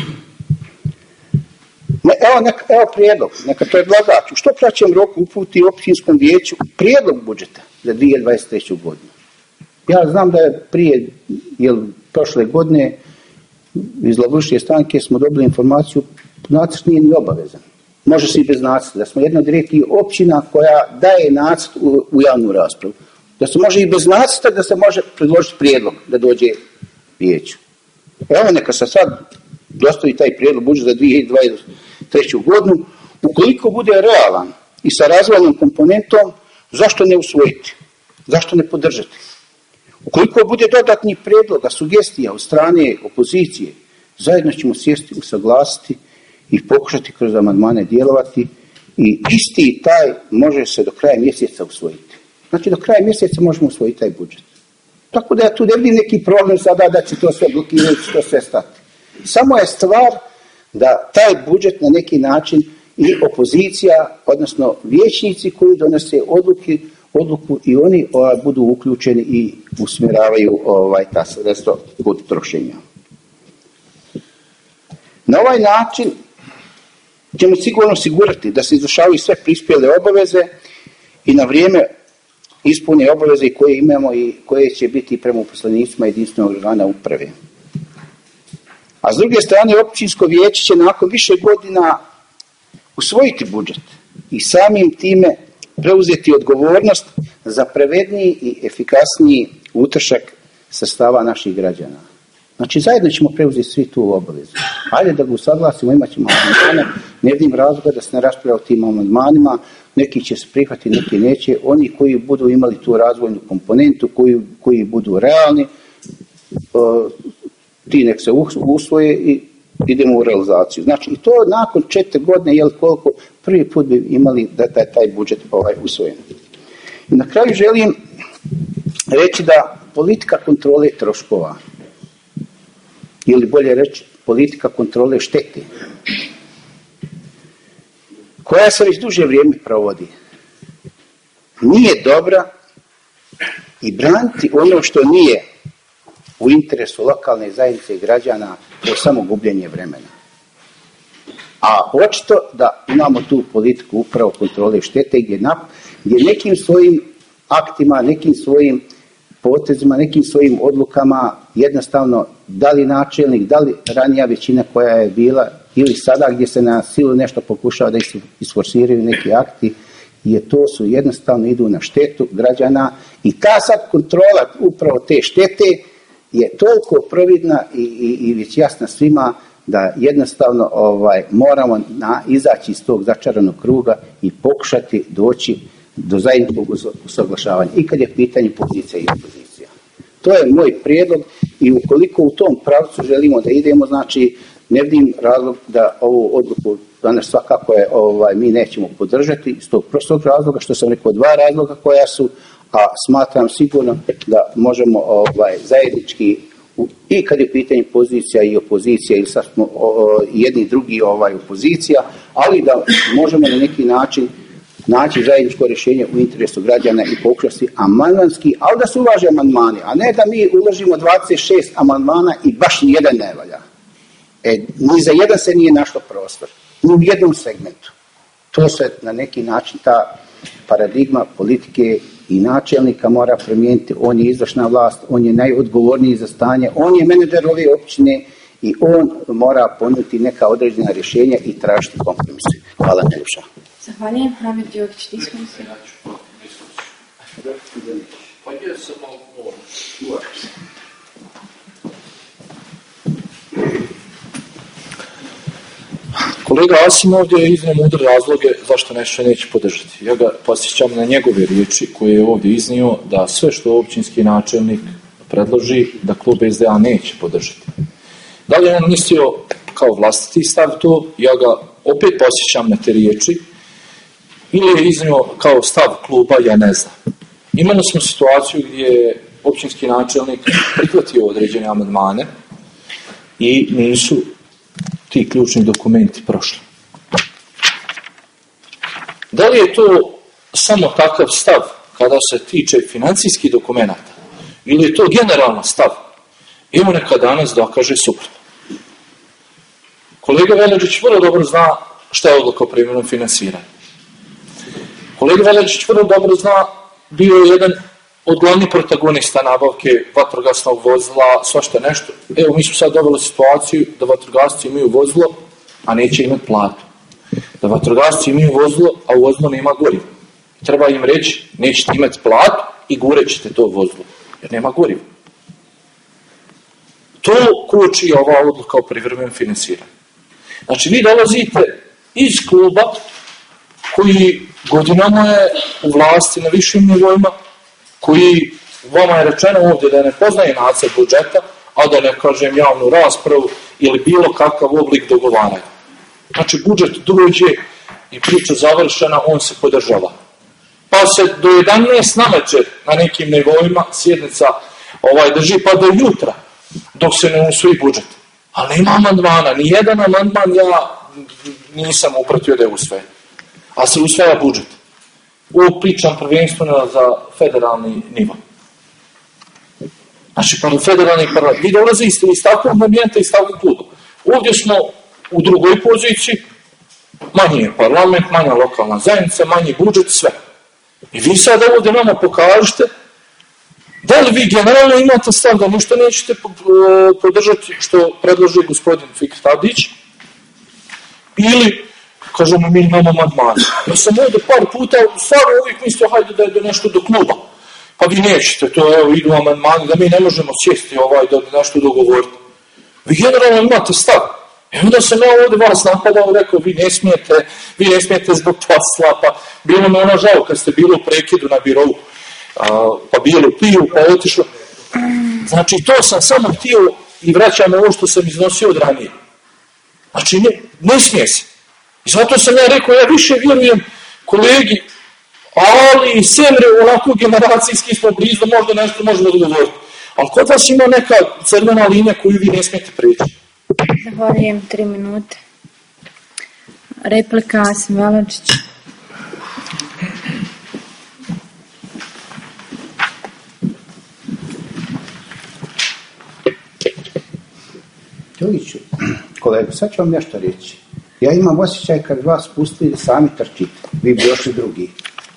Evo prijedlog, neka predlagač u što kraćem roku uputi općinskom vijeću prijedlog budžeta za 2023. godinu. Ja znam da je prošle godine iz Labušije stranke smo dobili informaciju, nacrt nije ni obavezan. Može se i bez nacrta, da smo jedna od rijetkih općina koja daje nacrt u javnu raspravu. Da se može i bez nacrta, da se može predložiti prijedlog da dođe vijeću. Evo neka se sad dostavi taj prijedlog budžeta za 2023. godinu. Ukoliko bude realan i sa razvojnom komponentom, zašto ne usvojiti? Zašto ne podržati? Ukoliko bude dodatnih prijedloga, sugestija od strane opozicije, zajedno ćemo sjesti, usaglasiti i pokušati kroz amandmane djelovati i isti taj može se do kraja mjeseca usvojiti. Znači do kraja mjeseca možemo usvojiti taj budžet. Tako da ja tu ne vidim neki problem sada da će to sve blokirati, to sve stati. Samo je stvar da taj budžet na neki način i opozicija, odnosno vijećnici koji donose odluke odluku i oni budu uključeni i usmjeravaju ta sredstva kod trošenja. Na ovaj način ćemo sigurno osigurati da se izvršavaju sve prispjele obaveze i na vrijeme ispune obaveze koje imamo i koje će biti prema uposlenicima jedinstvenog organa uprave. A s druge strane, općinsko vijeće će nakon više godina usvojiti budžet i samim time preuzeti odgovornost za pravedniji i efikasniji utrošak sredstava naših građana. Znači, zajedno ćemo preuzeti svi tu obavezu. Ajde da ga usaglasimo, imat ćemo amandmane, ne vidim razloga da se ne raspravlja o tim amandmanima, neki će se prihvatiti, neki neće. Oni koji budu imali tu razvojnu komponentu, koji budu realni, ti nek se usvoje i idemo u realizaciju. Znači, i to nakon 4 godine, jel koliko, prvi put bi imali da taj budžet usvojen. I na kraju želim reći da politika kontrole troškova, ili bolje reći politika kontrole štete, koja se već duže vrijeme provodi, nije dobra i braniti ono što nije u interesu lokalne zajednice i građana, to je samo gubljenje vremena. A očito da imamo tu politiku upravo kontrole štete gdje nekim svojim aktima, nekim svojim potezima, nekim svojim odlukama jednostavno da li načelnik, da li ranija većina koja je bila ili sada gdje se na silu nešto pokušava da isforsiraju neki akti, to su jednostavno idu na štetu građana i ta sad kontrola upravo te štete je toliko providna i već jasna svima da jednostavno moramo izaći iz tog začaranog kruga i pokušati doći do zajedničkog usaglašavanja i kad je pitanje pozicija i opozicija. To je moj prijedlog i ukoliko u tom pravcu želimo da idemo, znači ne vidim razlog da ovu odluku danas svakako mi nećemo podržati iz tog prostog razloga što sam rekao 2 razloga koja su, a smatram sigurno da možemo zajednički i kad je pitanje pozicija i opozicija ili sad smo jedni i drugi opozicija, ali da možemo na neki način naći zajedničko rješenje u interesu građana i pokušati amandmanski, ali da se uvaže amandmani, a ne da mi uložimo 26 amandmana i baš nijedan ne valja. Ni za jedan se nije našlo prostor, ni u jednom segmentu. To se na neki način ta paradigma politike i načelnika mora promijeniti. On je izvršna vlast, on je najodgovorniji za stanje, on je menadžer ove općine i on mora ponuditi neka određena rješenja i tražiti kompromise. Hvala najljepša. Zahvaljujem. Ramir Đokić, diskusija. Kolega Asim ovdje je iznio mudre razloge zašto nešto neće podržati. Ja ga posjećam na njegove riječi koje je ovdje iznio da sve što općinski načelnik predloži da klub SDA neće podržati. Da li je on mislio kao vlastiti stav to, ja ga opet posjećam na te riječi, ili je iznio kao stav kluba, ja ne znam. Imali smo situaciju gdje je općinski načelnik prihvatio određene amandmane i nisu ti ključni dokumenti prošli. Da li je to samo takav stav kada se tiče financijskih dokumenata ili je to generalan stav? Evo neka danas dokaže suprotno. Kolega Veležić vrlo dobro zna šta je odluka o privremenom finansiranju. Kolega Veležić vrlo dobro zna, bio je jedan od glavnih protagonista nabavke vatrogasnog vozila, svašta nešto. Evo, mi smo sad dobili situaciju da vatrogasci imaju vozilo, a neće imati platu. Da vatrogasci imaju vozilo, a u vozilu nema goriva. Treba im reći, nećete imati platu i gurat ćete to vozilo, jer nema goriva. To koči ova odluka o privremenom finansiranju. Znači, vi dolazite iz kluba koji godinama je u vlasti na višim nivoima, koji vama je rečeno ovdje da ne poznaje nacrt budžeta, a da ne kažem javnu raspravu ili bilo kakav oblik dogovaranja. Znači, budžet dođe i priča završena, on se podržava. Pa se do 11 nameće na nekim nivoima sjednica drži pa do jutra, dok se ne usvoji budžet. Ali nema amandmana, ni jedan amandman ja nisam upratio da je usvojen. A se usvaja budžet. Ovo pričam prvenstveno za federalni nivo. Znači, federalni parlament. Vi dolazi iz takvog momenta, iz takvog kluba. Ovdje smo u drugoj poziciji, manji je parlament, manja lokalna zajednica, manji budžet, sve. I vi sad ovdje nama pokažete da li vi generalno imate stav da ništa nećete podržati što predloži gospodin Fikret Abdić, ili kažemo mi imamo amandmane. Ja sam ovdje par puta stvarno uvijek mislio hajde da je nešto do kluba. Pa vi nećete, to evo idu amandmani da mi ne možemo sjesti da nešto dogovoriti. Vi generalno imate stav. I onda sam ja ovdje vas napadao i rekao vi ne smijete zbog posla, pa bilo me ono žao kad ste bili u prekidu na birovu, pa bili piju, pa otišlo. Znači to sam samo htio i vraćam ovo što sam iznosio od ranije. Znači ne smije se. I zato sam ja rekao, ja više vjerujem kolegi Ali i Semre, onako generacijski smo blizu, možda nešto možemo dogovoriti. Ali kod vas ima neka crvena linija koju vi ne smijete preći. Zahvaljujem, 3 minute. Replika, Asim Valančić. Čuliću, kolega, sad ću vam nešto reći. Ja imam osjećaj kad vas pustili da sami trčite. Vi bi još i drugi.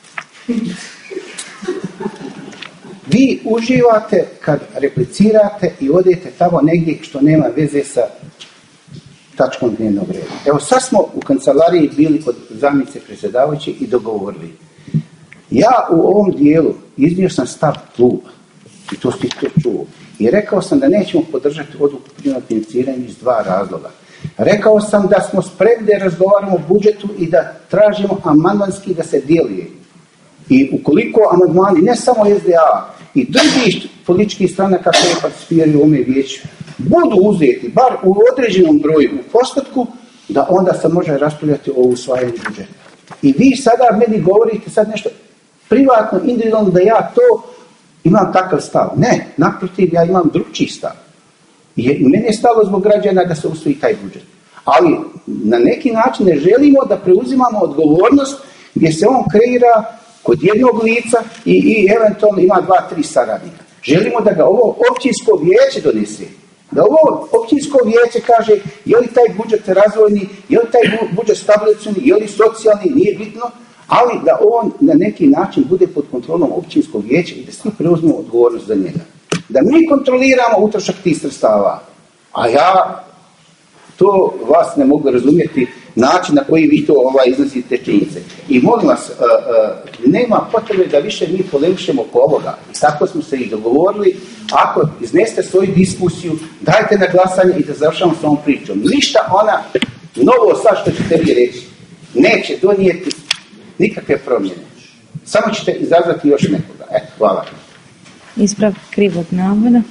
Vi uživate kad replicirate i odete tamo negdje što nema veze sa tačkom dnevnog reda. Evo sad smo u kancelariji bili kod zamjenice predsjedavajuće i dogovorili. Ja u ovom dijelu iznio sam stav kluba i to ste to čuo. I rekao sam da nećemo podržati odluku privremenog financiranja iz 2 razloga. Rekao sam da smo spremni da razgovaramo o budžetu i da tražimo amandmanski da se dijeli. I ukoliko amandmani, ne samo SDA, i drugih političkih stranaka koje participiraju u ovome vijeću, budu uzeti, bar u određenom broju, u postotku, da onda se može raspravljati o usvajanju budžeta. I vi sada meni govorite sad nešto privatno, individualno, da ja to imam takav stav. Ne, naprotiv, ja imam drugčiji stav. I meni je stalo zbog građana da se usvoji taj budžet. Ali na neki način ne želimo da preuzimamo odgovornost gdje se on kreira kod jednog lica i eventualno ima 2-3 saradnika. Želimo da ga ovo općinsko vijeće donese. Da ovo općinsko vijeće kaže je li taj budžet razvojni, je li taj budžet stabilni, je li socijalni, nije bitno, ali da on na neki način bude pod kontrolom općinskog vijeća i da svi preuzmemo odgovornost za njega. Da mi kontroliramo utrošak tih sredstava. A ja to vas ne mogu razumjeti način na koji vi to iznosite činjenice. I molim vas, nema potrebe da više mi polemišemo oko ovoga. I tako smo se i dogovorili. Ako izneste svoju diskusiju, dajte na glasanje i da završamo s ovom pričom. Ništa ona novo sad što ćete vi reći neće donijeti nikakve promjene. Samo ćete izazvati još nekoga. Hvala. Ispravak krivog navoda.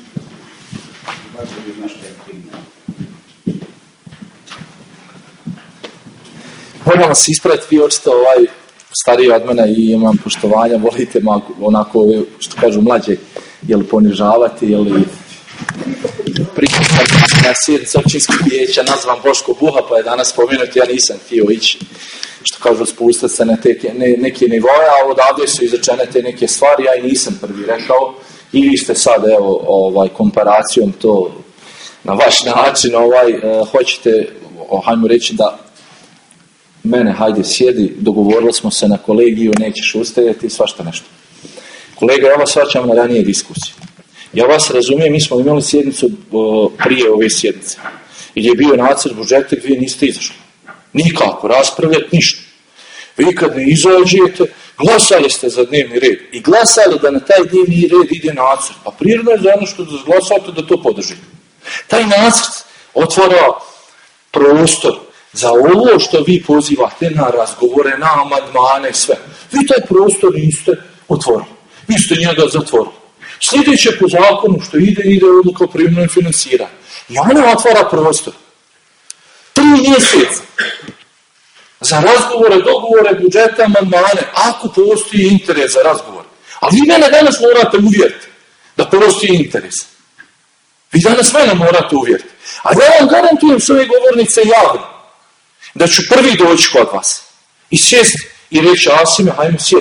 Moram vas ispraviti, vi očito stariji od mene i imam poštovanja, volite onako, što kažu, mlađe, jel ponižavati, jel pritiskati na sjednicu općinskog vijeća, nazvan Boško Buha, pa je danas spomenuti, ja nisam htio ići, što kažu, spustiti se na neke nivoje, a odavdje su izrečene te neke stvari, ja i nisam prvi rekao, i vi ste sad, evo, komparacijom to na vaš način, hoćete, hajmo reći da mene, hajde sjedi, dogovorili smo se na kolegiju, nećeš ustajati, svašta nešto. Kolega, ja vas vraćam na ranije diskusije. Ja vas razumijem, mi smo imali sjednicu prije ove sjednice, gdje je bio nacrt budžeta gdje niste izašli. Nikako, raspravljati ništa. Vi kad ne izađete, glasali ste za dnevni red i glasali da na taj dnevni red ide nacrt. Pa prirodno je za ono što glasate da to podržite. Taj nacrt otvara prostor za ovo što vi pozivate na razgovore, na amandmane, sve. Vi taj prostor niste otvorili. Vi ste njega zatvorili. Sljedeće po zakonu što ide odluka o privremenom financiranju. I ona otvara prostor. 3 mjeseca za razgovore, dogovore, budžete, amandmane, ako postoji interes za razgovor. Ali vi mene danas morate uvjeriti da postoji interes. Vi danas mene morate uvjeriti. A ja vam garantujem s ove govornice javno da ću prvi doći kod vas i sjesti i reći Asime, hajmo sjesti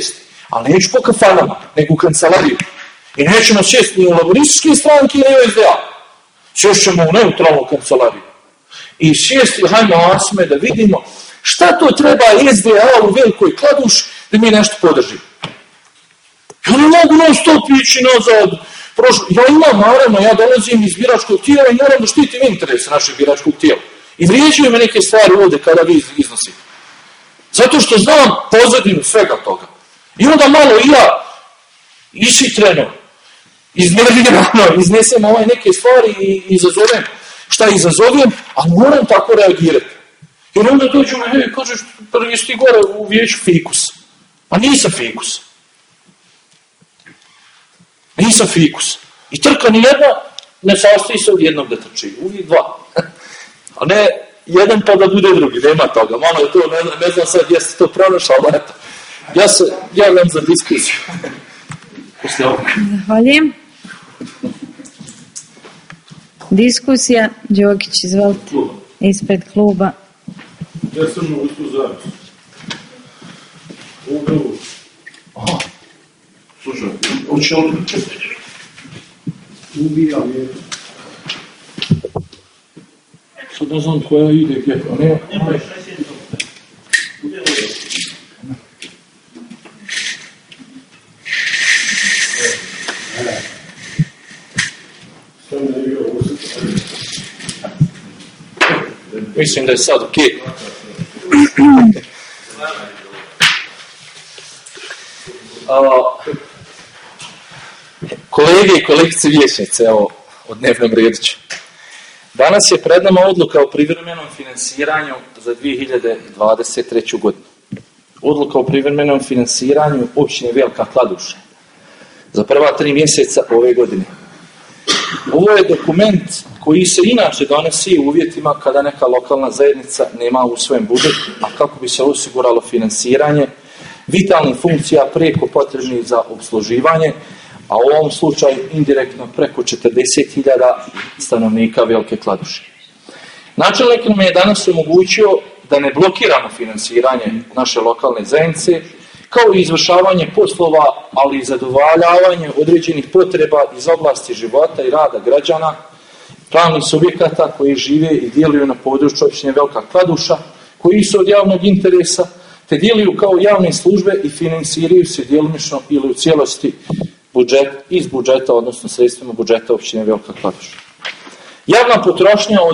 Ali neću po kafanama, nego u kancelariju. I nećemo sjesti ni u laborističke stranke ni u SDA. Sješćemo u neutralnu kancelariju. I sjesti, hajmo Asme, da vidimo šta to treba SDA u Velikoj Kladuši da mi nešto podržimo. Ja ne mogu non stop ići nazad. Ja imam, naravno, ja dolazim iz biračkog tijela i moram da štitim interese našeg biračkog tijela. I vrijeđuju me neke stvari ovdje kada vi iznosite. Zato što znam pozadinu svega toga. I onda malo i ja ishitreno, iznervirano, iznesem neke stvari i izazovem šta izazovem, a moram tako reagirati. Jer onda dođu me i kažeš, prvi si ti gore u vijeću fikus. A nisam fikus. Nisam fikus. I trka ni jedna ne sastoji se od jednog da trči. Uvijek dva. A ne jedan pa da bude drugi. Nema toga. Malo je to, ne znam sad jeste to pronašao, ali eto. Ja se javljam za diskusiju. Zahvaljujem. Diskusija. Đokić, izvolite. Ispred kluba. Ja sam u istu zajednicu. Upravo. Aha. Slušaj, hoće li ubijam je. Sad ne znam koja ide gdje, a ne? Mislim da je sad okej. Kolege i kolegice vijećnice, evo, o dnevnom redu ću. Danas je pred nama odluka o privremenom finansiranju za 2023. godinu. Odluka o privremenom finansiranju općine Velika Kladuša za prva 3 mjeseca ove godine. Ovo je dokument koji se inače donosi u uvjetima kada neka lokalna zajednica nema usvojen budžet, a kako bi se osiguralo finansiranje vitalnih funkcija preko potrebnih za obsluživanje, a u ovom slučaju indirektno preko 40.000 stanovnika Velike Kladuše. Načelnik nam je danas omogućio da ne blokiramo finansiranje naše lokalne zajednice, kao i izvršavanje poslova, ali i zadovoljavanje određenih potreba iz oblasti života i rada građana, pravnih subjekata koji žive i djeluju na području općine Velika Kladuša, koji su od javnog interesa, te djeluju kao javne službe i finansiraju se djelomično ili u cijelosti iz budžeta, odnosno sredstvima budžeta općine Velika Kladuša. Javna potrošnja od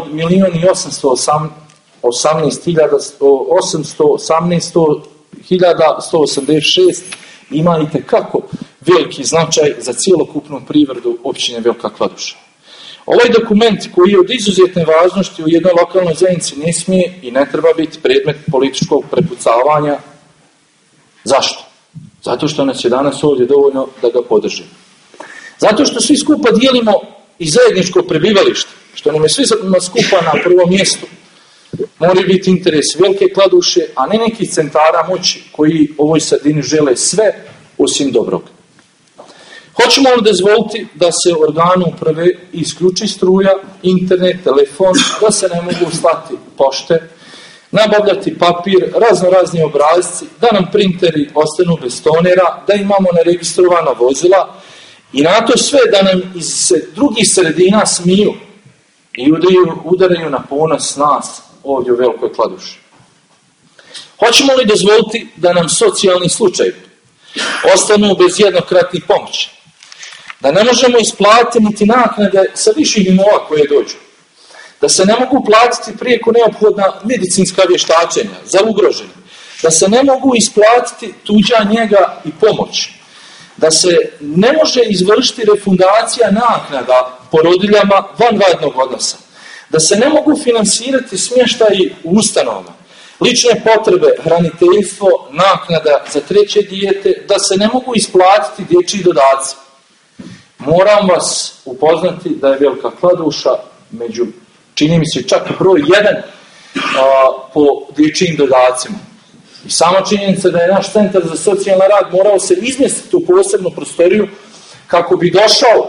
1.818.186 ima itekako veliki značaj za cjelokupnu privredu općine Velika Kladuša. Ovaj dokument koji je od izuzetne važnosti u jednoj lokalnoj zajednici ne smije i ne treba biti predmet političkog prepucavanja. Zašto? Zato što nas je danas ovdje dovoljno da ga podržimo. Zato što svi skupa dijelimo i zajedničko prebivalište, što nam je svi skupa na prvom mjestu. Moraju biti interes Velike Kladuše, a ne nekih centara moći koji ovoj sredini žele sve osim dobrog. Hoćemo li dozvoliti da se organu uprave isključi struja, internet, telefon, da se ne mogu slati pošte, nabavljati papir, razni obrasci, da nam printeri ostanu bez tonera, da imamo neregistrovana vozila i na to sve da nam iz drugih sredina smiju i udaraju na ponos nas ovdje u Velikoj Kladuši. Hoćemo li dozvoliti da nam socijalni slučajevi ostanu bez jednokratnih pomoći? Da ne možemo isplatiti niti naknade sa viših nivoa koje dođu? Da se ne mogu platiti prijeko neophodna medicinska vještačenja za ugrožene? Da se ne mogu isplatiti tuđa njega i pomoć? Da se ne može izvršiti refundacija naknada porodiljama vanradnog odnosa? Da se ne mogu finansirati smještaji u ustanovama, lične potrebe, hraniteljstvo, naknada za 3. dijete, da se ne mogu isplatiti dječji dodaci. Moram vas upoznati da je Velika Kladuša među, čini mi se, čak broj 1 po dječjim dodacima. I sama činjenica da je naš centar za socijalni rad morao se izmjestiti u posebnu prostoriju kako bi došao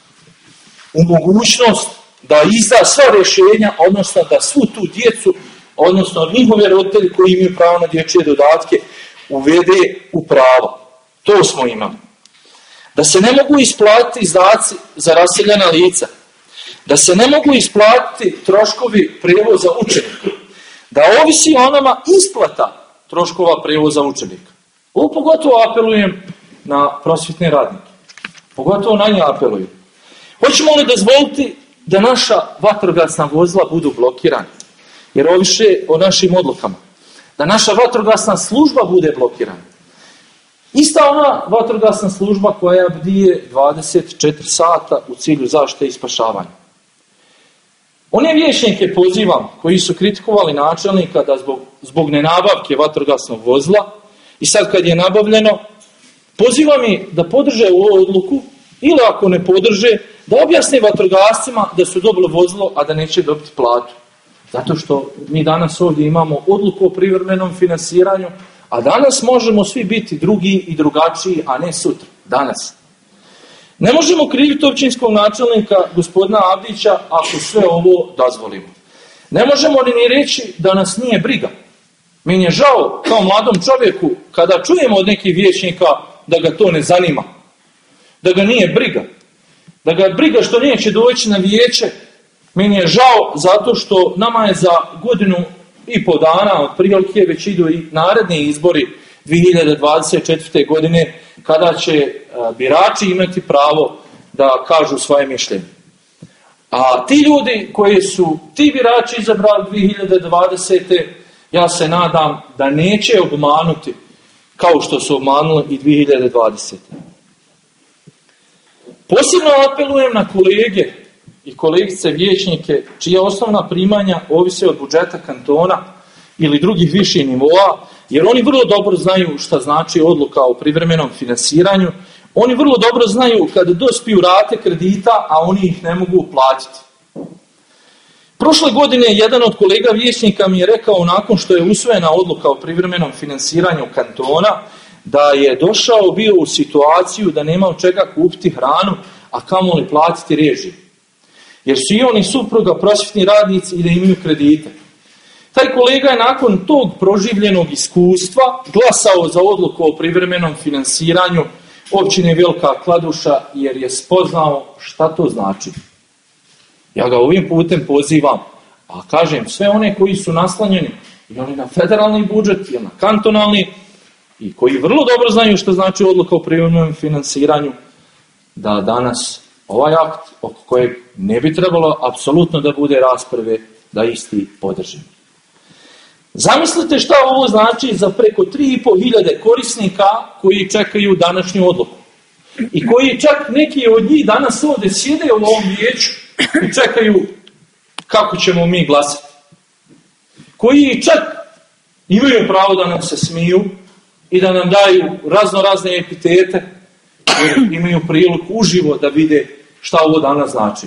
u mogućnost da izda sva rješenja, odnosno da svu tu djecu, odnosno njihove roditelji koji imaju pravo na dječje dodatke, uvede u pravo. To smo imali. Da se ne mogu isplatiti izdaci za raseljena lica. Da se ne mogu isplatiti troškovi prijevoza učenika. Da ovisi o nama isplata troškova prijevoza učenika. Ovo pogotovo apelujem na prosvjetne radnike. Pogotovo na nje apelujem. Hoćemo li dozvoliti da naša vatrogasna vozila budu blokirana? Jer ovise o našim odlukama. Da naša vatrogasna služba bude blokirana. Ista ona vatrogasna služba koja bdije 24 sata u cilju zaštite i spašavanja. One vijećnike pozivam koji su kritikovali načelnika da zbog nenabavke vatrogasnog vozila i sad kad je nabavljeno, pozivam ih da podrže ovu odluku ili ako ne podrže, da objasne vatrogascima da su dobili vozilo, a da neće dobiti platu. Zato što mi danas ovdje imamo odluku o privremenom finansiranju, a danas možemo svi biti drugi i drugačiji, a ne sutra. Danas. Ne možemo kriviti općinskog načelnika gospodina Abdića ako sve ovo dozvolimo. Ne možemo ni reći da nas nije briga. Meni je žao kao mladom čovjeku kada čujemo od nekih vijećnika da ga to ne zanima. Da ga nije briga. Da ga briga što neće doći na vijeće. Meni je žao zato što nama je za godinu i po dana otprilike već idu i naredni izbori 2024. godine kada će birači imati pravo da kažu svoje mišljenje. A ti ljudi koji su ti birači izabrali 2020. ja se nadam da neće obmanuti kao što su obmanuli i 2020. Posebno apelujem na kolege i kolegice vijećnike čija osnovna primanja ovise od budžeta kantona ili drugih viših nivoa, jer oni vrlo dobro znaju šta znači odluka o privremenom finansiranju. Oni vrlo dobro znaju kada dospiju rate kredita, a oni ih ne mogu platiti. Prošle godine jedan od kolega vijećnika mi je rekao nakon što je usvojena odluka o privremenom finansiranju kantona, da je došao bio u situaciju da nema od čega kupiti hranu, a kamoli platiti režije. Jer su i oni supruga prosvjetni radnici i da imaju kredite. Taj kolega je nakon tog proživljenog iskustva glasao za odluku o privremenom finansiranju općine Velika Kladuša jer je spoznao šta to znači. Ja ga ovim putem pozivam, a kažem sve one koji su naslanjeni i oni na federalni budžet i na kantonalni i koji vrlo dobro znaju što znači odluka o privremenom finansiranju, da danas ovaj akt oko kojeg ne bi trebalo apsolutno da bude rasprave, da isti podržimo. Zamislite šta ovo znači za preko 3.500 korisnika koji čekaju današnju odluku. I koji čak neki od njih danas ovdje sjede u ovom vijeću i čekaju kako ćemo mi glasati. Koji čak imaju pravo da nam se smiju i da nam daju razne epitete, jer imaju priliku uživo da vide šta ovo danas znači.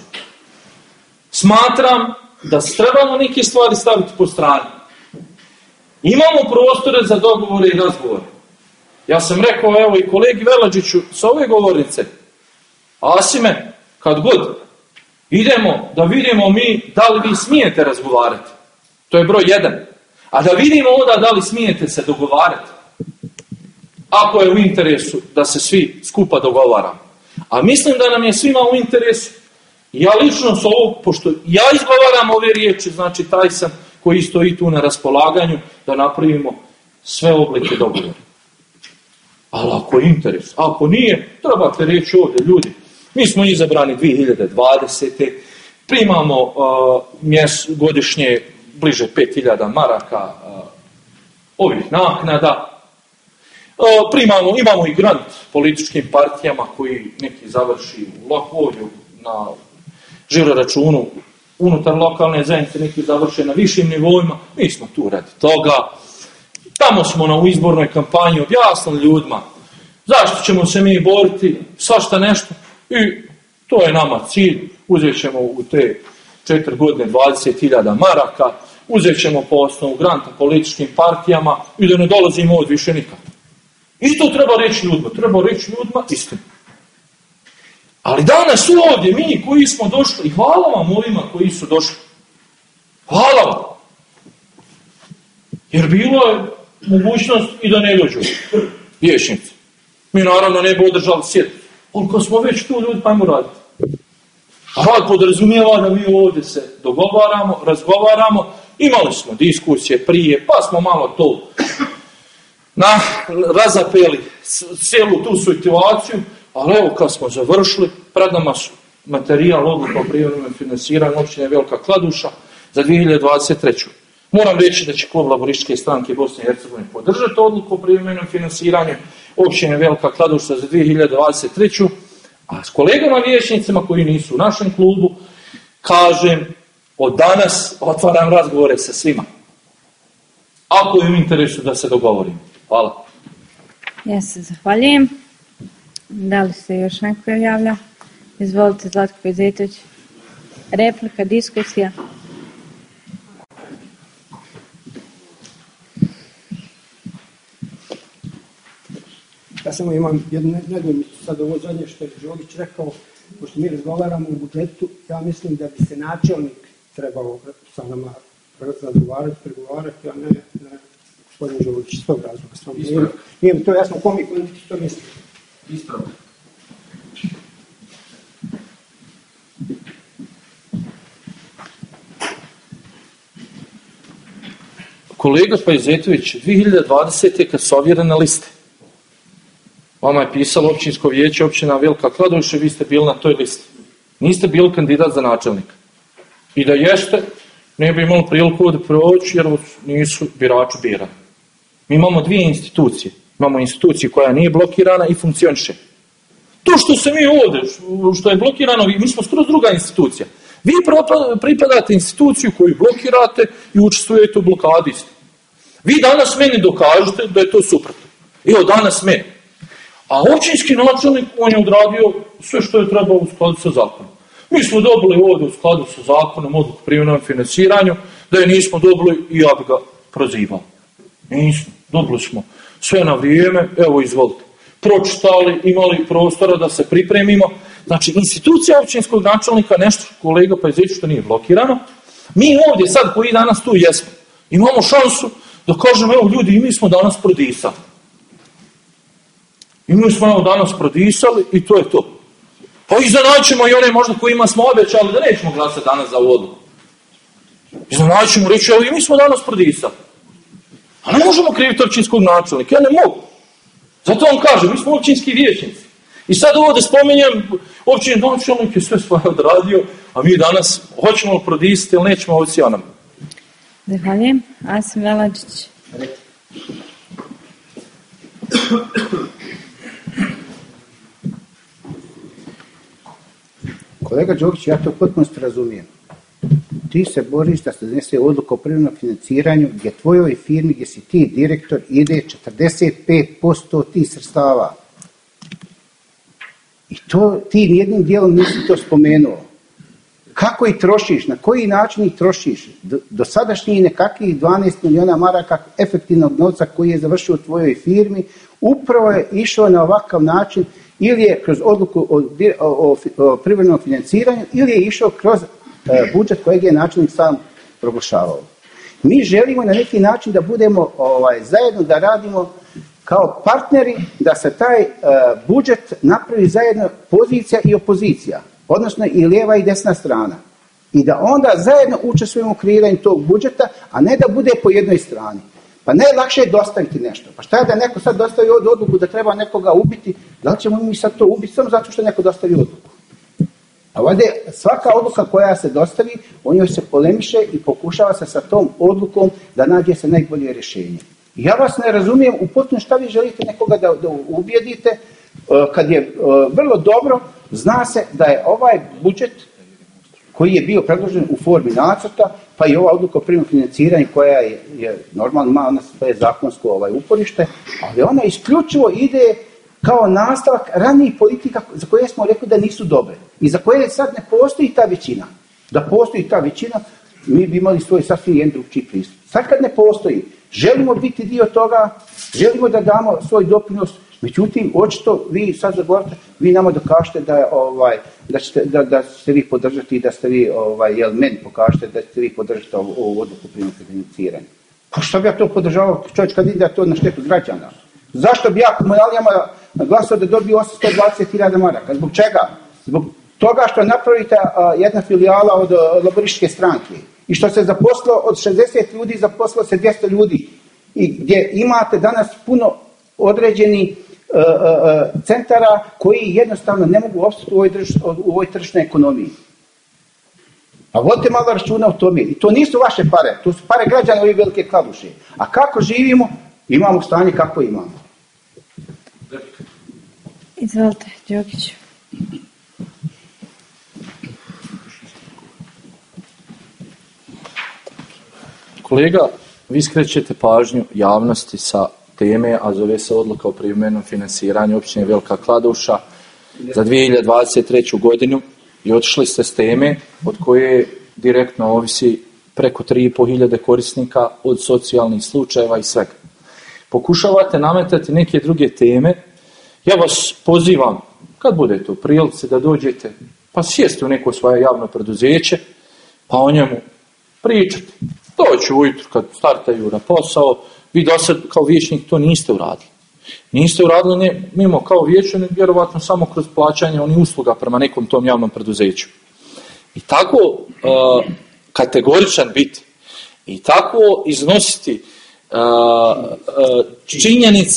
Smatram da trebamo neke stvari staviti po strani. Imamo prostore za dogovore i razgovore. Ja sam rekao, evo i kolegi Velađiću s ove govornice, Asime, kad god idemo da vidimo mi da li vi smijete razgovarati. To je broj 1. A da vidimo onda da li smijete se dogovarati. Ako je u interesu da se svi skupa dogovaramo. A mislim da nam je svima u interesu. Ja lično s ovog, pošto ja izgovaram ove riječi, znači taj sam koji stoji tu na raspolaganju, da napravimo sve oblike dogovora. Ali ako je interes, ako nije, trebate reći ovdje, ljudi, mi smo izabrani 2020. Primamo godišnje bliže 5.000 maraka ovih naknada. Imamo i grant političkim partijama koji neki završi ovdje na žiroračunu unutar lokalne zajednice, neki završe na višim nivoima. Mi smo tu radi toga. Tamo smo u izbornoj kampanji objasnili ljudima zašto ćemo se mi boriti, svašta nešto. I to je nama cilj. Uzet ćemo u te 4 godine 20.000 maraka, uzet ćemo po osnovu granta političkim partijama i da ne dolazimo od više nikad. I to treba reći ljudima istinu. Ali danas ovdje mi koji smo došli, i hvala vam ovima koji su došli. Hvala vam. Jer bilo je mogućnost i da ne dođu vijećnici. Mi naravno ne bi održali sjednicu. Ali kad smo već tu ljudi, pa ajmo raditi. Rad podrazumijeva da mi ovdje se dogovaramo, razgovaramo, imali smo diskusije prije, pa smo malo to razapeli cijelu tu situaciju, ali evo kad smo završili, pred nama su materijal odluka o privremenom finansiranju općine Velika Kladuša za 2023. Moram reći da će klub Laburističke stranke Bosne i Hercegovine podržati odluku o privremenom finansiranju općine Velika Kladuša za 2023. A s kolegama vijećnicima koji nisu u našem klubu, kažem, od danas otvaram razgovore sa svima. Ako je u interesu da se dogovorimo. Hvala. Ja se zahvaljujem. Da li se još neko javlja? Izvolite, Zlatko Pejzetović. Replika, diskusija. Ja samo imam jednu nedoumicu sad ovo zadnje što je Đogić rekao, pošto mi razgovaramo o budžetu, ja mislim da bi se načelnik trebao sa nama razgovarati, pregovarati, a ne gospodin Đogić iz tog razloga. Nije mi to jasno kom i koji to misli. Ispravno. Kolega Pajzetović, 2020. kad su ovjerene liste, vama je pisalo općinsko vijeće općina Velika Kladuša, vi ste bili na toj listi. Niste bili kandidat za načelnika. I da jeste, ne bi imali priliku da proći jer nisu birači birani. Mi imamo dvije institucije. Imamo instituciju koja nije blokirana i funkcioniše. To što se mi ovdje, što je blokirano, mi smo skroz druga institucija. Vi pripadate instituciju koju blokirate i učestvujete u blokadi. Vi danas meni dokažete da je to suprotno. Evo danas meni. A općinski načelnik, on je odradio sve što je trebalo u skladu sa zakonom. Mi smo dobili ovdje u skladu sa zakonom odluku o privremenom finansiranju, da je nismo dobili i ja bi ga prozivao. Nismo. Dobili smo sve na vrijeme, evo izvolite. Pročitali, imali prostora da se pripremimo. Znači, institucija općinskog načelnika, nešto kolega Pajzetović što nije blokirano. Mi ovdje sad koji danas tu jesmo, imamo šansu da kažemo, evo ljudi, i mi smo danas prodisali. I mi smo danas prodisali i to je to. Pa iznenaćemo i one možda kojima smo obećali da nećemo glasati danas za ovu odluku. Iznenaćemo reći, evo i mi smo danas prodisali. A ne možemo kriviti općinskog načelnika, ja ne mogu. Zato vam kažem, mi smo općinski vijećnici. I sad ovdje spominjem, općinski načelnik je sve svoje odradio, a mi danas hoćemo prodisati ili nećemo ovisi o nama. Zahvaljujem. Asim Velačić. Kolega Đogić, ja to potpuno razumijem. Ti se boriš da se donese odluka o privremenom financiranju gdje tvojoj firmi, gdje si ti direktor, ide 45% tih sredstava. I to ti nijednim dijelom nisi to spomenuo. Kako ih trošiš, na koji način ih trošiš? Do sadašnjih nekakvih 12 milijuna maraka efektivnog novca koji je završio u tvojoj firmi, upravo je išao na ovakav način ili je kroz odluku o privremenom financiranju ili je išao kroz budžet kojeg je načelnik sam proglašavao. Mi želimo na neki način da budemo zajedno, da radimo kao partneri, da se taj budžet napravi zajedno pozicija i opozicija, odnosno i lijeva i desna strana. I da onda zajedno učestvujemo u kreiranju tog budžeta, a ne da bude po jednoj strani. Pa najlakše je dostaviti nešto. Pa šta je da neko sad dostavi odluku da treba nekoga ubiti, da li ćemo mi sad to ubiti samo zato što neko dostavi odluku? A ovdje svaka odluka koja se dostavi, o njoj se polemiše i pokušava se sa tom odlukom da nađe se najbolje rješenje. Ja vas ne razumijem u potpuno šta vi želite nekoga da ubijedite, kad je vrlo dobro, zna se da je ovaj budžet koji je bio predložen u formi nacrta, pa i ova odluka o privremenom financiranju koja je normalno ima ona svoje zakonsko uporište, ali ona isključivo ide kao nastavak ranijih politika za koje smo rekli da nisu dobre i za koje sad ne postoji ta većina. Da postoji ta većina, mi bi imali svoj sasvim jedan drugčiji pristup. Sad kad ne postoji, želimo biti dio toga, želimo da damo svoj doprinos, međutim, očito vi sad zagovarate, vi nama dokažete da ćete vi podržati, da ste vi, meni pokažete da ćete vi podržati ovu odluku privremenog financiranja. Pa što bi ja to podržavao, čovječ, kad ide to na štetu građana? Zašto bi ja komunalijama glasao da dobiju 820.000 maraka. Zbog čega? Zbog toga što je napravita jedna filijala od laborističke stranke i što se zaposlilo od 60 ljudi, zaposlilo se 200 ljudi i gdje imate danas puno određeni centara koji jednostavno ne mogu opstati u ovoj tržišnoj ekonomiji. A vodite malo računa o tome. I to nisu vaše pare, to su pare građana ove Velike Kladuše. A kako živimo? Imamo stanje kako imamo. Izvolite, Đokić. Kolega, vi skrećete pažnju javnosti sa teme, a zove se odluka o privremenom finansiranju općine Velika Kladuša za 2023. godinu i otišli ste s teme od koje direktno ovisi preko 3.500 korisnika od socijalnih slučajeva i svega. Pokušavate nametati neke druge teme. Ja vas pozivam, kad budete u prilici, da dođete, pa sjeste u neko svoje javno preduzeće, pa o njemu pričati. Doći ujutru kad startaju na posao, vi do sad kao vijećnik to niste uradili. Niste uradili ne mimo kao vijećnik, vjerovatno samo kroz plaćanje onih usluga prema nekom tom javnom preduzeću. I tako kategoričan biti i tako iznositi činjenice,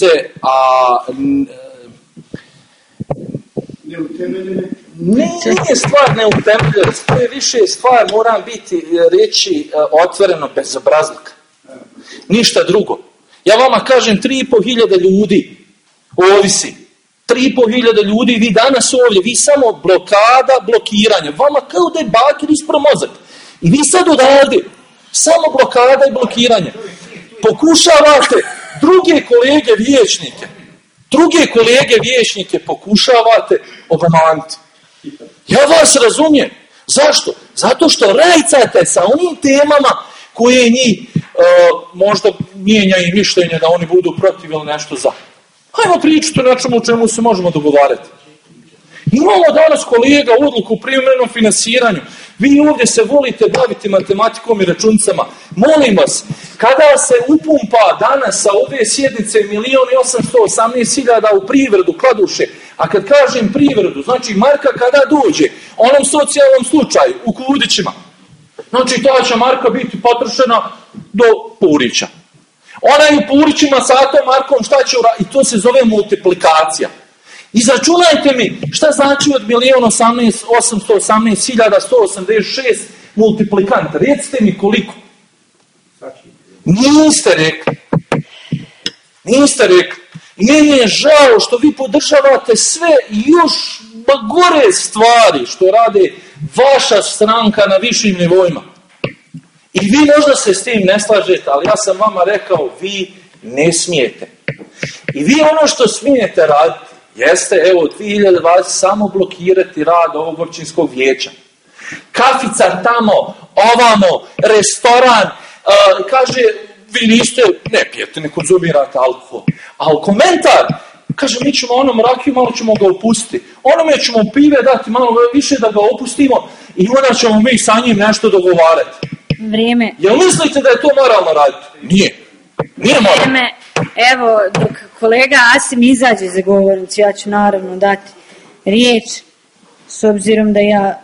nije stvar neutemeljenost, to je više stvar, moram biti reći otvoreno, bezobrazluk. Ništa drugo. Ja vama kažem 3.500 ljudi ovisi. 3.500 ljudi, vi danas ovdje, vi samo blokada, blokiranje. Vama kao da je bakir ispro mozak. I vi sad odavde, samo blokada i blokiranje. Pokušavate druge kolege vijećnike pokušavate obmaniti. Ja vas razumijem. Zašto? Zato što rajcate sa onim temama koje njih možda mijenja i mišljenje da oni budu protiv ili nešto za. Hajmo pričati o nečemu u čemu se možemo dogovarati. Imamo danas kolega odluku o privremenom finansiranju. Vi ovdje se volite baviti matematikom i računicama. Molim vas, kada se upumpa danas sa ove sjednice 1.818.000 u privredu Kladuše, a kad kažem privredu, znači marka kada dođe onom socijalnom slučaju u Kudićima, znači ta će marka biti potrošena do Purića. Ona je u Purićima sa tom markom šta će uraditi? I to se zove multiplikacija. Izračunajte mi šta znači od 1.818.186 multiplikanta. Recite mi koliko. Niste rekli. Meni je žao što vi podržavate sve i još gore stvari što rade vaša stranka na višim nivoima. I vi možda se s tim ne slažete, ali ja sam vama rekao, vi ne smijete. I vi ono što smijete raditi, jeste, evo, 2020 samo blokirati rad ovog općinskog vijeća. Kafica tamo, ovamo, restoran, kaže, vi niste, ne pijete, ne konzumirate alkohol. Ali komentar, kaže, mi ćemo onom rakiju, malo ćemo ga opustiti. Onome ćemo pive dati malo više da ga opustimo i onda ćemo mi sa njim nešto dogovarati. Vrijeme. Jel mislite da je to moralno raditi? Nije moralno. Vrijeme. Evo, dok kolega Asim izađe za govornicu, ja ću naravno dati riječ, s obzirom da ja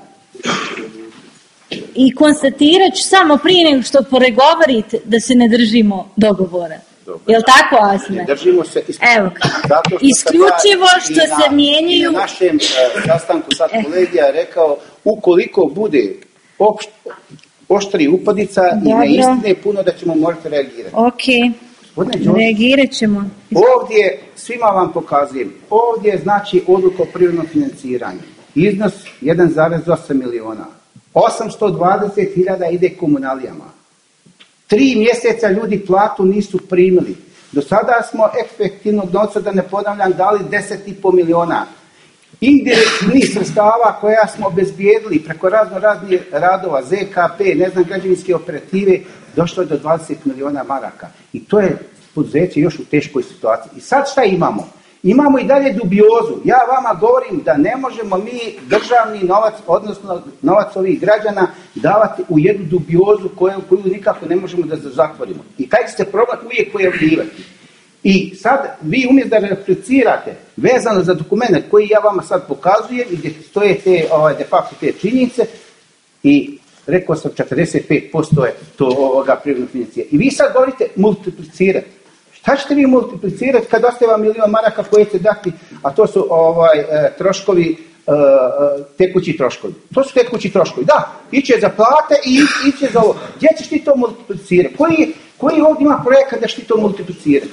i konstatirat ću samo prije nego što pregovorite da se ne držimo dogovora. Jel tako, Asime? Ne držimo se isključivo što se mijenjaju. Na našem sastanku sad kolegija je rekao, ukoliko bude oštri upadica i neistine puno, da ćemo morati reagirati. Ok, reagirat ćemo. Ovdje, svima vam pokazujem, ovdje znači odluka o privremenom financiranju. Iznos 1,8 miliona. 820.000 ide komunalijama. 3 mjeseca ljudi platu nisu primili. Do sada smo efektivnog novca, da ne ponavljam, dali 10,5 miliona. Indirektnih sredstava koja smo obezbijedili preko raznih radova, ZKP, građevinske operative, došlo je do 20 miliona maraka. I to je poduzeće još u teškoj situaciji. I sad šta imamo? Imamo i dalje dubiozu. Ja vama govorim da ne možemo mi državni novac, odnosno novac ovih građana, davati u jednu dubiozu koju nikako ne možemo da zatvorimo. I taj se problem uvijek pojavljivati. I sad vi umjesto da replicirate vezano za dokument koji ja vama sad pokazujem i gdje stoje te, de facto te činjenice i rekao sam 45% je to privremeno financiranje. I vi sad govorite multiplicirati. Šta ćete vi multiplicirati kad ostaje vam milion maraka koje ćete dati, a to su troškovi, tekući troškovi. To su tekući troškovi. Da, iće za plate i iće za ovo. Gdje ćeš ti to multiplicirati? Koji ovdje ima projekat da ćeš ti to multiplicirati?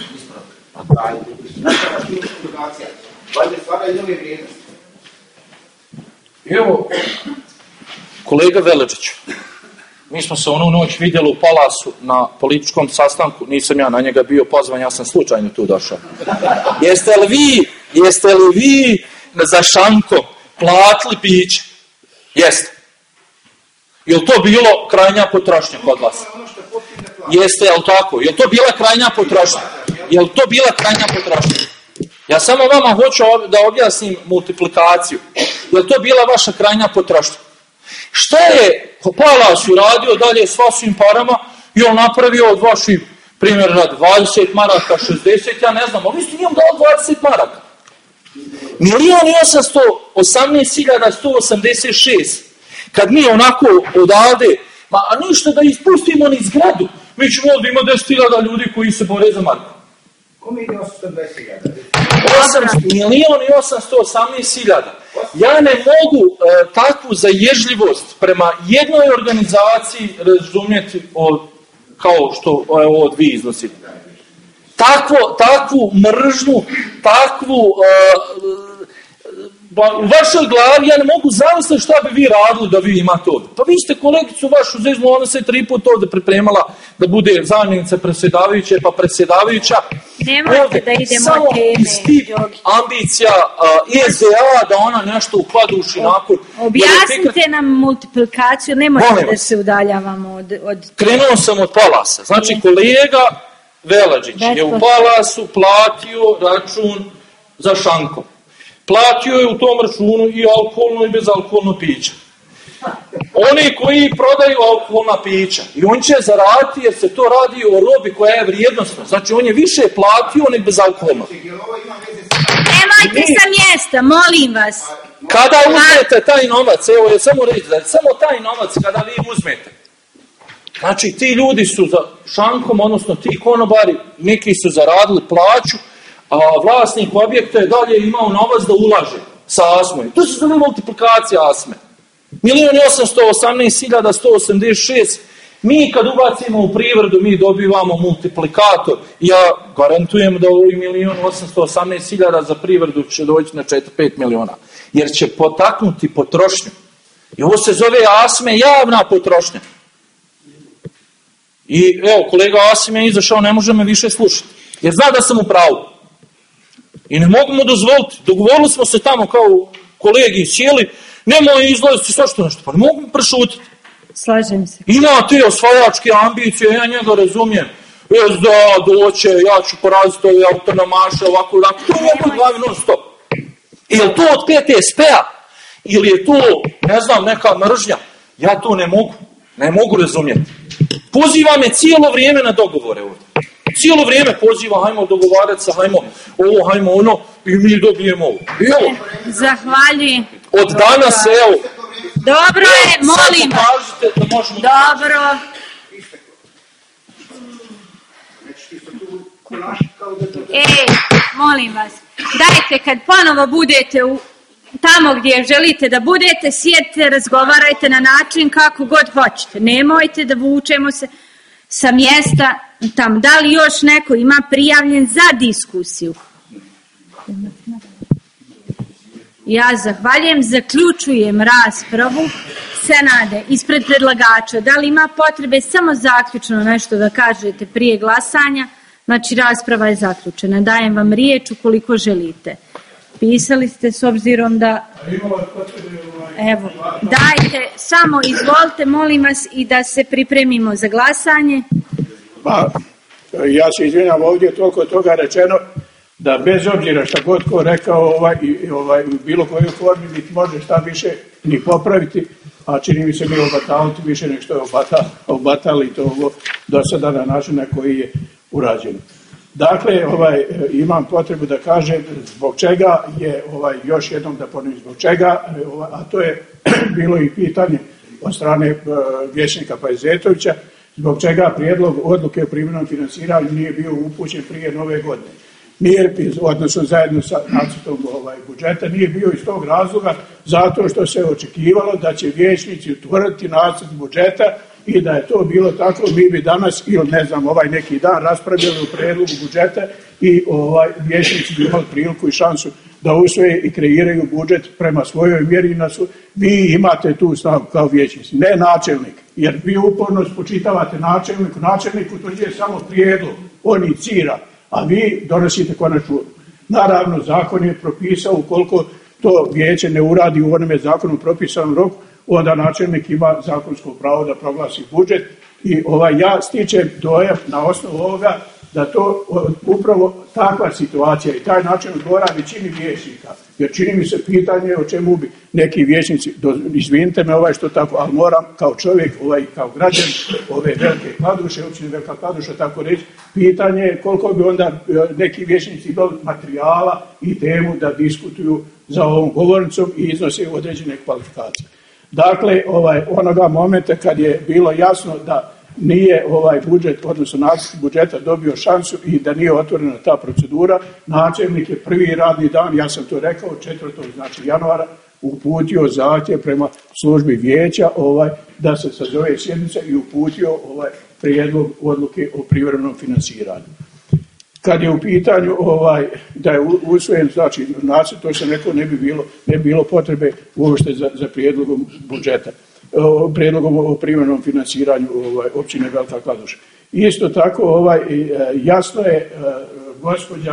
Evo, kolega Veležić, mi smo se onu noć vidjeli u Palasu na političkom sastanku, nisam ja na njega bio pozvan, ja sam slučajno tu došao. Jeste li vi za šanko platili piće? Jeste. Je li to bilo krajnja potrošnja kod vas? Jeste, je li tako? Je li to bila krajnja potrošnja? Je li to bila krajnja potrošnja? Ja samo vama hoću da objasnim multiplikaciju. Je li to bila vaša krajnja potrošnja? Šta je Palas uradio dalje s vašim parama i on napravio od vaših primjer rad 20 maraka, 60, ja ne znam, ali vi ste njom dao 20 maraka. 1.818.186. Kad mi onako odavde, ništa da ispustimo ni zgradu, mi ćemo ovdje imati 10.000 ljudi koji se bore za marku. Kome ide 820.000? 1.818.000. Ja ne mogu takvu zaježljivost prema jednoj organizaciji razumjeti kao što ovo vi iznosite. Takvu mržnju, u vašoj glavi ja ne mogu zamisliti šta bi vi radili da vi imate ovdje. Pa vi ste kolegicu vašu zeznu, ona se 3 puta ovdje pripremala da bude zamjenica predsjedavajuće, pa predsjedavajuća. Nemojte da idemo samo teme. Iz tih ambicija SDA da ona nešto ukladuši nakon. Objasnite nam multiplikaciju, nemojte da se udaljavamo od... Krenuo sam od Palasa. Znači kolega Veležić je u Palasu platio račun za šanko. Platio je u tom računu i alkoholno i bezalkoholno piće. Oni koji prodaju alkoholna pića i on će zaraditi jer se to radi o robi koja je vrijednostna. Znači on je više platio nego bezalkoholno. Nemojte sa mjesta, molim vas. Kada uzmete taj novac, evo je samo reći, da samo taj novac kada vi uzmete. Znači ti ljudi su za šankom, odnosno ti konobari, neki su zaradili plaću, a vlasnik objekta je dalje imao novac da ulaže sa ASMom. To se zove multiplikacija ASME. 1.818.186. Mi kad ubacimo u privredu, mi dobivamo multiplikator. Ja garantujem da ovih 1.818.000 za privredu će doći na 4-5 miliona. Jer će potaknuti potrošnju. I ovo se zove ASME javna potrošnja. I evo, kolega Asim je izašao, ne može me više slušati. Jer zna da sam u pravu. I ne mogu mu dozvoliti. Dogovorili smo se tamo kao kolegi sjeli, nemoj izlaziti svašta nešto, pa ne mogu mu prešutiti. Slažem se. Ima te osvajačke ambicije, ja njega razumijem. Da, doće, ja ću poraziti ove autonomaše, ovako, to je mogu glavi non stop. Je li to od PTSP-a? Ili je to, ne znam, neka mržnja? Ja to ne mogu razumjeti. Poziva me cijelo vrijeme na dogovore ovdje. Cijelo vrijeme poziva, hajmo dogovarati se, hajmo ovo, hajmo ono, i mi dobijemo ovo. Evo. Zahvaljujem. Od danas, evo. Dobro je, molim vas. Dobro. Molim vas. Dajte, kad ponovo budete tamo gdje želite da budete, sjedite, razgovarajte na način kako god hoćete. Nemojte da vučemo se sa mjesta tam. Da li još neko ima prijavljen za diskusiju? Ja zahvaljujem, zaključujem raspravu. Senade, ispred predlagača, da li ima potrebe samo zaključno nešto da kažete prije glasanja? Znači, rasprava je zaključena. Dajem vam riječ ukoliko želite. Pisali ste s obzirom da... Evo, dajte, samo izvolite, molim vas, i da se pripremimo za glasanje. Pa, ja se izvinjam, ovdje toliko toga rečeno, da bez obzira šta god ko rekao u bilo kojoj formi niti može šta više ni popraviti, a čini mi se mi obataliti više nek što je obatali to ovo do sada na način na koji je urađeno. Dakle, imam potrebu da kažem zbog čega je, još jednom da ponovim zbog čega, a to je bilo i pitanje od strane vijećnika Pajzetovića, zbog čega prijedlog odluke o privremenom financiranju nije bio upućen prije nove godine. Nije, odnosno zajedno sa nacrtom budžeta, nije bio iz tog razloga zato što se očekivalo da će vijećnici utvrditi nacrt budžeta i da je to bilo tako, mi bi danas ili ne znam neki dan raspravljali o prijedlogu budžeta i vijećnici bi imali priliku i šansu da usvoje i kreiraju budžet prema svojoj mjeri. Vi imate tu snagu kao vijećnici, ne načelnik, jer vi uporno spočitavate načelniku, načelnik utvrđuje samo prijedlog, on inicira, a vi donosite konačnu odluku. Naravno, zakon je propisao ukoliko to vijeće ne uradi u onome zakonom propisanom roku, onda načelnik ima zakonsko pravo da proglasi budžet i ja stičem dojam na osnovu ovoga da to upravo takva situacija i taj način odgovara većini vijećnika. Jer čini mi se pitanje o čemu bi neki vijećnici, izvinite me što tako, ali moram kao čovjek, kao građan ove Velike Kladuše, općine Velika Kladuša, tako reći, pitanje je koliko bi onda neki vijećnici imali materijala i temu da diskutuju za ovom govornicom i iznose određene kvalifikacije. Dakle, onoga momenta kad je bilo jasno da nije budžet, odnosno nacrt budžeta dobio šansu i da nije otvorena ta procedura, načelnik je prvi radni dan, ja sam to rekao, 4. januara, uputio zahtjev prema službi vijeća da se sazove sjednica i uputio prijedlog odluke o privremenom finansiranju. Kad je u pitanju da je usvojen, nacrt, to sam rekao, ne bi bilo potrebe uopšte za prijedlogom budžeta, prijedlogom o privremenom finansiranju općine Velika Kladuša. Isto tako, jasno je gospođa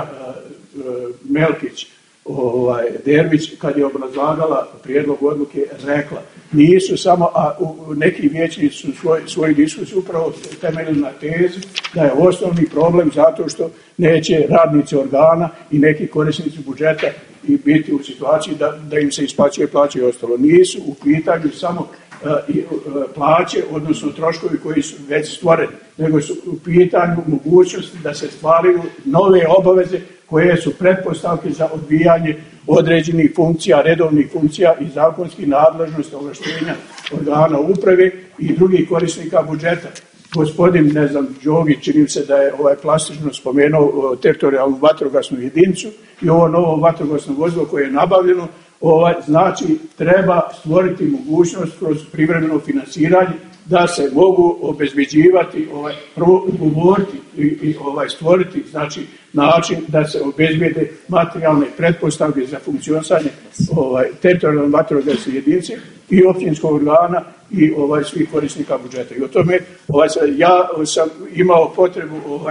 Melkić Dervić, kad je obrazlagala prijedlog odluke, rekla, nisu samo, a neki vijećnici su svoju diskusiju upravo temeljili na tezi da je osnovni problem zato što neće radnici organa i neki korisnici budžeta i biti u situaciji da im se isplaćuje plaće i ostalo. Nisu u pitanju samo plaće, odnosno troškovi koji su već stvoreni, nego su u pitanju mogućnosti da se stvaraju nove obaveze koje su pretpostavke za odvijanje određenih funkcija, redovnih funkcija i zakonskih nadležnosti, ovlaštenja organa uprave i drugih korisnika budžeta. Gospodin, Đogić, čini se da je plastično spomenuo teritorijalnu vatrogasnu jedinicu i ovo novo vatrogasno vozilo koje je nabavljeno, znači treba stvoriti mogućnost kroz privremeno finansiranje da se mogu obezbeđivati, ugovoriti i stvoriti način da se obezbijede materijalne pretpostavke za funkcionisanje teritorijalne vatrogasne jedinice i općinskog organa i svih korisnika budžeta. I o tome ja sam imao potrebu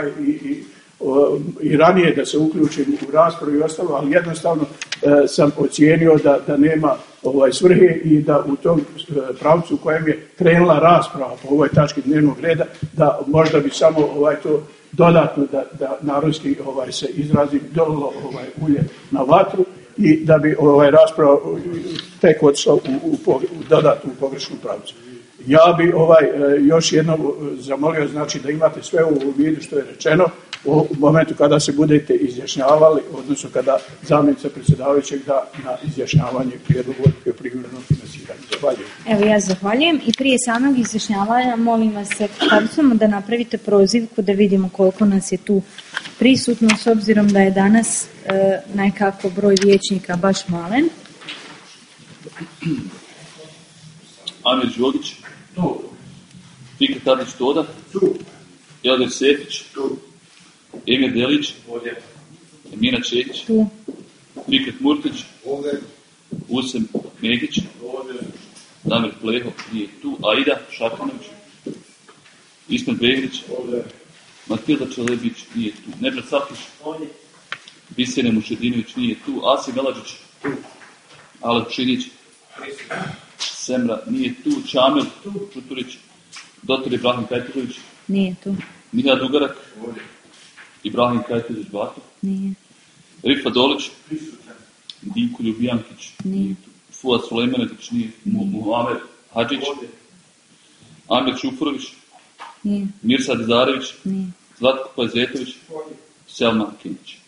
i ranije da se uključim u raspravu i ostalo, ali jednostavno sam ocijenio da nema svrhe i da u tom pravcu u kojem je krenula rasprava po ovoj tački dnevnog reda, da možda bi samo to dodatno da narodski se izrazi dolilo ulje na vatru i da bi rasprava tek otišla dodatno u pogrešnu pravcu. Ja bi još jednom zamolio, da imate sve u vidu što je rečeno u momentu kada se budete izjašnjavali, odnosno kada zamjenica predsjedavajućeg da na izjašnjavanje prijedlogu odluke o privremenom finansiranju. Zahvaljujem. Evo ja zahvaljujem i prije samog izjašnjavanja molim vas samo da napravite prozivku da vidimo koliko nas je tu prisutno s obzirom da je danas nekako broj vijećnika baš malen. Amir Đogić, Fikret Tadić Toda, Elder Sefić, Emir Delić, Emina Čekić, Fikret Murtić, Usem Megić, Damir Pleho, nije tu, Aida Šakanović, Ismet Begrić, Matilda Čelebić, nije tu, Nebra Safić, Bisene Mušedinović, nije tu, Asim Elađić, Alep Šinić, Semra, nije tu, Čamil Čuturić, Dr. Ibrahim Kajturović, nije tu, Miha Dugarak, Ibrahim Kajturović Bato, nije, Rifa Dolić, Dinko Ljubijankić, nije tu, Fuad Sulejmanetić, nije tu, Muamer Hadžić, Amir Čufurović, nije, Mirsad Izarević, nije, Zlatko Pajzetović, Selma Kinić.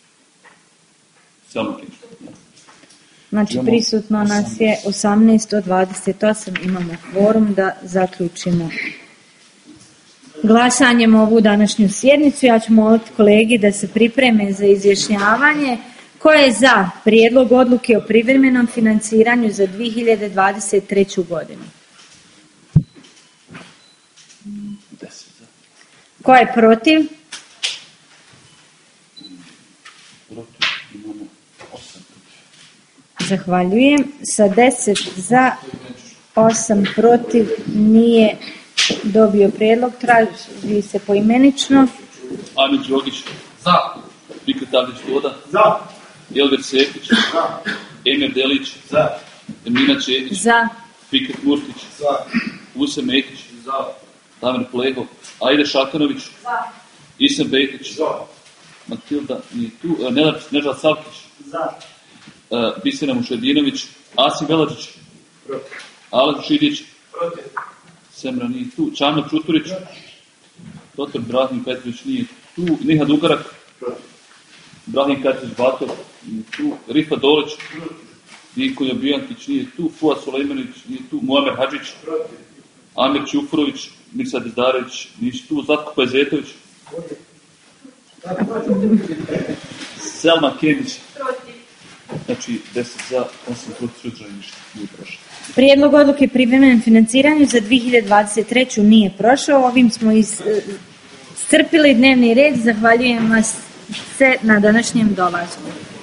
Znači, prisutno nas je 18 od 28, imamo kvorum da zaključimo glasanjem ovu današnju sjednicu. Ja ću moliti kolegi da se pripreme za izjašnjavanje. Ko je za prijedlog odluke o privremenom financiranju za 2023. godinu? Ko je protiv? Zahvaljujem. Sa 10 za, 8 protiv, nije dobio prijedlog. Traži se poimenično. Amir Đogić. Za. Fikret Avdić Toda. Za. Elver Sekić. Za. Emir Delić. Za. Emina Čedić. Za. Fikret Murtić. Za. Usem Mekić. Za. Damir Plego. Ajde Šakanović. Za. Isem Bejtić. Za. Matilda nije tu. Nežad Savkić. Za. Bisera Mušedinović. Asim Velađić. Protiv. Alen Šidić. Protiv. Semra nije tu. Čano Čuturić. Dr. Brahim Petrović nije tu. Nihad Ugarak. Protiv. Brahim Kačić Batov nije tu. Rifa Dolić. Protiv. Nikolja Bijankić nije tu. Fuad Sulejmanić nije tu. Muamer Hadžić. Protiv. Amir Čufurović. Mirsad Izdarević nisu tu. Zlatko Pajzetović. Protiv. Selma Kenić. Protiv. Znači 10 za, 8 protiv, suzdržanih ništa. Nije prošao. Prijedlog odluke o privremenom financiranju za 2023. nije prošao. Ovim smo iscrpili dnevni red. Zahvaljujem vas se na današnjem dolasku.